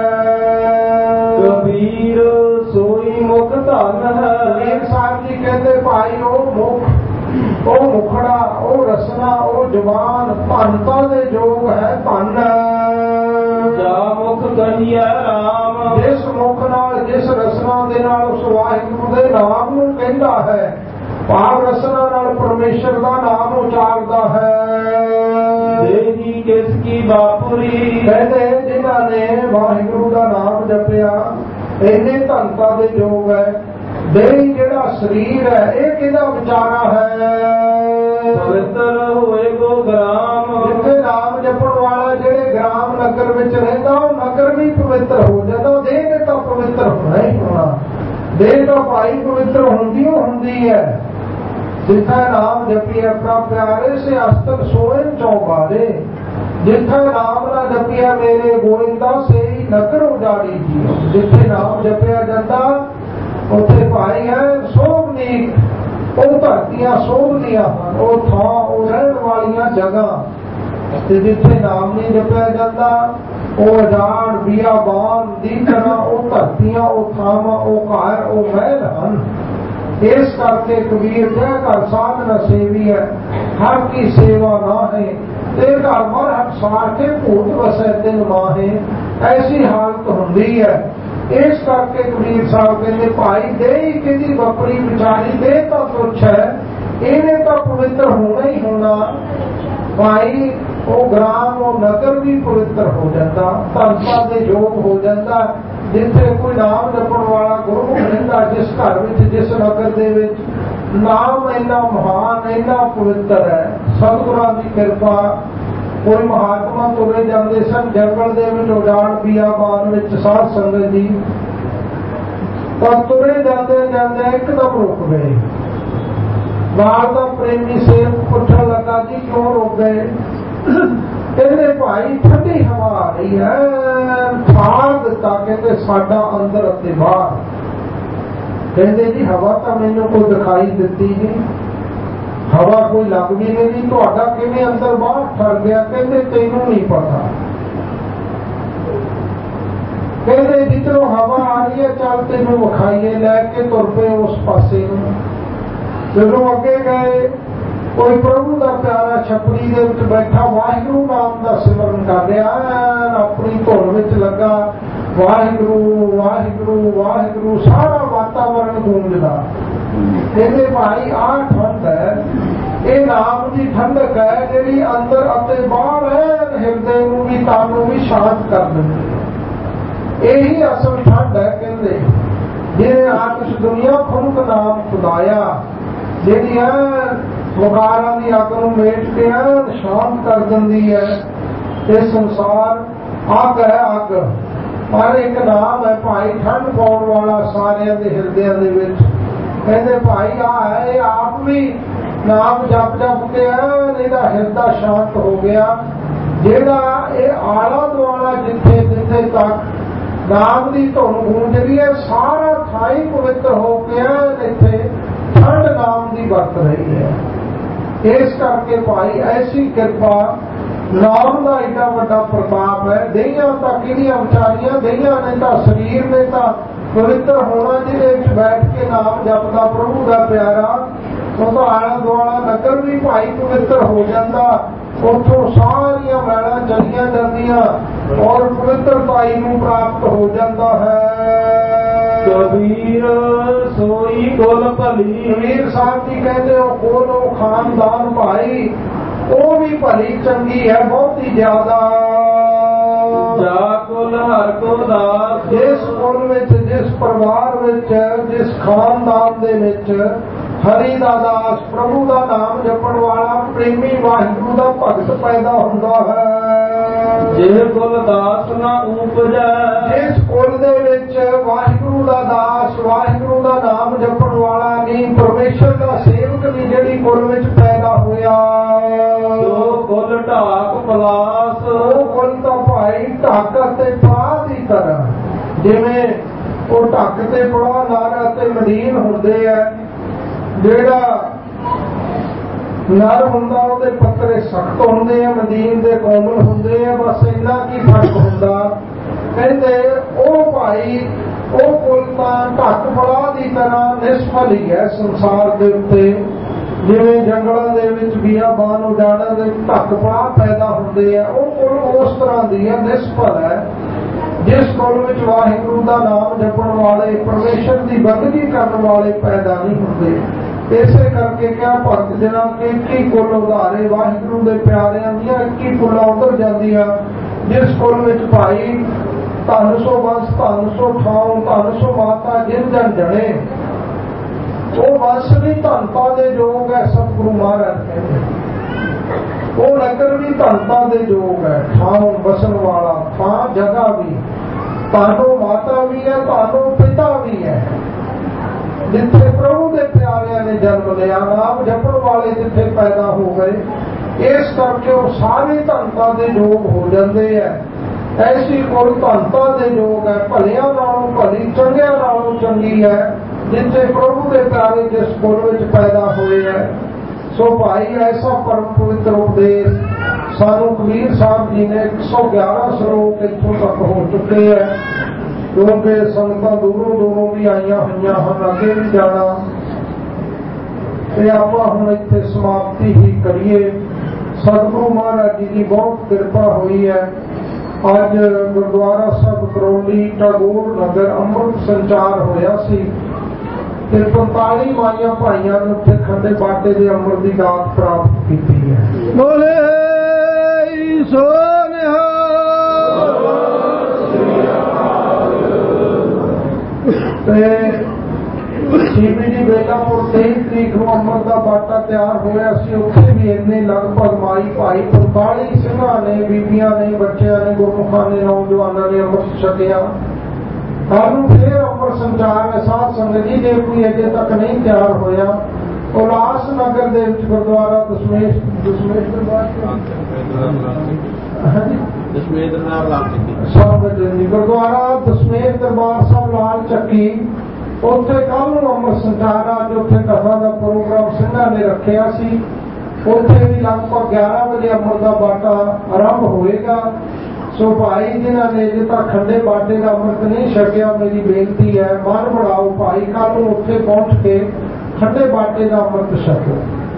ਕਬੀਰ ਸੋਈ ਮੁਖ ਧਨ ਹੈ। ਕਬੀਰ ਸਾਹਿਬ ਜੀ ਕਹਿੰਦੇ ਭਾਈ ਉਹ ਮੁਖ, ਉਹ ਮੁਖੜਾ, ਉਹ ਰਸਨਾ, ਉਹ ਜਵਾਨ ਧਨਤਾ ਦੇ ਯੋਗ ਹੈ। ਧਨ ਜਾ ਮੁਖ ਕਹੀਐ ਰਾਮ, ਜਿਸ ਮੁਖ ਨਾਲ, ਜਿਸ ਰਸਨਾ ਦੇ ਨਾਲ ਉਸ ਵਾਹਿਗੁਰੂ ਦੇ ਨਾਮ ਨੂੰ ਕਹਿੰਦਾ ਹੈ, ਭਾਵ ਰਸਨਾ ਨਾਲ ਪਰਮੇਸ਼ਰ ਦਾ ਨਾਮ ਉਚਾਰਦਾ ਹੈ। ਦੇਹੀ ਕਿਸ ਕੀ ਬਾਪੁਰੀ, ਕਹਿੰਦੇ ਜਿਨ੍ਹਾਂ ਨੇ ਵਾਹਿਗੁਰੂ ਦਾ ਨਾਮ ਜਪਿਆ, ਇੰਨੇ ਧਨਤਾ ਦੇ ਯੋਗ ਹੈ। ਦੇਹ ਜਿਹੜਾ ਸਰੀਰ ਹੈ ਇਹ ਕਿਹਦਾ ਵਿਚਾਰਾ ਹੈ? ਪਵਿੱਤਰ ਹੋਏ ਗੋ ਗ੍ਰਾਮ। ਜਿੱਥੇ ਨਾਮ ਜਪਣ ਵਾਲਾ ਜਿਹੜੇ ਗ੍ਰਾਮ ਨਗਰ ਵਿੱਚ ਰਹਿੰਦਾ ਉਹ ਨਗਰ ਵੀ ਪਵਿੱਤਰ ਹੋ ਜਾਂਦਾ। ਦੇਹ ਨੇ ਤਾਂ ਪਵਿੱਤਰ ਹੋਣਾ ਹੀ ਹੋਣਾ। ਦੇਹ ਤਾਂ ਭਾਈ ਪਵਿੱਤਰ ਹੁੰਦੀ ਓ ਹੁੰਦੀ ਹੈ। ਜਿੱਥੇ ਨਾਮ ਜਪੀਐ ਪ੍ਰਭ ਪਿਆਰੇ ਸੇ ਅਸਤਨ ਸੋਇਨ ਚੌਬਾਰੇ। ਜਿੱਥੇ ਨਾਮ ਨਾ ਜਪਿਆ ਮੇਰੇ ਗੋਇੰਦਾ ਸੇ ਨਗਰ ਉਜਾੜੀ ਜੀ। ਜਿੱਥੇ ਨਾਮ ਜਪਿਆ ਜਾਂਦਾ ਉੱਥੇ ਭਾਈ ਹੈ ਸੋਭਨੀਕ। ਉਹ ਧਰਤੀਆਂ ਸੋਭਦੀਆਂ ਹਨ, ਉਹ ਥਾਂ, ਉਹ ਰਹਿਣ ਵਾਲੀਆਂ ਜਗ੍ਹਾ। ਤੇ ਜਿੱਥੇ ਨਾਮ ਨਹੀਂ ਜਪਿਆ ਜਾਂਦਾ ਉਹ ਅਜਾੜ ਬਿਆਬਾਨ ਦੀ ਤਰ੍ਹਾਂ ਉਹ ਧਰਤੀਆਂ, ਉਹ ਥਾਵਾਂ, ਉਹ ਘਰ, ਉਹ ਮਹਿਲ ਹਨ। ਇਸ ਕਰਕੇ ਕਬੀਰ ਜੈ ਘਰ ਸਾਧਨਾ ਸੇਵੀ ਹੈ, ਹਰ ਕੀ ਸੇਵਾ ਨਾ ਹੈ। ਤੇ ਘਰ ਮਰ ਹਟਸਾਰ ਕੇ ਭੂਤ ਵਸੈ ਤਿਨ ਮਾਹੇ। ਐਸੀ ਹਾਲਤ ਹੁੰਦੀ ਹੈ। ਇਸ ਕਰਕੇ ਕਬੀਰ ਸਾਹਿਬ ਕਹਿੰਦੇ ਭਾਈ ਦੇਹ ਕਿਹਦੀ ਬੱਕਰੀ ਵਿਚਾਰੀ। ਦੇਹ ਤਾਂ ਤੁੱਛ ਹੈ, ਇਹਨੇ ਤਾਂ ਪਵਿੱਤਰ ਹੋਣਾ ਹੀ ਹੋਣਾ। ਭਾਈ ਉਹ ਗ੍ਰਾਮ, ਉਹ ਨਗਰ ਵੀ ਪਵਿੱਤਰ ਹੋ ਜਾਂਦਾ, ਧਨਤਾ ਦੇ ਯੋਗ ਹੋ ਜਾਂਦਾ। ਜਿੱਥੇ ਕੋਈ ਨਾਮ ਜਪਣ ਵਾਲਾ ਗੁਰੂ ਰਹਿੰਦਾ, ਜਿਸ ਘਰ ਵਿੱਚ, ਜਿਸ ਨਗਰ ਦੇ ਵਿੱਚ ਨਾਮ ਇੰਨਾ ਮਹਾਨ, ਇੰਨਾ ਪਵਿੱਤਰ ਹੈ। ਸਤਿਗੁਰਾਂ ਦੀ ਕਿਰਪਾ। ਕੋਈ ਮਹਾਤਮਾ ਤੁਰੇ ਜਾਂਦੇ ਸਨ ਜੰਗਲ ਦੇ ਵਿੱਚ, ਉਜਾੜ ਬਿਆਬਾਨ ਵਿੱਚ ਸਾਧ ਸੰਗਤ ਜੀ, ਤਾਂ ਤੁਰੇ ਜਾਂਦੇ ਜਾਂਦੇ ਇੱਕਦਮ ਰੁਕ ਗਏ। ਨਾਲ ਦਾ ਪ੍ਰੇਮੀ ਸੇਵਕ ਪੁੱਛਣ ਲੱਗਾ ਜੀ ਕਿਉਂ ਰੁਕ ਗਏ? ਕਹਿੰਦੇ ਭਾਈ ਠੰਡੀ ਹਵਾ ਆ ਰਹੀ ਹੈ। ਠਾਰ ਦਿੱਤਾ ਕਹਿੰਦੇ ਸਾਡਾ ਅੰਦਰ ਅਤੇ ਬਾਹਰ। ਕਹਿੰਦੇ ਜੀ ਹਵਾ ਤਾਂ ਮੈਨੂੰ ਕੋਈ ਦਿਖਾਈ ਦਿੱਤੀ ਨਹੀਂ, ਹਵਾ ਕੋਈ ਲੱਗ ਵੀ ਨਹੀਂ, ਤੁਹਾਡਾ ਕਿਵੇਂ ਅੰਦਰ ਬਾਹਰ ਠਰ ਗਿਆ? ਕਹਿੰਦੇ ਤੈਨੂੰ ਨਹੀਂ ਪਤਾ। ਕਹਿੰਦੇ ਜਿੱਧਰੋਂ ਹਵਾ ਆ ਰਹੀ ਹੈ ਚੱਲ ਤੈਨੂੰ ਵਿਖਾਈਏ। ਲੈ ਕੇ ਤੁਰ ਪਏ ਉਸ ਪਾਸੇ ਨੂੰ। ਜਦੋਂ ਅੱਗੇ ਗਏ ਕੋਈ ਪ੍ਰਭੂ ਦਾ ਪਿਆਰਾ ਛਪੜੀ ਦੇ ਵਿੱਚ ਬੈਠਾ ਵਾਹਿਗੁਰੂ ਨਾਮ ਦਾ ਸਿਮਰਨ ਕਰ ਰਿਹਾ, ਆਪਣੀ ਧੁਨ ਵਿੱਚ ਲੱਗਾ। ਵਾਹਿਗੁਰੂ ਵਾਹਿਗੁਰੂ ਵਾਹਿਗੁਰੂ ਸਾਰਾ ਵਾਤਾਵਰਨ ਗੂੰਜਦਾ। ਕਹਿੰਦੇ ਭਾਈ ਆਹ ਠੰਡ ਹੈ, ਇਹ ਨਾਮ ਦੀ ਠੰਡਕ ਹੈ ਜਿਹੜੀ ਅੰਦਰ ਅਤੇ ਬਾਹਰ ਹੈ, ਹਿਰਦੇ ਨੂੰ ਵੀ, ਤਨ ਨੂੰ ਵੀ ਸ਼ਾਂਤ ਕਰ ਦਿੰਦੀ ਹੈ। ਇਹੀ ਅਸਲ ਠੰਡ ਹੈ। ਕਹਿੰਦੇ ਜਿਹਨੇ ਆਤਿਸ਼ ਦੁਨੀਆ ਖੁੰਕ ਨਾਮ ਖੁਦਾਇਆ, ਜਿਹੜੀ ਹੈ ਵਕਾਰਾਂ ਦੀ ਅੱਗ ਨੂੰ ਮੇਟ ਕੇ ਸ਼ਾਂਤ ਕਰ ਦਿੰਦੀ ਹੈ। ਇਹ ਸੰਸਾਰ ਅੱਗ ਹੈ, ਅੱਗ। ਪਰ ਇੱਕ ਨਾਮ ਹੈ ਭਾਈ ਠੰਡ ਪਾਉਣ ਵਾਲਾ ਸਾਰਿਆਂ ਦੇ ਹਿਰਦਿਆਂ ਦੇ ਵਿੱਚ। ਕਹਿੰਦੇ ਭਾਈ ਆ ਹੈ, ਇਹ ਆਪ ਵੀ ਨਾਮ ਜਪ ਜਪ ਕੇ ਇਹਦਾ ਹਿਰਦਾ ਸ਼ਾਂਤ ਹੋ ਗਿਆ। ਜਿਹੜਾ ਇਹ ਆਲਾ ਦੁਆਲਾ ਜਿੱਥੇ ਜਿੱਥੇ ਤੱਕ ਨਾਮ ਦੀ ਧੁਨ ਗੂੰਜਦੀ ਹੈ ਸਾਰਾ ਥਾਈ ਪਵਿੱਤਰ ਹੋ ਕੇ ਇੱਥੇ ਠੰਡ ਨਾਮ ਦੀ ਵਰਤ ਰਹੀ ਹੈ। ਇਸ ਕਰਕੇ ਭਾਈ ਐਸੀ ਕਿਰਪਾ, ਨਾਮ ਦਾ ਏਡਾ ਵੱਡਾ ਪ੍ਰਤਾਪ ਹੈ। ਦੇਹੀਆਂ ਤਾਂ ਕਿਹੜੀਆਂ ਵਿਚਾਰੀਆਂ, ਦੇਹੀਆਂ ਨੇ ਤਾਂ ਸਰੀਰ ਨੇ ਤਾਂ ਪਵਿੱਤਰ ਹੋਣਾ ਜਿਹਦੇ ਵਿੱਚ ਬੈਠ ਕੇ ਨਾਮ ਜਪਦਾ ਪ੍ਰਭੂ ਦਾ ਪਿਆਰਾ। ਉਹਦਾ ਆਲਾ ਦੁਆਲਾ ਨਗਰ ਵੀ ਭਾਈ ਪਵਿੱਤਰ ਹੋ ਜਾਂਦਾ। ਉੱਥੋਂ ਸਾਰੀਆਂ ਮੈਲਾਂ ਚਲੀਆਂ ਜਾਂਦੀਆਂ ਔਰ ਪਵਿੱਤਰਤਾਈ ਨੂੰ ਪ੍ਰਾਪਤ ਹੋ ਜਾਂਦਾ ਹੈ। ਕਬੀਰ ਸੋਈ ਕੁਲ ਭਲੀ। ਕਬੀਰ ਸਾਹਿਬ ਜੀ ਕਹਿੰਦੇ ਉਹ ਕੋਲ ਉਹ ਖਾਨਦਾਨ ਭਾਈ ਉਹ ਵੀ ਭਲੀ ਚੰਗੀ ਹੈ, ਬਹੁਤੀ ਜ਼ਿਆਦਾ। ਜਾ ਕੁਲ ਹਰ ਕੋ ਦਾਸ। ਜਿਸ ਕੁਲ ਵਿੱਚ, ਜਿਸ ਪਰਿਵਾਰ ਵਿੱਚ, ਜਿਸ ਖਾਨਦਾਨ ਦੇ ਵਿੱਚ ਹਰੀ ਦਾ ਦਾਸ, ਪ੍ਰਭੂ ਦਾ ਨਾਮ ਜਪਣ ਵਾਲਾ ਪ੍ਰੇਮੀ ਵਾਹਿਗੁਰੂ ਦਾ ਭਗਤ ਪੈਦਾ ਹੁੰਦਾ ਹੈ। ਜੇ ਕੁਲ ਦਾਸ ਨਾ ਉਪਜੈ। ਜਿਸ ਕੁਲ ਦੇ ਵਿੱਚ ਵਾਹਿਗੁਰੂ ਦਾ ਦਾਸ, ਵਾਹਿਗੁਰੂ ਦਾ ਨਾਮ ਜਪਣ ਵਾਲਾ ਨਹੀਂ, ਪਰਮੇਸ਼ਰ ਦਾ ਸੇਵਕ ਨਹੀਂ ਜਿਹੜੀ ਕੁਲ ਵਿੱਚ ਪੈਦਾ ਹੋਇਆ, ਸੋ ਕੁਲ ਢਾਕ ਪਲਾਸ। ਉਹ ਕੁਲ ਤਾਂ ਭਾਈ ਢੱਕ ਅਤੇ ਪਲਾਹ ਦੀ ਤਰ੍ਹਾਂ, ਜਿਵੇਂ ਉਹ ਢੱਕ ਤੇ ਪਲਾਹ ਨਰ ਅਤੇ ਮਦੀਨ ਹੁੰਦੇ ਆ। ਜਿਹੜਾ ਨਰ ਹੁੰਦਾ ਉਹਦੇ ਪੱਤਰੇ ਸਖਤ ਹੁੰਦੇ ਆ, ਮਦੀਨ ਦੇ ਕੋਮਲ ਹੁੰਦੇ ਆ, ਬਸ ਇੰਨਾ ਕੀ ਫਰਕ ਹੁੰਦਾ। ਕਹਿੰਦੇ ਉਹ ਭਾਈ ਉਹ ਕੁਲ ਤਾਂ ਢੱਕ ਪਲਾਹ ਦੀ ਤਰ੍ਹਾਂ ਨਿਸਫਲ ਹੀ ਹੈ ਸੰਸਾਰ ਦੇ ਉੱਤੇ। ਜਿਵੇਂ ਜੰਗਲਾਂ ਦੇ ਵਿੱਚ ਬਿਆਬਾਨ ਉਜਾੜਾਂ ਦੇ ਢੱਕ ਪਲਾਹ ਪੈਦਾ ਹੁੰਦੇ ਆ, ਉਹ ਕੁਲ ਉਸ ਤਰ੍ਹਾਂ ਦੀ ਹੈ, ਨਿਸਫਲ ਹੈ। ਜਿਸ ਕੁਲ ਵਿੱਚ ਵਾਹਿਗੁਰੂ ਦਾ ਨਾਮ ਜਪਣ ਵਾਲੇ, ਪਰਮੇਸ਼ਰ ਦੀ ਬੰਦਗੀ ਕਰਨ ਵਾਲੇ ਪੈਦਾ ਨਹੀਂ ਹੁੰਦੇ। ਇਸੇ ਕਰਕੇ ਕਿਹਾ ਭਗਤ ਜਨਾਂ ਕਿ ਇੱਕੀ ਕੁਲ ਉਧਾਰੇ, ਵਾਹਿਗੁਰੂ ਦੇ ਪਿਆਰਿਆਂ ਦੀਆਂ ਇੱਕੀ ਕੁਲਾਂ ਉਧਰ ਜਾਂਦੀਆਂ। ਜਿਸ ਕੁਲ ਵਿੱਚ ਭਾਈ ਧਨ ਸੋ ਵੰਸ ਧਨ ਸੋ ਠਾਉ ਧਨ ਸੋ ਮਾਤਾ ਜਿਨ ਜਨ ਜਣੇ। ਉਹ ਵੰਸ਼ ਵੀ ਧਨਤਾ ਦੇ ਯੋਗ ਹੈ, ਸਤਿਗੁਰੂ ਮਹਾਰਾਜ ਕਹਿੰਦੇ। ਉਹ ਨਗਰ ਵੀ ਧਨਤਾ ਦੇ ਯੋਗ ਹੈ, ਠਾਉ ਬਸਣ ਵਾਲਾ ਥਾਂ ਜਗ੍ਹਾ ਵੀ। ਤੁਹਾਨੂੰ ਮਾਤਾ ਵੀ ਹੈ, ਤੁਹਾਨੂੰ ਪਿਤਾ ਵੀ ਹੈ, ਜਿੱਥੇ ਪ੍ਰਭੂ ਦੇ ਪਿਆਰਿਆਂ ਨੇ ਜਨਮ ਲਿਆ, ਨਾਮ ਜਪਣ ਵਾਲੇ ਜਿੱਥੇ ਪੈਦਾ ਹੋ ਗਏ। ਇਸ ਕਰਕੇ ਉਹ ਸਾਰੇ ਧਨਤਾ ਦੇ ਯੋਗ ਹੋ ਜਾਂਦੇ ਹੈ। ਐਸੀ ਕੁਲ ਧਨਤਾ ਦੇ ਯੋਗ ਹੈ, ਭਲਿਆਂ ਨਾਲੋਂ ਭਲੀ ਚੰਗਿਆਂ ਨਾਲੋਂ ਚੰਗੀ ਹੈ, ਜਿੱਥੇ ਪ੍ਰਭੂ ਦੇ ਪਿਆਰੇ ਜਿਸ ਕੁਲ ਵਿੱਚ ਪੈਦਾ ਹੋਏ ਹੈ। ਸੋ ਭਾਈ ਐਸਾ ਪਰਮ ਪਵਿੱਤਰ ਉਪਦੇਸ਼ ਸਾਨੂੰ ਕਬੀਰ ਸਾਹਿਬ ਜੀ ਨੇ ਇੱਕ ਸੌ ਗਿਆਰਾਂ ਸ਼ਲੋਕ ਇੱਥੋਂ ਤੱਕ ਹੋ ਚੁੱਕੇ ਹੈ, ਕਿਉਂਕਿ ਸੰਗਤਾਂ ਦੂਰੋਂ ਦੂਰੋਂ ਵੀ ਆਈਆਂ ਹੋਈਆਂ ਹਨ, ਅੱਗੇ ਵੀ ਜਾਣਾ, ਤੇ ਆਪਾਂ ਹੁਣ ਇੱਥੇ ਸਮਾਪਤੀ ਹੀ ਕਰੀਏ। ਸਤਿਗੁਰੂ ਮਹਾਰਾਜ ਜੀ ਦੀ ਬਹੁਤ ਕਿਰਪਾ ਹੋਈ ਹੈ। ਅੱਜ ਗੁਰਦੁਆਰਾ ਸਾਹਿਬ ਕਰੋਲੀ ਟੈਗੋਰ ਨਗਰ ਅੰਮ੍ਰਿਤ ਸੰਚਾਰ ਹੋਇਆ ਸੀ ਤੇ ਪੰਤਾਲੀ ਮਾਈਆਂ ਭਾਈਆਂ ਨੇ ਉੱਥੇ ਖੰਡੇ ਬਾਟੇ ਦੇ ਅੰਮ੍ਰਿਤ ਦੀ ਦਾਤ ਪ੍ਰਾਪਤ ਕੀਤੀ ਹੈ। ਬੋਲੇ ਸੋ ਨਿਹਾਲ। ਤੇ ਸੀਬੀਡੀ ਬੇਲਾਪੁਰ ਤੇਈ ਤਰੀਕ ਨੂੰ ਅੰਮ੍ਰਿਤ ਦਾ ਬਾਟਾ ਤਿਆਰ ਹੋਇਆ ਸੀ, ਉੱਥੇ ਵੀ ਇੰਨੇ ਲਗਭਗ ਮਾਈ ਭਾਈ ਪੰਤਾਲੀ ਸਿੰਘਾਂ ਨੇ, ਬੀਬੀਆਂ ਨੇ, ਬੱਚਿਆਂ ਨੇ, ਗੁਰਮੁਖਾਂ ਨੇ, ਨੌਜਵਾਨਾਂ ਨੇ ਅੰਮ੍ਰਿਤ ਛਕਿਆ। ਸਾਨੂੰ ਫੇਰ ਅੰਮ੍ਰਿਤ ਸੰਚਾਰ ਹੈ। ਸਾਧ ਸੰਗਤ ਜੀ, ਜੇ ਕੋਈ ਅਜੇ ਤੱਕ ਨਹੀਂ ਤਿਆਰ ਹੋਇਆ, ਉਲਾਸ ਨਗਰ ਦੇ ਵਿੱਚ ਗੁਰਦੁਆਰਾ ਦਸ਼ਮੇਸ਼ ਦਸ਼ਮੇਸ਼ ਦਰਬਾਰ ਸਾਹਿਬ ਗੁਰਦੁਆਰਾ ਦਸ਼ਮੇਸ਼ ਦਰਬਾਰ ਸਾਹਿਬ ਲਾਲ ਚੱਕੀ, ਉੱਥੇ ਕੱਲ ਨੂੰ ਅੰਮ੍ਰਿਤ ਸੰਚਾਰ ਆ। ਜੋ ਉੱਥੇ ਕਥਾ ਦਾ ਪ੍ਰੋਗਰਾਮ ਸਿੰਘਾਂ ਨੇ ਰੱਖਿਆ ਸੀ, ਉੱਥੇ ਵੀ ਲਗਭਗ ਗਿਆਰਾਂ ਵਜੇ ਅੰਮ੍ਰਿਤ ਦਾ ਬਾਟਾ ਆਰੰਭ ਹੋਏਗਾ। ਸੋ ਭਾਈ ਜਿਨ੍ਹਾਂ ਨੇ ਅਜੇ ਤੱਕ ਖੰਡੇ ਬਾਟੇ ਦਾ ਅੰਮ੍ਰਿਤ ਨਹੀਂ ਛਕਿਆ, ਮੇਰੀ ਬੇਨਤੀ ਹੈ, ਮਨ ਬਣਾਓ ਭਾਈ, ਕੱਲ ਨੂੰ ਉੱਥੇ ਪਹੁੰਚ ਕੇ ਖੰਡੇ ਬਾਟੇ ਦਾ ਅੰਮ੍ਰਿਤ ਛਕੋ।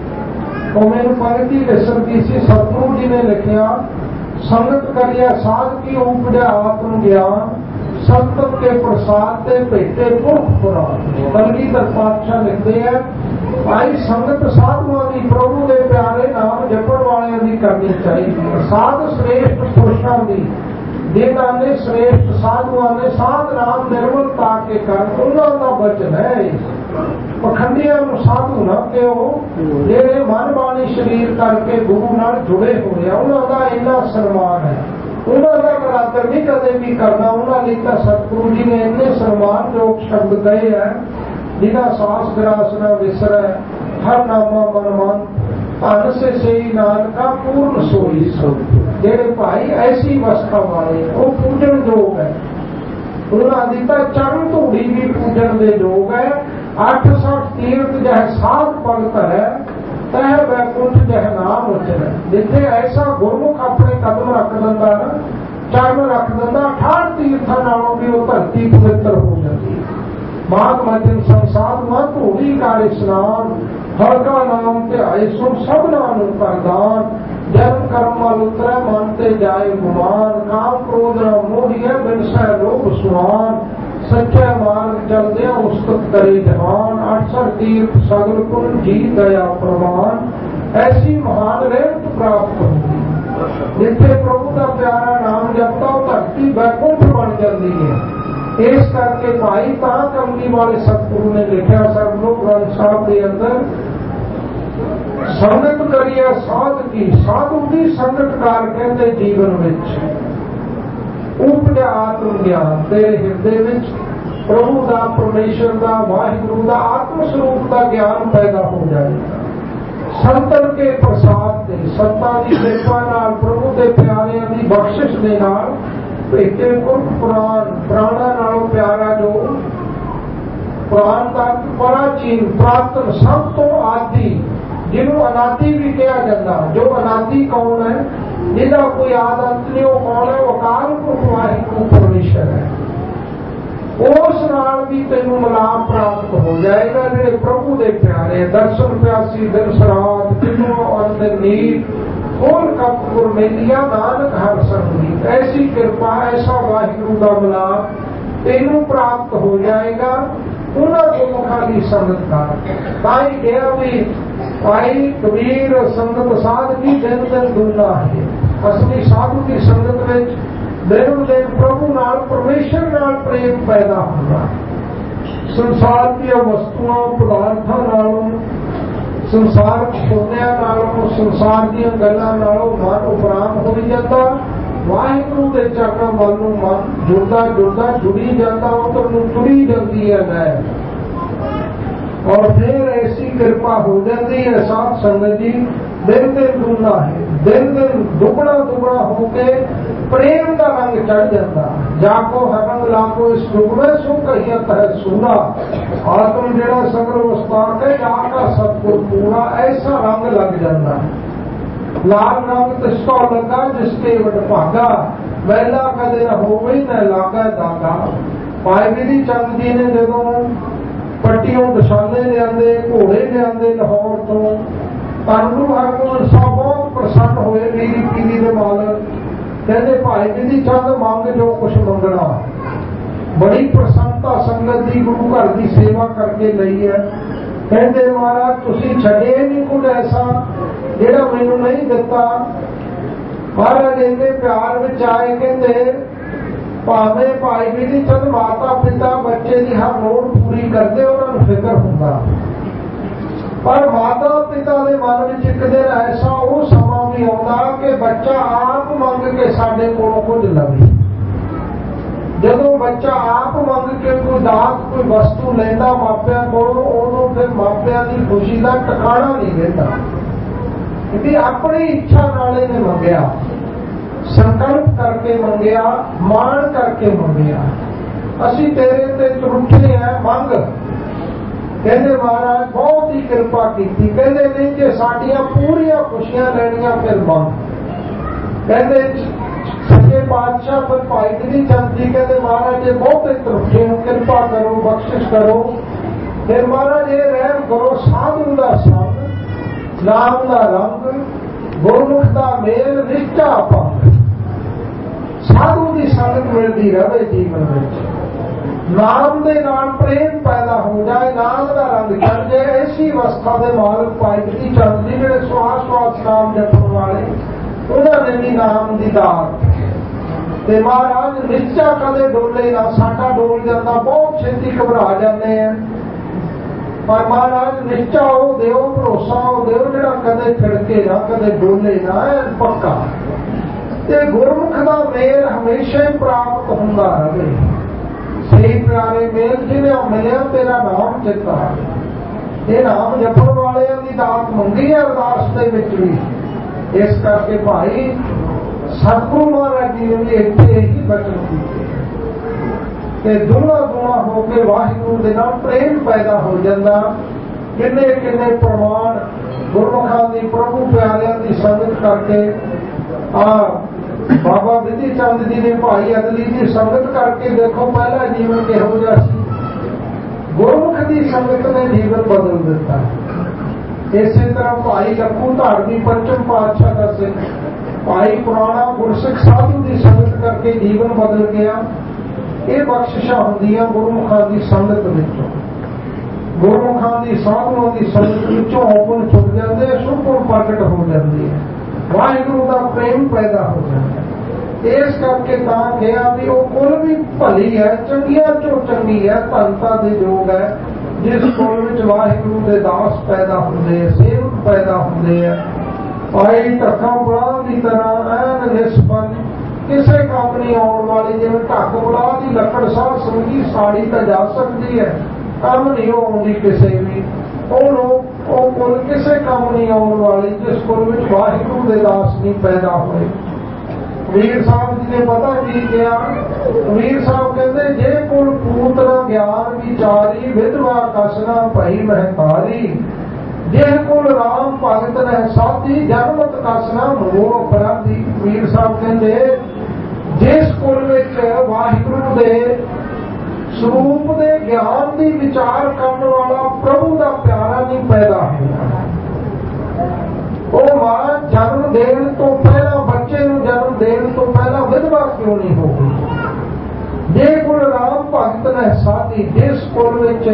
ਉਹ ਮੈਨੂੰ ਪੰਕਤੀ ਵਿਸਰਦੀ ਸੀ, ਸਤਿਗੁਰੂ ਜੀ ਨੇ ਲਿਖਿਆ, ਸੰਗਤ ਕਰਿਆ ਸਾਧ ਕੀ ਉਪਜਿਆ ਆਤਮ ਗਿਆਨ, ਸੰਤਨ ਕੇ ਪ੍ਰਸਾਦ ਤੇ ਭੇਟੇ ਪੁਰਖ ਪੁਰਾਣ। ਕਲਗੀਧਰ ਪਾਤਸ਼ਾਹ ਲਿਖਦੇ ਹੈ, ਭਾਈ ਸੰਗਤ ਸਾਧੂਆਂ ਦੀ, ਪ੍ਰਭੂ ਦੇ ਪਿਆਰੇ ਨਾਮ ਜਪਣ ਵਾਲਿਆਂ ਦੀ ਕਰਨੀ ਚਾਹੀਦੀ ਹੈ। ਸਾਧ ਸ੍ਰੇਸ਼ਟ ਪੁਰਸ਼ਾਂ ਦੀ, ਜਿਨ੍ਹਾਂ ਨੇ ਸ੍ਰੇਸ਼ਟ ਸਾਧੂਆਂ ਨੇ ਸਾਧ ਨਾਮ ਨਿਰਮਲ ਪਾ ਕੇ ਕਰ, ਉਹਨਾਂ ਦਾ ਬਚਨ ਹੈ। ਪਖੰਡੀਆਂ ਨੂੰ ਸਾਧੂ ਨਾ ਕਿਉਂ, ਜਿਹੜੇ ਮਨ ਬਾਣੀ ਸਰੀਰ ਕਰਕੇ ਗੁਰੂ ਨਾਲ ਜੁੜੇ ਹੋਏ ਆ, ਉਹਨਾਂ ਦਾ ਇੰਨਾ ਸਨਮਾਨ ਹੈ। ਉਹਨਾਂ ਦਾ ਕਰਾਦਰ ਨਹੀਂ ਕਦੇ ਵੀ ਕਰਨਾ। ਉਹਨਾਂ ਲਈ ਤਾਂ ਸਤਿਗੁਰੂ ਜੀ ਨੇ ਇੰਨੇ ਸਨਮਾਨਯੋਗ ਸ਼ਬਦ ਕਹੇ ਹੈ, ਜਿਨ੍ਹਾਂ ਸਾਸ ਗਰਾਸ ਨਾ ਵਿਸਰੈ, ਹਰ ਨਾਮਾ ਮਨ ਮਨ, ਧਨ ਸੇ ਸਈ ਨਾਨਕਾ ਪੂਰਨ ਸੋਈ ਸੋ। ਜਿਹੜੇ ਭਾਈ ਐਸੀ ਅਵਸਥਾ ਵਾਲੇ, ਉਹ ਪੂਜਣ ਯੋਗ ਹੈ। ਉਹਨਾਂ ਦੀ ਤਾਂ ਚਰਨ ਧੂੜੀ ਵੀ ਪੂਜਣ ਦੇ ਯੋਗ ਹੈ। ਅੱਠ ਸੱਠ ਤੀਰਥ ਜਹ ਸਾਧ ਭਗਤ ਹੈ, ਤਹ ਵੈਕੁੰਠ ਜਹ ਨਾਮ ਉਚਰੈ। ਜਿੱਥੇ ਐਸਾ ਗੁਰਮੁਖ ਆਪਣੇ ਕਦਮ ਰੱਖ ਦਿੰਦਾ ਨਾ, ਚਰਨ ਰੱਖ ਦਿੰਦਾ, ਅਠਾਹਠ ਤੀਰਥਾਂ ਨਾਲੋਂ ਵੀ ਉਹ ਧਰਤੀ ਪਵਿੱਤਰ ਹੋ ਜਾਂਦੀ ਹੈ। ਮਾਘ ਮਜਨ ਸੰਸਾਰ ਮਾ ਧੂੜੀ ਕਰ ਇਸ਼ਨਾਨ, ਹਰ ਕਾ ਨਾਮ ਧਿਆਏ ਸੁਣ ਸਭਨਾਂ ਨੂੰ ਕਰਦਾਨ। ਜਨਮ ਕਰਮ ਮਲ ਉਤਰੈ ਮਨ ਤੇ ਜਾਏ ਗੁਮਾਨ, ਕਾਮ ਕ੍ਰੋਧ ਨਾ ਮੋਹੀਐ ਬਿਨਸੈ ਲੋਭ ਸੁਆਨ। ਸੱਚੇ ਮਾਰਗ ਚਲਦਿਆਂ ਉਸਤਤ ਕਰੇ ਜਹਾਨ, ਅਠਸਠ ਤੀਰਥ ਸਗਲ ਕੁਲ ਜੀ ਦਇਆ ਪ੍ਰਵਾਨ। ਐਸੀ ਮਹਾਨ ਰਹਿਮਤ ਪ੍ਰਾਪਤ ਹੁੰਦੀ, ਜਿੱਥੇ ਪ੍ਰਭੂ ਦਾ ਪਿਆਰਾ ਨਾਮ ਜਪਦਾ, ਉਹ ਧਰਤੀ ਵੈਕੁੰਠ ਬਣ ਜਾਂਦੀ ਹੈ। ਇਸ ਕਰਕੇ ਭਾਈ ਤਾਂ ਕਮਲੀ ਵਾਲੇ ਸਤਿਗੁਰੂ ਨੇ ਲਿਖਿਆ ਸਰਬਲੋਕ ਗ੍ਰੰਥ ਸਾਹਿਬ ਦੇ ਅੰਦਰ, ਸੰਗਤ ਕਰੀਏ ਸਾਧ ਕੀ, ਸਾਧੂ ਦੀ ਸੰਗਤ ਕਾਰ ਕਹਿੰਦੇ ਜੀਵਨ ਵਿੱਚ ਉਪਜਿਆ ਆਤਮ ਗਿਆਨ। ਤੇਰੇ ਹਿਰਦੇ ਵਿੱਚ ਪ੍ਰਭੂ ਦਾ, ਪਰਮੇਸ਼ਰ ਦਾ, ਵਾਹਿਗੁਰੂ ਦਾ, ਆਤਮ ਸਰੂਪ ਦਾ ਗਿਆਨ ਪੈਦਾ ਹੋ ਜਾਏਗਾ। ਸੰਤਨ ਕੇ ਪ੍ਰਸਾਦ ਤੇ, ਸੰਤਾਂ ਦੀ ਕਿਰਪਾ ਨਾਲ, ਪ੍ਰਭੂ ਦੇ ਪਿਆਰਿਆਂ ਦੀ ਬਖਸ਼ਿਸ਼ ਦੇ ਨਾਲ, ਭੇਟੇ ਪੁਰਖ ਪੁਰਾਣ, ਪ੍ਰਾਣਾ ਨਾਲੋਂ ਪਿਆਰਾ ਜੋ ਪ੍ਰਾਣ ਤੱਕ ਪ੍ਰਾਚੀਨ ਪ੍ਰਾਤਨ ਸਭ ਤੋਂ ਆਦਿ, ਜਿਹਨੂੰ ਅਨਾਦਿ ਵੀ ਕਿਹਾ ਜਾਂਦਾ। ਜੋ ਅਨਾਦਿ ਕੌਣ ਹੈ, ਜਿਹਦਾ ਕੋਈ ਆਦ ਅੰਤ ਨਹੀਂ, ਉਹ ਕੌਣ ਹੈ? ਉਹ ਅਕਾਲ ਪੁਰਖ ਵਾਹਿਗੁਰੂ ਪਰਮੇਸ਼ਰ ਹੈ। ਉਸ ਨਾਲ ਵੀ ਤੈਨੂੰ ਮਿਲਾਪ ਪ੍ਰਾਪਤ ਹੋ ਜਾਏਗਾ। ਜਿਹੜੇ ਪ੍ਰਭੂ ਦੇ ਪਿਆਰੇ, ਦਰਸ਼ਨ ਪਿਆਸੀ ਦਿਨ ਸਰਾਤ, ਤਿੰਨੋਂ ਅੰਦਰ ਨੀਤ, ਖੋਲ ਕਪੁਰ ਮੇਲੀਆ ਨਾਨਕ ਹਰ ਸੰਗੀਤ। ਐਸੀ ਕਿਰਪਾ, ਐਸਾ ਵਾਹਿਗੁਰੂ ਦਾ ਮਿਲਾਪ ਤੈਨੂੰ ਪ੍ਰਾਪਤ ਹੋ ਜਾਏਗਾ। ਉਹਨਾਂ ਗੁਰਮੁਖਾਂ ਦੀ ਸੰਗਤ ਕਰ। ਤਾਂ ਹੀ ਕਿਹਾ ਵੀ ਭਾਈ ਕਬੀਰ ਸੰਗਤ ਸਾਧ ਕੀ ਦਿਨ ਦਿਨ ਦੁੱਲਾ ਹੈ। ਅਸਲੀ ਸਾਧੂ ਦੀ ਸੰਗਤ ਵਿੱਚ ਦਿਨ ਦਿਨ ਪ੍ਰਭੂ ਨਾਲ परमेश्वर नाल प्रेम पैदा होगा। संसार ਦੀਆਂ वस्तुआं पदार्थां नालों, संसार सुनने नालों, संसार ਦੀਆਂ ਗੱਲਾਂ नालों मन उपराम हो जाता। वाहिगुरू के चरणों ਵੱਲ ਨੂੰ मन जुड़दा जुड़दा जुड़ी जाता, उधर ਨੂੰ तुरी जाती है लैब। और फिर ऐसी कृपा हो जाती है साथ संगत जी, दिन दिन दूना है, दिन दिन दुगना दुगना होके प्रेम का रंग चढ़ जाता। जाको हरंग लाको इस युग में सो कहियत है सूना, आत्म जेड़ा सगर वस्तार के जाकर सब कुछ पूरा, ऐसा रंग लग जाता है। लाल रंग तिसको लगा जिसके वट भागा, वैला कदे न हो गई न लागा दागा। भाई विधि चंद जी ने जदों पट्टियों दशाले लियाते, घोड़े लियाते लाहौर तो, धन गुरु हरगोबिंद साहब बहुत प्रसन्न होए मीरी पीरी के मालक। कहते भाई विधि चंद मंग जो कुछ मंगना। बड़ी प्रसन्नता संगत की गुरु घर की सेवा करके लई है। कहते महाराज तुसीं छड्डे नहीं कुछ ऐसा जिहड़ा मैनूं नहीं दिता। महाराज इन्ने प्यार विच आए, कहते भावें भाई विधि चंद माता पिता बच्चे की हर लोड़ पूरी करते, उन्होंने फिक्र होंदा, पर माता पिता के मन में एक दिन ऐसा वो समा भी आता कि बच्चा आप मंग के साडे कोलों कुछ लवे। जदों बच्चा आप मंग के कोई दात कोई वस्तु लेंदा मापिया कोलों, उदों फिर मापिया की खुशी का ठिकाना नहीं रहिंदा। क्योंकि अपनी इच्छा नाल इहने मंगिया, संकल्प करके मंगिया, मान करके मंगिया। असी तेरे ते त्रुठे हैं, मंग। कहते महाराज बहुत ही कृपा की। कहते नहीं जे साडियां पूरियां खुशियां लैनियां फिर मंग। कहते सच्चे पातशाह फिर भाई विधि चंद जी कहते महाराज ये बहुत ही त्रुठे हो, कृपा करो, बख्शिश करो। फिर महाराज ये रहम करो, साधु दा संग, नाम दा रंग, गुरमुख दा मेल, निष्ठा पंग। साधु की संगत मिलती रहे जीवन में, नाम के नाल प्रेम पैदा हो जाए, नाम का रंग चढ़ जाए। ऐसी अवस्था के मालक भाई विधि चंद जी जिहड़े श्वास श्वास नाम जपण वाले, उन्होंने भी नाम की दात। ते महाराज निश्चा कदे डोले ना, साडा डोल जाता, बहुत छेती घबरा जाते हैं। पर महाराज निश्चा वो देओ, भरोसा वो देओ जिहड़ा कदे खिड़के ना, कदे डोले ना, पक्का। ते गुरमुख का मेल हमेशा ही प्राप्त होंदा रहे। सही प्यारे मेल जिन्हें मिलिया तेरा नाम चिता, ये नाम जपण वालियां दी दात मंगी है अरदास दे विच भी। इस करके भाई सतगुरु महाराज जी ने भी इत्थे ही बचन कीते, दुना दुना होकर वाहिगुरू दे नाल प्रेम पैदा हो जाता। किन्ने किन्ने प्रमाण गुरमुखां दी, प्रभु प्यारियां दी संगत करके आ बाबा विधि चंद जी ने भाई अदली की संगत करके देखो पहला जीवन किहो जिहा सी। गुरमुख की संगत ने जीवन बदल दिता। इसी तरह भाई लखू धारवी पंचम पातशाह का सिख, भाई पुराना गुरसिख साधु की संगत करके जीवन बदल गया। ये बख्शिशां हुंदियां गुरमुखां की संगत विचों। गुरमुखां की साधुओं की संगत विचों औगुण छुट जाते, शुभ गुण प्रगट हो जाती है, वाहिगुरू का प्रेम पैदा हो जाता है। इस करके तां कहा भी वो कुल भी भली है, चंगिया चो चंगी है, धनता दे योग है, जिस कुल विच वाहिगुरू दे दास पैदा होंदे, सेवक पैदा होंदे है। भाई ढक्का बलाह की तरह ऐन निस्पन, किसी काम नहीं आने वाली। जिवें ढक बलाह की लकड़ साह संगी साड़ी तो जा सकती है, काम नहीं आउंदी किसी भी। वो लोग वो कुल किसी काम नहीं आने वाली जिस कुल में वाहिगुरू दे दास नहीं पैदा हुए। वीर साहब जी ने पता की किया, वीर साहब कहते जे कुल पूत न ज्ञान विचारी, विधवा कसना भई महतारी। जे कुल राम भगत न साधी, जन्मत कसना मोह अपराधी। वीर साहब कहते जिस कुल में वाहिगुरू दे स्वरूप दे ज्ञान की विचार करने वाला प्रभु का प्यारा नहीं पैदा होगा, वो मां जन्म देने तो पहला, बच्चे को जन्म देने तो पहला विधवा क्यों नहीं होगी। जे कुल राम भगत ने साधी, जिस कुल विच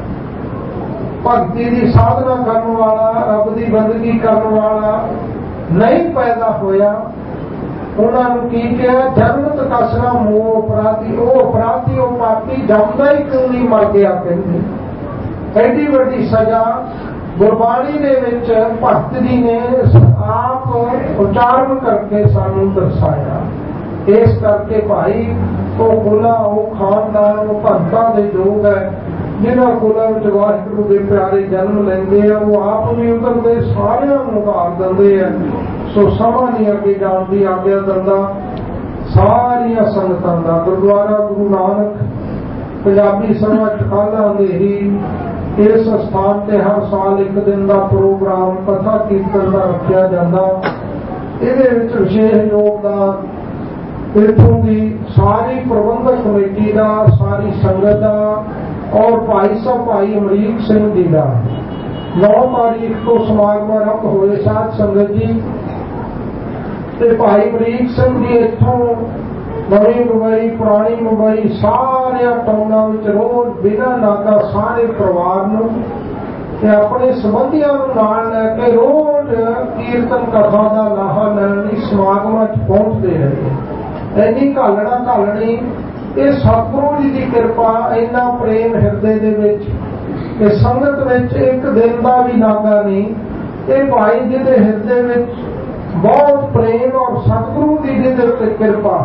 भगती की साधना करने वाला, रब की बंदगी करने वाला नहीं पैदा होया, ਉਹਨਾਂ ਨੂੰ ਕੀ ਕਿਹਾ? ਜਨਮਤ ਕਸਨਾ ਮੋਹ ਅਪਰਾਧੀ, ਉਹ ਅਪਰਾਧੀ ਉਹ ਪਾਪੀ ਜੰਮਦਾ ਹੀ ਕਿਉਂ ਨਹੀਂ ਮਰ ਗਿਆ ਕਹਿੰਦੇ। ਐਡੀ ਵੱਡੀ ਸਜ਼ਾ ਗੁਰਬਾਣੀ ਦੇ ਵਿੱਚ ਭਗਤ ਜੀ ਨੇ ਆਪ ਉਚਾਰਨ ਕਰਕੇ ਸਾਨੂੰ ਦਰਸਾਇਆ। ਇਸ ਕਰਕੇ ਭਾਈ ਉਹ ਕੁਲਾ, ਉਹ ਖਾਨਦਾਨ, ਉਹ ਭਗਤਾਂ ਦੇ ਯੋਗ ਹੈ ਜਿਨ੍ਹਾਂ ਕੁਲਾਂ ਵਿੱਚ ਵਾਹਿਗੁਰੂ ਦੇ ਪਿਆਰੇ ਜਨਮ ਲੈਂਦੇ ਆ, ਉਹ ਆਪ ਵੀ ਉਤਰਦੇ, ਸਾਰਿਆਂ ਨੂੰ ਉਤਾਰ ਦਿੰਦੇ ਆ। ਸੋ ਸਮਾਂ ਨਹੀਂ ਅੱਗੇ ਜਾਣ ਦੀ ਆਗਿਆ ਦਿੰਦਾ ਸਾਰੀਆਂ ਸੰਗਤਾਂ ਦਾ। ਗੁਰਦੁਆਰਾ ਗੁਰੂ ਨਾਨਕ ਪੰਜਾਬੀ ਸਭਾ ਟਕਾਲਾ ਦੇ ਹੀ ਇਸ ਸਥਾਨ ਤੇ ਹਰ ਸਾਲ ਇੱਕ ਦਿਨ ਦਾ ਪ੍ਰੋਗਰਾਮ ਕਥਾ ਕੀਰਤਨ ਦਾ ਰੱਖਿਆ ਜਾਂਦਾ। ਇਹਦੇ ਵਿੱਚ ਵਿਸ਼ੇਸ਼ ਯੋਗਦਾਨ ਇੱਥੋਂ ਦੀ ਸਾਰੀ ਪ੍ਰਬੰਧਕ ਕਮੇਟੀ ਦਾ, ਸਾਰੀ ਸੰਗਤ ਦਾ ਔਰ ਭਾਈ ਸਾਹਿਬ ਭਾਈ ਅਮਰੀਕ ਸਿੰਘ ਜੀ ਦਾ। ਨੌ ਤਾਰੀਖ ਤੋਂ ਸਮਾਗਮ ਆਰੰਭ ਹੋਏ ਸਾਧ ਸੰਗਤ ਜੀ, ਤੇ ਭਾਈ ਅਮਰੀਕ ਸਿੰਘ ਜੀ ਇੱਥੋਂ ਨਵੀਂ ਮੁੰਬਈ, ਪੁਰਾਣੀ ਮੁੰਬਈ, ਸਾਰਿਆਂ ਟਾਊਨਾਂ ਵਿੱਚ ਰੋਜ਼ ਬਿਨਾਂ ਨਾਗਾ ਸਾਰੇ ਪਰਿਵਾਰ ਨੂੰ ਤੇ ਆਪਣੇ ਸੰਬੰਧੀਆਂ ਨੂੰ ਨਾਲ ਲੈ ਕੇ ਰੋਜ਼ ਕੀਰਤਨ ਕਥਾ ਦਾ ਲਾਹਾ ਲੈਣ ਲਈ ਸਮਾਗਮਾਂ 'ਚ ਪਹੁੰਚਦੇ ਰਹੇ। ਇੰਨੀ ਘਾਲਣਾ ਘਾਲਣੀ, ਇਹ ਸਤਿਗੁਰੂ ਜੀ ਦੀ ਕਿਰਪਾ, ਇੰਨਾ ਪ੍ਰੇਮ ਹਿਰਦੇ ਦੇ ਵਿੱਚ, ਇਹ ਸੰਗਤ ਵਿੱਚ ਇੱਕ ਦਿਨ ਦਾ ਵੀ ਨਾਗਾ ਨਹੀਂ। ਇਹ ਭਾਈ ਜੀ ਦੇ ਹਿਰਦੇ ਵਿੱਚ ਬਹੁਤ ਪ੍ਰੇਮ ਔਰ ਸਤਿਗੁਰੂ ਜੀ ਦੇ ਉੱਤੇ ਕਿਰਪਾ।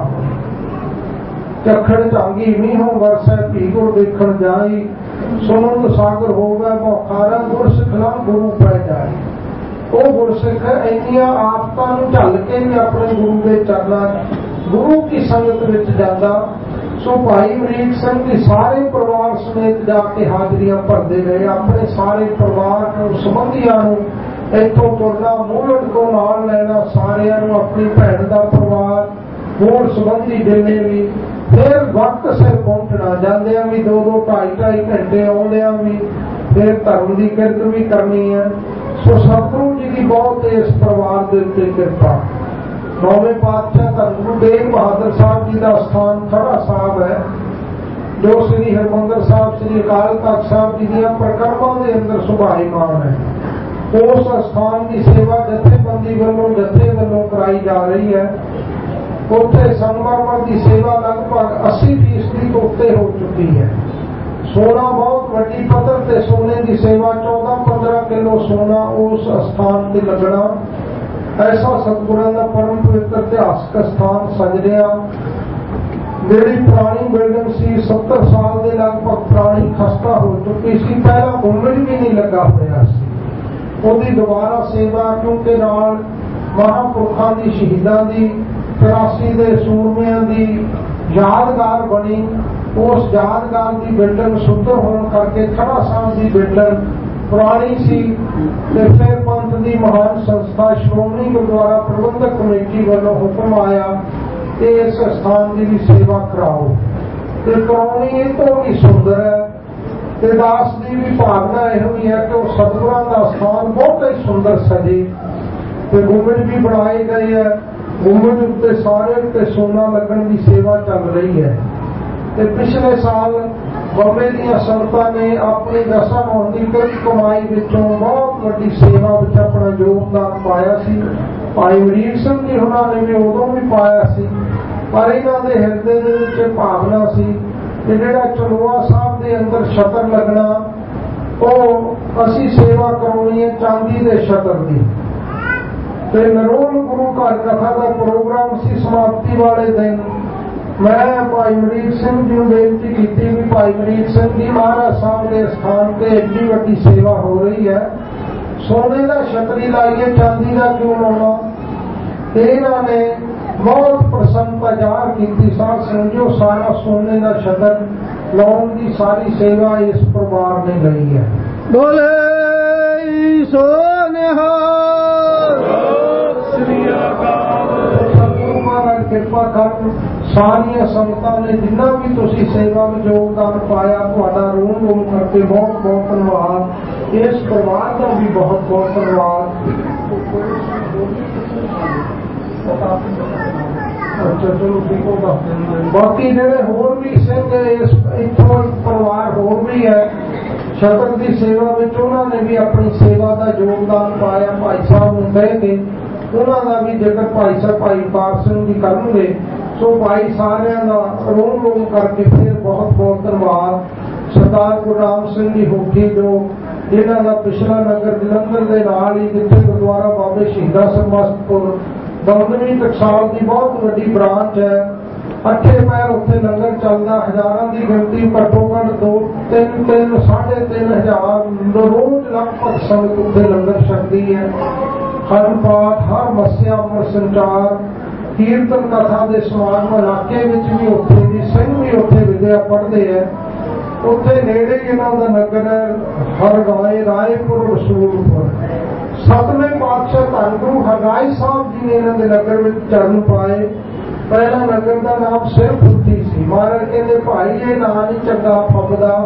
ਚਖੜ ਚਾਂਗੀ ਮੀਂਹੋਂ ਵਰਸੈ ਧੀ ਗੁਰ ਦੇਖਣ ਜਾਈ, ਸੁਨੰਦ ਸਾਗਰ ਹੋਵੇ ਬੌਖਾਰਾ, ਗੁਰਸਿੱਖ ਨਾ ਗੁਰੂ ਪੈ ਜਾਏ। ਉਹ ਗੁਰਸਿੱਖ ਇੰਨੀਆਂ ਆਫਤਾਂ ਨੂੰ ਝੱਲ ਕੇ ਵੀ ਆਪਣੇ ਗੁਰੂ ਦੇ ਚਰਨਾਂ, ਗੁਰੂ ਕੀ ਸੰਗਤ ਵਿੱਚ ਜਾਂਦਾ। ਸੋ ਭਾਈ ਅਮਰੀਕ ਸਿੰਘ ਦੇ ਸਾਰੇ ਪਰਿਵਾਰ ਸਮੇਤ ਜਾ ਕੇ ਹਾਜ਼ਰੀਆਂ ਭਰਦੇ ਰਹੇ। ਆਪਣੇ ਸਾਰੇ ਪਰਿਵਾਰ ਨੂੰ, ਸੰਬੰਧੀਆਂ ਨੂੰ ਇੱਥੋਂ ਤੁਰਨਾ, ਮੂਲੜ ਤੋਂ ਨਾਲ ਲੈਣਾ, ਸਾਰਿਆਂ ਨੂੰ, ਆਪਣੀ ਭੈਣ ਦਾ ਪਰਿਵਾਰ, ਹੋਰ ਸੰਬੰਧੀ ਜਿੰਨੇ ਵੀ, ਫਿਰ ਵਕਤ ਸਿਰ ਪਹੁੰਚਣਾ। ਜਾਂਦਿਆਂ ਵੀ ਦੋ ਦੋ ਢਾਈ ਢਾਈ ਘੰਟੇ, ਆਉਂਦਿਆਂ ਵੀ ਫਿਰ ਧਰਮ ਦੀ ਕਿਰਤ ਵੀ ਕਰਨੀ ਹੈ। ਸੋ ਸਤਿਗੁਰੂ ਜੀ ਦੀ ਬਹੁਤ ਇਸ ਪਰਿਵਾਰ ਦੇ ਉੱਤੇ ਕਿਰਪਾ। ਨੌਵੇਂ ਪਾਤਸ਼ਾਹ ਧੰਨ ਗੁਰੂ ਤੇਗ ਬਹਾਦਰ ਸਾਹਿਬ ਜੀ ਦਾ ਸਥਾਨ ਖੜਾ ਸਾਹਿਬ ਹੈ, ਜੋ ਸ੍ਰੀ ਹਰਿਮੰਦਰ ਸਾਹਿਬ, ਸ੍ਰੀ ਅਕਾਲ ਤਖਤ ਸਾਹਿਬ ਜੀ ਦੀਆਂ ਪ੍ਰਕਰਮਾਂ ਦੇ ਅੰਦਰ ਸੁਭਾਈਮਾਨ ਹੈ। ਉਸ ਸਥਾਨ ਦੀ ਸੇਵਾ ਜਥੇਬੰਦੀ ਵੱਲੋਂ, ਜਥੇ ਵੱਲੋਂ ਕਰਾਈ ਜਾ ਰਹੀ ਹੈ। ਉੱਥੇ ਸੰਗਮਰਮਰ ਦੀ ਸੇਵਾ ਲਗਭਗ ਅੱਸੀ ਫੀਸਦੀ ਤੋਂ ਉੱਤੇ ਹੋ ਚੁੱਕੀ ਹੈ। ਸੋਨਾ ਬਹੁਤ ਵੱਡੀ ਪੱਧਰ ਤੇ ਸੋਨੇ ਦੀ ਸੇਵਾ, ਚੌਦਾਂ ਪੰਦਰਾਂ ਕਿਲੋ ਸੋਨਾ ਉਸ ਸਥਾਨ ਤੇ ਲੱਗਣਾ। ਐਸਾ ਸਤਿਗੁਰਾਂ ਦਾ ਪਰਮ ਪਵਿੱਤਰ ਇਤਿਹਾਸਕ ਸਥਾਨ ਸਜ ਰਿਹਾ। ਜਿਹੜੀ ਪੁਰਾਣੀ ਬਿਲਡਿੰਗ ਸੀ, ਸੱਤਰ ਸਾਲ ਦੇ ਲਗਭਗ ਪੁਰਾਣੀ, ਖਸਤਾ ਹੋ ਚੁੱਕੀ ਸੀ, ਪਹਿਲਾਂ ਗੁੰਬਜ ਵੀ ਨਹੀਂ ਲੱਗਾ ਹੋਇਆ ਸੀ। ਉਹਦੀ ਦੁਬਾਰਾ ਸੇਵਾ, ਕਿਉਂਕਿ ਨਾਲ ਮਹਾਂਪੁਰਖਾਂ ਦੀ, ਸ਼ਹੀਦਾਂ ਦੀ, ਚੁਰਾਸੀ ਦੇ ਸੂਰਮਿਆਂ ਦੀ ਯਾਦਗਾਰ ਬਣੀ। ਉਸ ਯਾਦਗਾਰ ਦੀ ਬਿਲਡਿੰਗ ਸੁੰਦਰ ਹੋਣ ਕਰਕੇ ਖੜਾ ਸਾਹਿਬ ਦੀ ਬਿਲਡਿੰਗ ਪੁਰਾਣੀ ਸੀ, ਤੇ ਫਿਰ ਪੰਥ ਦੀ ਮਹਾਨ ਸੰਸਥਾ ਸ਼੍ਰੋਮਣੀ ਗੁਰਦੁਆਰਾ ਪ੍ਰਬੰਧਕ ਕਮੇਟੀ ਵੱਲੋਂ ਹੁਕਮ ਆਇਆ ਕਿ ਇਸ ਸਥਾਨ ਦੀ ਵੀ ਸੇਵਾ ਕਰਾਓ। ਤੇ ਕਰਾਉਣੀ ਇਹ ਤੋਂ ਵੀ ਸੁੰਦਰ ਹੈ। ਤੇ ਦਾਸ ਦੀ ਵੀ ਭਾਵਨਾ ਇਹੋ ਹੀ ਹੈ ਕਿ ਉਹ ਸਤਿਗੁਰਾਂ ਦਾ ਸਥਾਨ ਬਹੁਤ ਹੀ ਸੁੰਦਰ ਸਜੇ। ਤੇ ਗੁੰਬਜ ਵੀ ਬਣਾਏ ਗਏ ਹੈ। ਗੁੰਬਜ ਉੱਤੇ ਸਾਰੇ ਉੱਤੇ ਸੋਨਾ ਲੱਗਣ ਦੀ ਸੇਵਾ ਚੱਲ ਰਹੀ ਹੈ। ਤੇ ਪਿਛਲੇ ਸਾਲ ਬੰਬੇ ਦੀਆਂ ਸੰਗਤਾਂ ਨੇ ਆਪਣੀ ਦਸਾਂ ਹੋਣ ਦੀ ਕਿਰਤ ਕਮਾਈ ਵਿੱਚੋਂ ਬਹੁਤ ਵੱਡੀ ਸੇਵਾ ਵਿੱਚ ਆਪਣਾ ਯੋਗਦਾਨ ਪਾਇਆ ਸੀ। ਭਾਈ ਅਮਰੀਕ ਸਿੰਘ ਜੀ ਉਹਨਾਂ ਨੇ ਵੀ ਉਦੋਂ ਵੀ ਪਾਇਆ ਸੀ, ਪਰ ਇਹਨਾਂ ਦੇ ਹਿਰਦੇ ਦੇ ਵਿੱਚ ਭਾਵਨਾ ਸੀ ਕਿ ਜਿਹੜਾ ਚਲੂਆ ਸਾਹਿਬ ਦੇ ਅੰਦਰ ਛਤਰ ਲੱਗਣਾ, ਉਹ ਅਸੀਂ ਸੇਵਾ ਕਰਾਉਣੀ ਹੈ ਚਾਂਦੀ ਦੇ ਛਤਰ ਦੀ। ਤੇ ਨਰੋਲ ਗੁਰੂ ਘਰ ਕਥਾ ਦਾ ਪ੍ਰੋਗਰਾਮ ਸੀ। ਸਮਾਪਤੀ ਵਾਲੇ ਦਿਨ ਮੈਂ ਭਾਈ ਅਮਰੀਕ ਸਿੰਘ ਜੀ ਨੂੰ ਬੇਨਤੀ ਕੀਤੀ ਵੀ ਭਾਈ ਅਮਰੀਕ ਸਿੰਘ ਜੀ, ਮਹਾਰਾਜ ਸਾਹਿਬ ਦੇ ਸਥਾਨ ਤੇ ਐਡੀ ਵੱਡੀ ਸੇਵਾ ਹੋ ਰਹੀ ਹੈ, ਸੋਨੇ ਦਾ ਛਤਰੀ ਲਾਈਏ, ਚਾਂਦੀ ਦਾ ਕਿਉਂ ਲਾਉਣਾ? ਤੇ ਇਹਨਾਂ ਨੇ ਬਹੁਤ ਪ੍ਰਸੰਨਤਾ ਜ਼ਾਹਰ ਕੀਤੀ। ਸਾਧ ਸੰਗਤੋ, ਸਾਰਾ ਸੋਨੇ ਦਾ ਛਤਰ ਲਾਉਣ ਦੀ ਸਾਰੀ ਸੇਵਾ ਇਸ ਪਰਿਵਾਰ ਨੇ ਲਈ ਹੈ। ਬੋਲੇ ਸੋ ਨਿਹਾਲ। ਸਤਿਗੁਰੂ ਮਹਾਰਾਜ ਕਿਰਪਾ ਕਰਨ। ਸਾਰੀਆਂ ਸੰਗਤਾਂ ਨੇ ਜਿੰਨਾ ਵੀ ਤੁਸੀਂ ਸੇਵਾ ਵਿੱਚ ਯੋਗਦਾਨ ਪਾਇਆ, ਤੁਹਾਡਾ ਰੋਣ ਰੋਣ ਕਰਕੇ ਬਹੁਤ ਬਹੁਤ ਧੰਨਵਾਦ। ਇਸ ਪਰਿਵਾਰ ਦਾ ਵੀ ਬਹੁਤ ਬਹੁਤ ਧੰਨਵਾਦ। ਅੱਛਾ ਚਲੋ ਠੀਕ ਹੋ। ਬਾਕੀ ਜਿਹੜੇ ਹੋਰ ਵੀ ਸਿੰਘ ਇਸ ਇੱਥੋਂ ਪਰਿਵਾਰ ਹੋਰ ਵੀ ਹੈ ਛਤਰ ਦੀ ਸੇਵਾ ਵਿੱਚ, ਉਹਨਾਂ ਨੇ ਵੀ ਆਪਣੀ ਸੇਵਾ ਦਾ ਯੋਗਦਾਨ ਪਾਇਆ। ਭਾਈ ਸਾਹਿਬ ਨੂੰ ਕਹਿ ਕੇ ਉਹਨਾਂ ਦਾ ਵੀ ਜ਼ਿਕਰ ਭਾਈ ਸਾਹਿਬ ਭਾਈ ਕਾਰ ਸਿੰਘ ਜੀ ਕਰਨਗੇ। ਸੋ ਭਾਈ ਸਾਰਿਆਂ ਦਾ ਰੋਮ ਰੋਮ ਕਰਕੇ ਫਿਰ ਬਹੁਤ ਬਹੁਤ ਧੰਨਵਾਦ। ਸਰਦਾਰ ਗੁਰਨਾਮ ਸਿੰਘ ਜੀ ਹੋਠੀ ਜੋ ਇਹਨਾਂ ਦਾ ਪਿਛਲਾ ਨਗਰ ਜਲੰਧਰ ਦੇ ਨਾਲ ਹੀ, ਜਿੱਥੇ ਗੁਰਦੁਆਰਾ ਬਾਬੇ ਸ਼ਹੀਦਾਂ ਸਰਮਸਤਪੁਰ ਦਮਦਮੀ ਟਕਸਾਲ ਦੀ ਬਹੁਤ ਵੱਡੀ ਬ੍ਰਾਂਚ ਹੈ। ਅੱਠੇ ਪੈਰ ਉੱਥੇ ਲੰਗਰ ਚੱਲਦਾ, ਹਜ਼ਾਰਾਂ ਦੀ ਗਿਣਤੀ, ਘੱਟੋ ਘੱਟ ਦੋ ਤਿੰਨ ਤਿੰਨ ਸਾਢੇ ਤਿੰਨ ਹਜ਼ਾਰ ਰੋਜ਼ ਲਗਭਗ ਸੰਗਤ ਉੱਥੇ ਲੰਗਰ ਛਕਦੀ ਹੈ। ਹਰ ਪਾਠ, ਹਰ ਮੱਸਿਆ, ਅਮਰ ਸੰਚਾਰ, ਕੀਰਤਨ ਕਥਾ ਦੇ ਸਮਾਗਮ ਇਲਾਕੇ ਵਿੱਚ ਵੀ ਉੱਥੇ ਵੀ ਸਿੰਘ ਵੀ ਉੱਥੇ ਵਿਦਿਆ ਪੜ੍ਹਦੇ ਹੈ। ਉੱਥੇ ਨੇੜੇ ਇਹਨਾਂ ਦਾ ਨਗਰ ਹੈ ਹਰਗਾਏ ਰਾਏਪੁਰ ਰਸੂਲਪੁਰ। ਸਤਵੇਂ ਪਾਤਸ਼ਾਹ ਧੰਨ ਗੁਰੂ ਹਰਰਾਏ ਸਾਹਿਬ ਜੀ ਨੇ ਇਹਨਾਂ ਦੇ ਨਗਰ ਵਿੱਚ ਚਰਨ ਪਾਏ। ਪਹਿਲਾ ਨਗਰ ਦਾ ਨਾਮ ਸਿਰਫੁੱਟੀ ਸੀ। ਮਹਾਰਾਜ ਕਹਿੰਦੇ ਭਾਈ ਇਹ ਨਾਂ ਨਹੀਂ ਚੰਗਾ ਫੱਬਦਾ।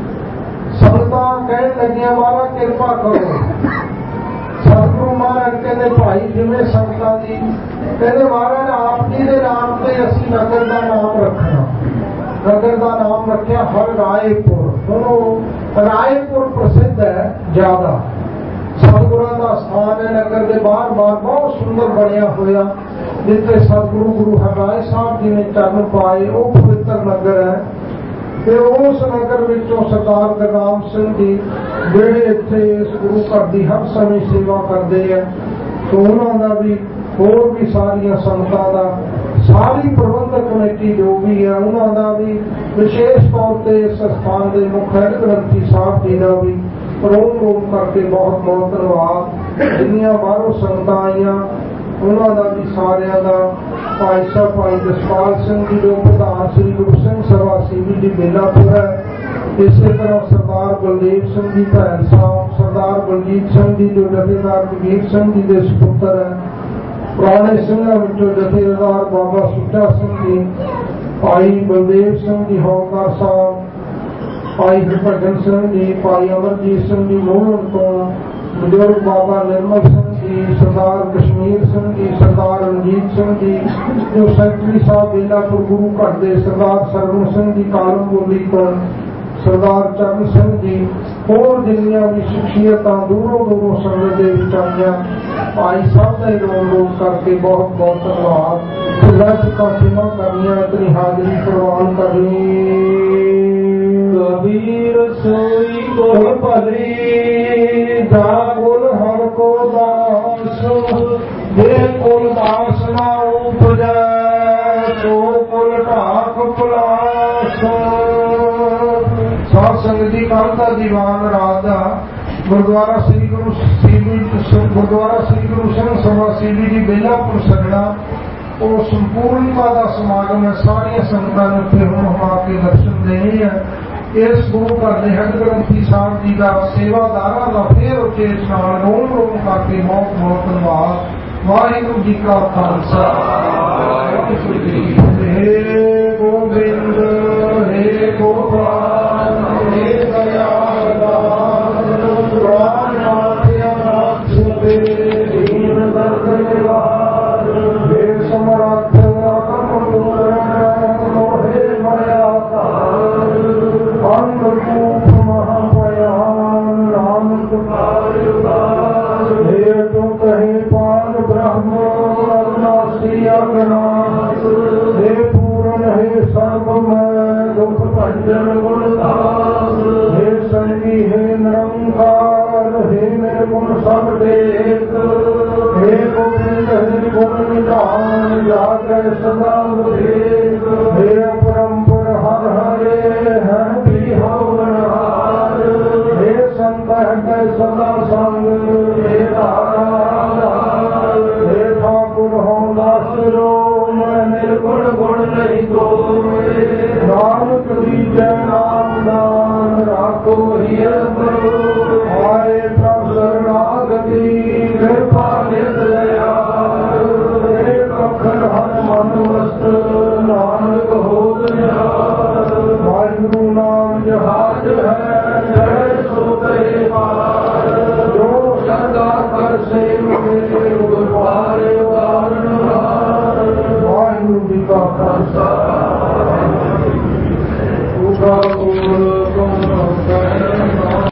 ਸੰਗਤਾਂ ਕਹਿਣ ਲੱਗੀਆਂ ਮਹਾਰਾਜ ਕਿਰਪਾ ਕਰੋ। ਸਤਿਗੁਰੂ ਮਹਾਰਾਜ ਕਹਿੰਦੇ ਭਾਈ ਜਿਵੇਂ ਸੰਗਤਾਂ ਦੀ, ਕਹਿੰਦੇ ਮਹਾਰਾਜ ਆਪ ਜੀ ਦੇ ਨਾਮ ਤੇ ਅਸੀਂ ਨਗਰ ਦਾ ਨਾਮ ਰੱਖਣਾ। ਨਗਰ ਦਾ ਨਾਮ ਰੱਖਿਆ ਹਰ ਰਾਏਪੁਰ। ਹੁਣ ਉਹ ਰਾਏਪੁਰ ਪ੍ਰਸਿੱਧ ਹੈ ਜ਼ਿਆਦਾ, ਸਤਿਗੁਰਾਂ ਦਾ ਸਥਾਨ ਹੈ। ਨਗਰ ਦੇ ਬਾਹਰ ਬਾਹਰ ਬਹੁਤ ਸੁੰਦਰ ਬਣਿਆ ਹੋਇਆ, ਜਿੱਥੇ ਸਤਿਗੁਰੂ ਗੁਰੂ ਹਰਰਾਏ ਸਾਹਿਬ ਜੀ ਨੇ ਚਰਨ ਪਾਏ, ਉਹ ਪਵਿੱਤਰ ਨਗਰ ਹੈ। ਤੇ ਉਸ ਨਗਰ ਵਿੱਚੋਂ ਸਰਦਾਰ ਗੁਰਨਾਮ ਸਿੰਘ ਜੀ ਜਿਹੜੇ ਇੱਥੇ ਇਸ ਗੁਰੂ ਘਰ ਦੀ ਹਰ ਸਮੇਂ ਸੇਵਾ ਕਰਦੇ ਆ, ਸੋ ਉਹਨਾਂ ਦਾ ਵੀ, ਹੋਰ ਵੀ ਸਾਰੀਆਂ ਸੰਗਤਾਂ ਦਾ, ਸਾਰੀ ਪ੍ਰਬੰਧਕ ਕਮੇਟੀ ਜੋ ਵੀ ਹੈ ਉਹਨਾਂ ਦਾ ਵੀ, ਵਿਸ਼ੇਸ਼ ਤੌਰ ਤੇ ਇਸ ਸਥਾਨ ਦੇ ਮੁੱਖ ਹੈਡ ਗ੍ਰੰਥੀ ਸਾਹਿਬ ਜੀ ਦਾ ਵੀ ਰੋਮ ਰੋਮ ਕਰਕੇ ਬਹੁਤ ਬਹੁਤ ਧੰਨਵਾਦ। ਜਿੰਨੀਆਂ ਬਾਹਰੋਂ ਸੰਗਤਾਂ ਆਈਆਂ ਉਹਨਾਂ ਦਾ ਵੀ ਸਾਰਿਆਂ ਦਾ। ਭਾਈ ਸਾਹਿਬ ਭਾਈ ਜਸਪਾਲ ਸਿੰਘ ਜੀ ਜੋ ਪ੍ਰਧਾਨ ਸ੍ਰੀ ਗੁਰੂ ਸਿੰਘ ਸਭਾ ਸੀਬੀ ਜੀ ਬੇਲਾਪੁਰ ਹੈ। ਇਸੇ ਤਰ੍ਹਾਂ ਸਰਦਾਰ ਬਲਦੇਵ ਸਿੰਘ ਜੀ ਭੈਣ ਸਾਹਿਬ, ਸਰਦਾਰ ਬਲਜੀਤ ਸਿੰਘ ਜੀ ਜੋ ਜਥੇਦਾਰ ਕਬੀਰ ਸਿੰਘ ਜੀ ਦੇ ਸਪੁੱਤਰ ਹੈ। ਪੁਰਾਣੇ ਸਿੰਘਾਂ ਵਿੱਚੋਂ ਜਥੇਦਾਰ ਬਾਬਾ ਸੁੱਚਾ ਸਿੰਘ ਜੀ, ਭਾਈ ਬਲਦੇਵ ਸਿੰਘ ਜੀ ਹੌਲਦਾਰ ਸਾਹਿਬ, ਭਾਈ ਹਰਭਜਨ ਸਿੰਘ ਜੀ, ਭਾਈ ਅਮਰਜੀਤ ਸਿੰਘ ਜੀ ਮੋਹਨ ਤੋਂ, ਬਜ਼ੁਰਗ ਬਾਬਾ ਨਿਰਮਲ ਸਿੰਘ ਜੀ, ਸਰਦਾਰ ਕਸ਼ਮੀਰ ਸਿੰਘ ਜੀ, ਸਰਦਾਰ ਰਣਜੀਤ ਸਿੰਘ ਜੀ ਜੋ ਸੈਕਟਰੀ ਸਾਹਿਬ ਬੇਲਾਪੁਰ ਗੁਰੂ ਘਰ ਦੇ, ਸਰਦਾਰ ਸਰਵਨ ਸਿੰਘ ਜੀ ਕਾਲਮ ਬੋਲੀ ਤੋਂ, ਸਰਦਾਰ ਚਰਨ ਸਿੰਘ ਜੀ, ਹੋਰ ਜਿੰਨੀਆਂ ਵੀ ਸ਼ਖਸੀਅਤਾਂ ਦੂਰੋਂ ਦੂਰੋਂ ਸੰਗਤ ਦੇ ਵਿੱਚ ਆਈਆਂ, ਭਾਈ ਸਾਹਿਬ ਦਾ ਰੋਮ ਰੋਮ ਕਰਕੇ ਬਹੁਤ ਬਹੁਤ ਧੰਨਵਾਦ। ਲੱਖ ਕਾਠੀਆਂ ਕਰਨੀਆਂ, ਇਤਨੀ ਹਾਜ਼ਰੀ ਪ੍ਰਵਾਨ ਕਰਨੀ। ਕਬੀਰ ਸੋਈ ਗੁਰ ਭਲੀ, ਜਾ ਗੁਰ ਹਰ ਕੋ ਦਾਸ, ਜੇ ਕੁਲ ਦਾਸ ਨਾ ਉਪਜੈ, ਸੋ ਕੁਲ ਢਾਕ ਪਲਾਸ। ਸਾਧ ਸੰਗਤ ਦੀ ਕੱਲ੍ਹ ਦਾ ਦੀਵਾਨ ਰਾਤ ਦਾ ਗੁਰਦੁਆਰਾ ਸ੍ਰੀ ਗੁਰੂ ਸੀਬੀ ਗੁਰਦੁਆਰਾ ਸ੍ਰੀ ਗੁਰੂ ਸਿੰਘ ਸਭਾ ਸੀਬੀ ਜੀ ਬੇਲਾਪੁਰ ਸਗੜਾ, ਉਹ ਸੰਪੂਰਨਤਾ ਦਾ ਸਮਾਗਮ ਹੈ। ਸਾਰੀਆਂ ਸੰਗਤਾਂ ਨੂੰ ਉੱਥੇ ਹੁਣ ਆ ਕੇ ਦਰਸ਼ਨ ਦੇਣੇ ਹੈ। ਇਸ ਗੁਰੂ ਘਰ ਦੇ ਹੈਡ ਗ੍ਰੰਥੀ ਸਾਹਿਬ ਜੀ ਦਾ, ਸੇਵਾਦਾਰਾਂ ਦਾ ਫੇਰ ਉਚੇਚ ਨਾਲ ਰੋਮ ਰੋਮ ਕਰਕੇ ਬਹੁਤ ਬਹੁਤ ਧੰਨਵਾਦ। ਵਾਹਿਗੁਰੂ ਜੀ ਕਾ ਖਾਲਸਾ, ਵਾਹਿਗੁਰੂ ਜੀ ਕੀ ਫਤਿਹ। ਗੋਬਿੰਦ ਹੇ ਗੋਪਾਲ ਹੇ ਦਇਆਲ ਦਾਸ, ਪ੍ਰਾਨ ਮਾਤਿਆ ਨਾਥ ਸੁਤੇ, ਦੀਨ ਦਰਦ ਨਿਵਾਰ, ਹੇ ਸਮਰੱਥ ਆਤਮ ਪੂਰਨ, ਮੋਹਿ ਮਾਇਆ ਧਾਰ, ਅੰਧ ਰੂਪ ਮਹਾਭਿਆਨ, ਨਾਨਕ ਪਾਇ ਉਦਾਰ, ਹੇ ਤੂੰ ਕਹੇ ਪਾਨ ਬ੍ਰਹਮ, ਅਰਨਾਸੀ ਅਗਨਾਸ, ਹੇ ਪੂਰਨ ਹੇ ਸਰਬ ਮੈਂ, ਦੁਖ ਭੰਜਨ ਗੁਣਦਾਸ, ਹੇ ਸੰਗੀ ਹੇ ਨਿਰੰਕਾਰ, ਹੇ ਨਿਰਗੁਣ ਸਭ ਦੇਖ, ਹੇ ਗੋਬਿੰਦ ਹੇ ਗੁਣ ਨਿਧਾਨ, ਜਾ ਕੈ ਸਦਾ ਵਿਵੇਕ, ਹੇ ਅਪਰੰਪਰ ਹਰ ਹਰੇ, ਹੈ ਵੀ ਹੋਵਨਹਾਰ, ਹੇ ਸੰਤ ਹੈ ਸਦਾ ਸੰਗ, ਹੇ ਧਾਰਾ ਆਧਾਰ, ਹੇ ਠਾਕੁਰ ਹਉ ਦਾਸ ਰੋ, ਮੈਂ ਨਿਰਗੁਣ ਗੁਣ ਨਹੀਂ ਕੋਇ, ਨਾਨਕ ਦੀਜੈ ਨਾਮ ਦਾਨ, ਰਾਖੋ ਹਿਯ ਪ੍ਰਭੂ, ਆਏ ਪ੍ਰਭ ਸਰਨਾਗਤੀ,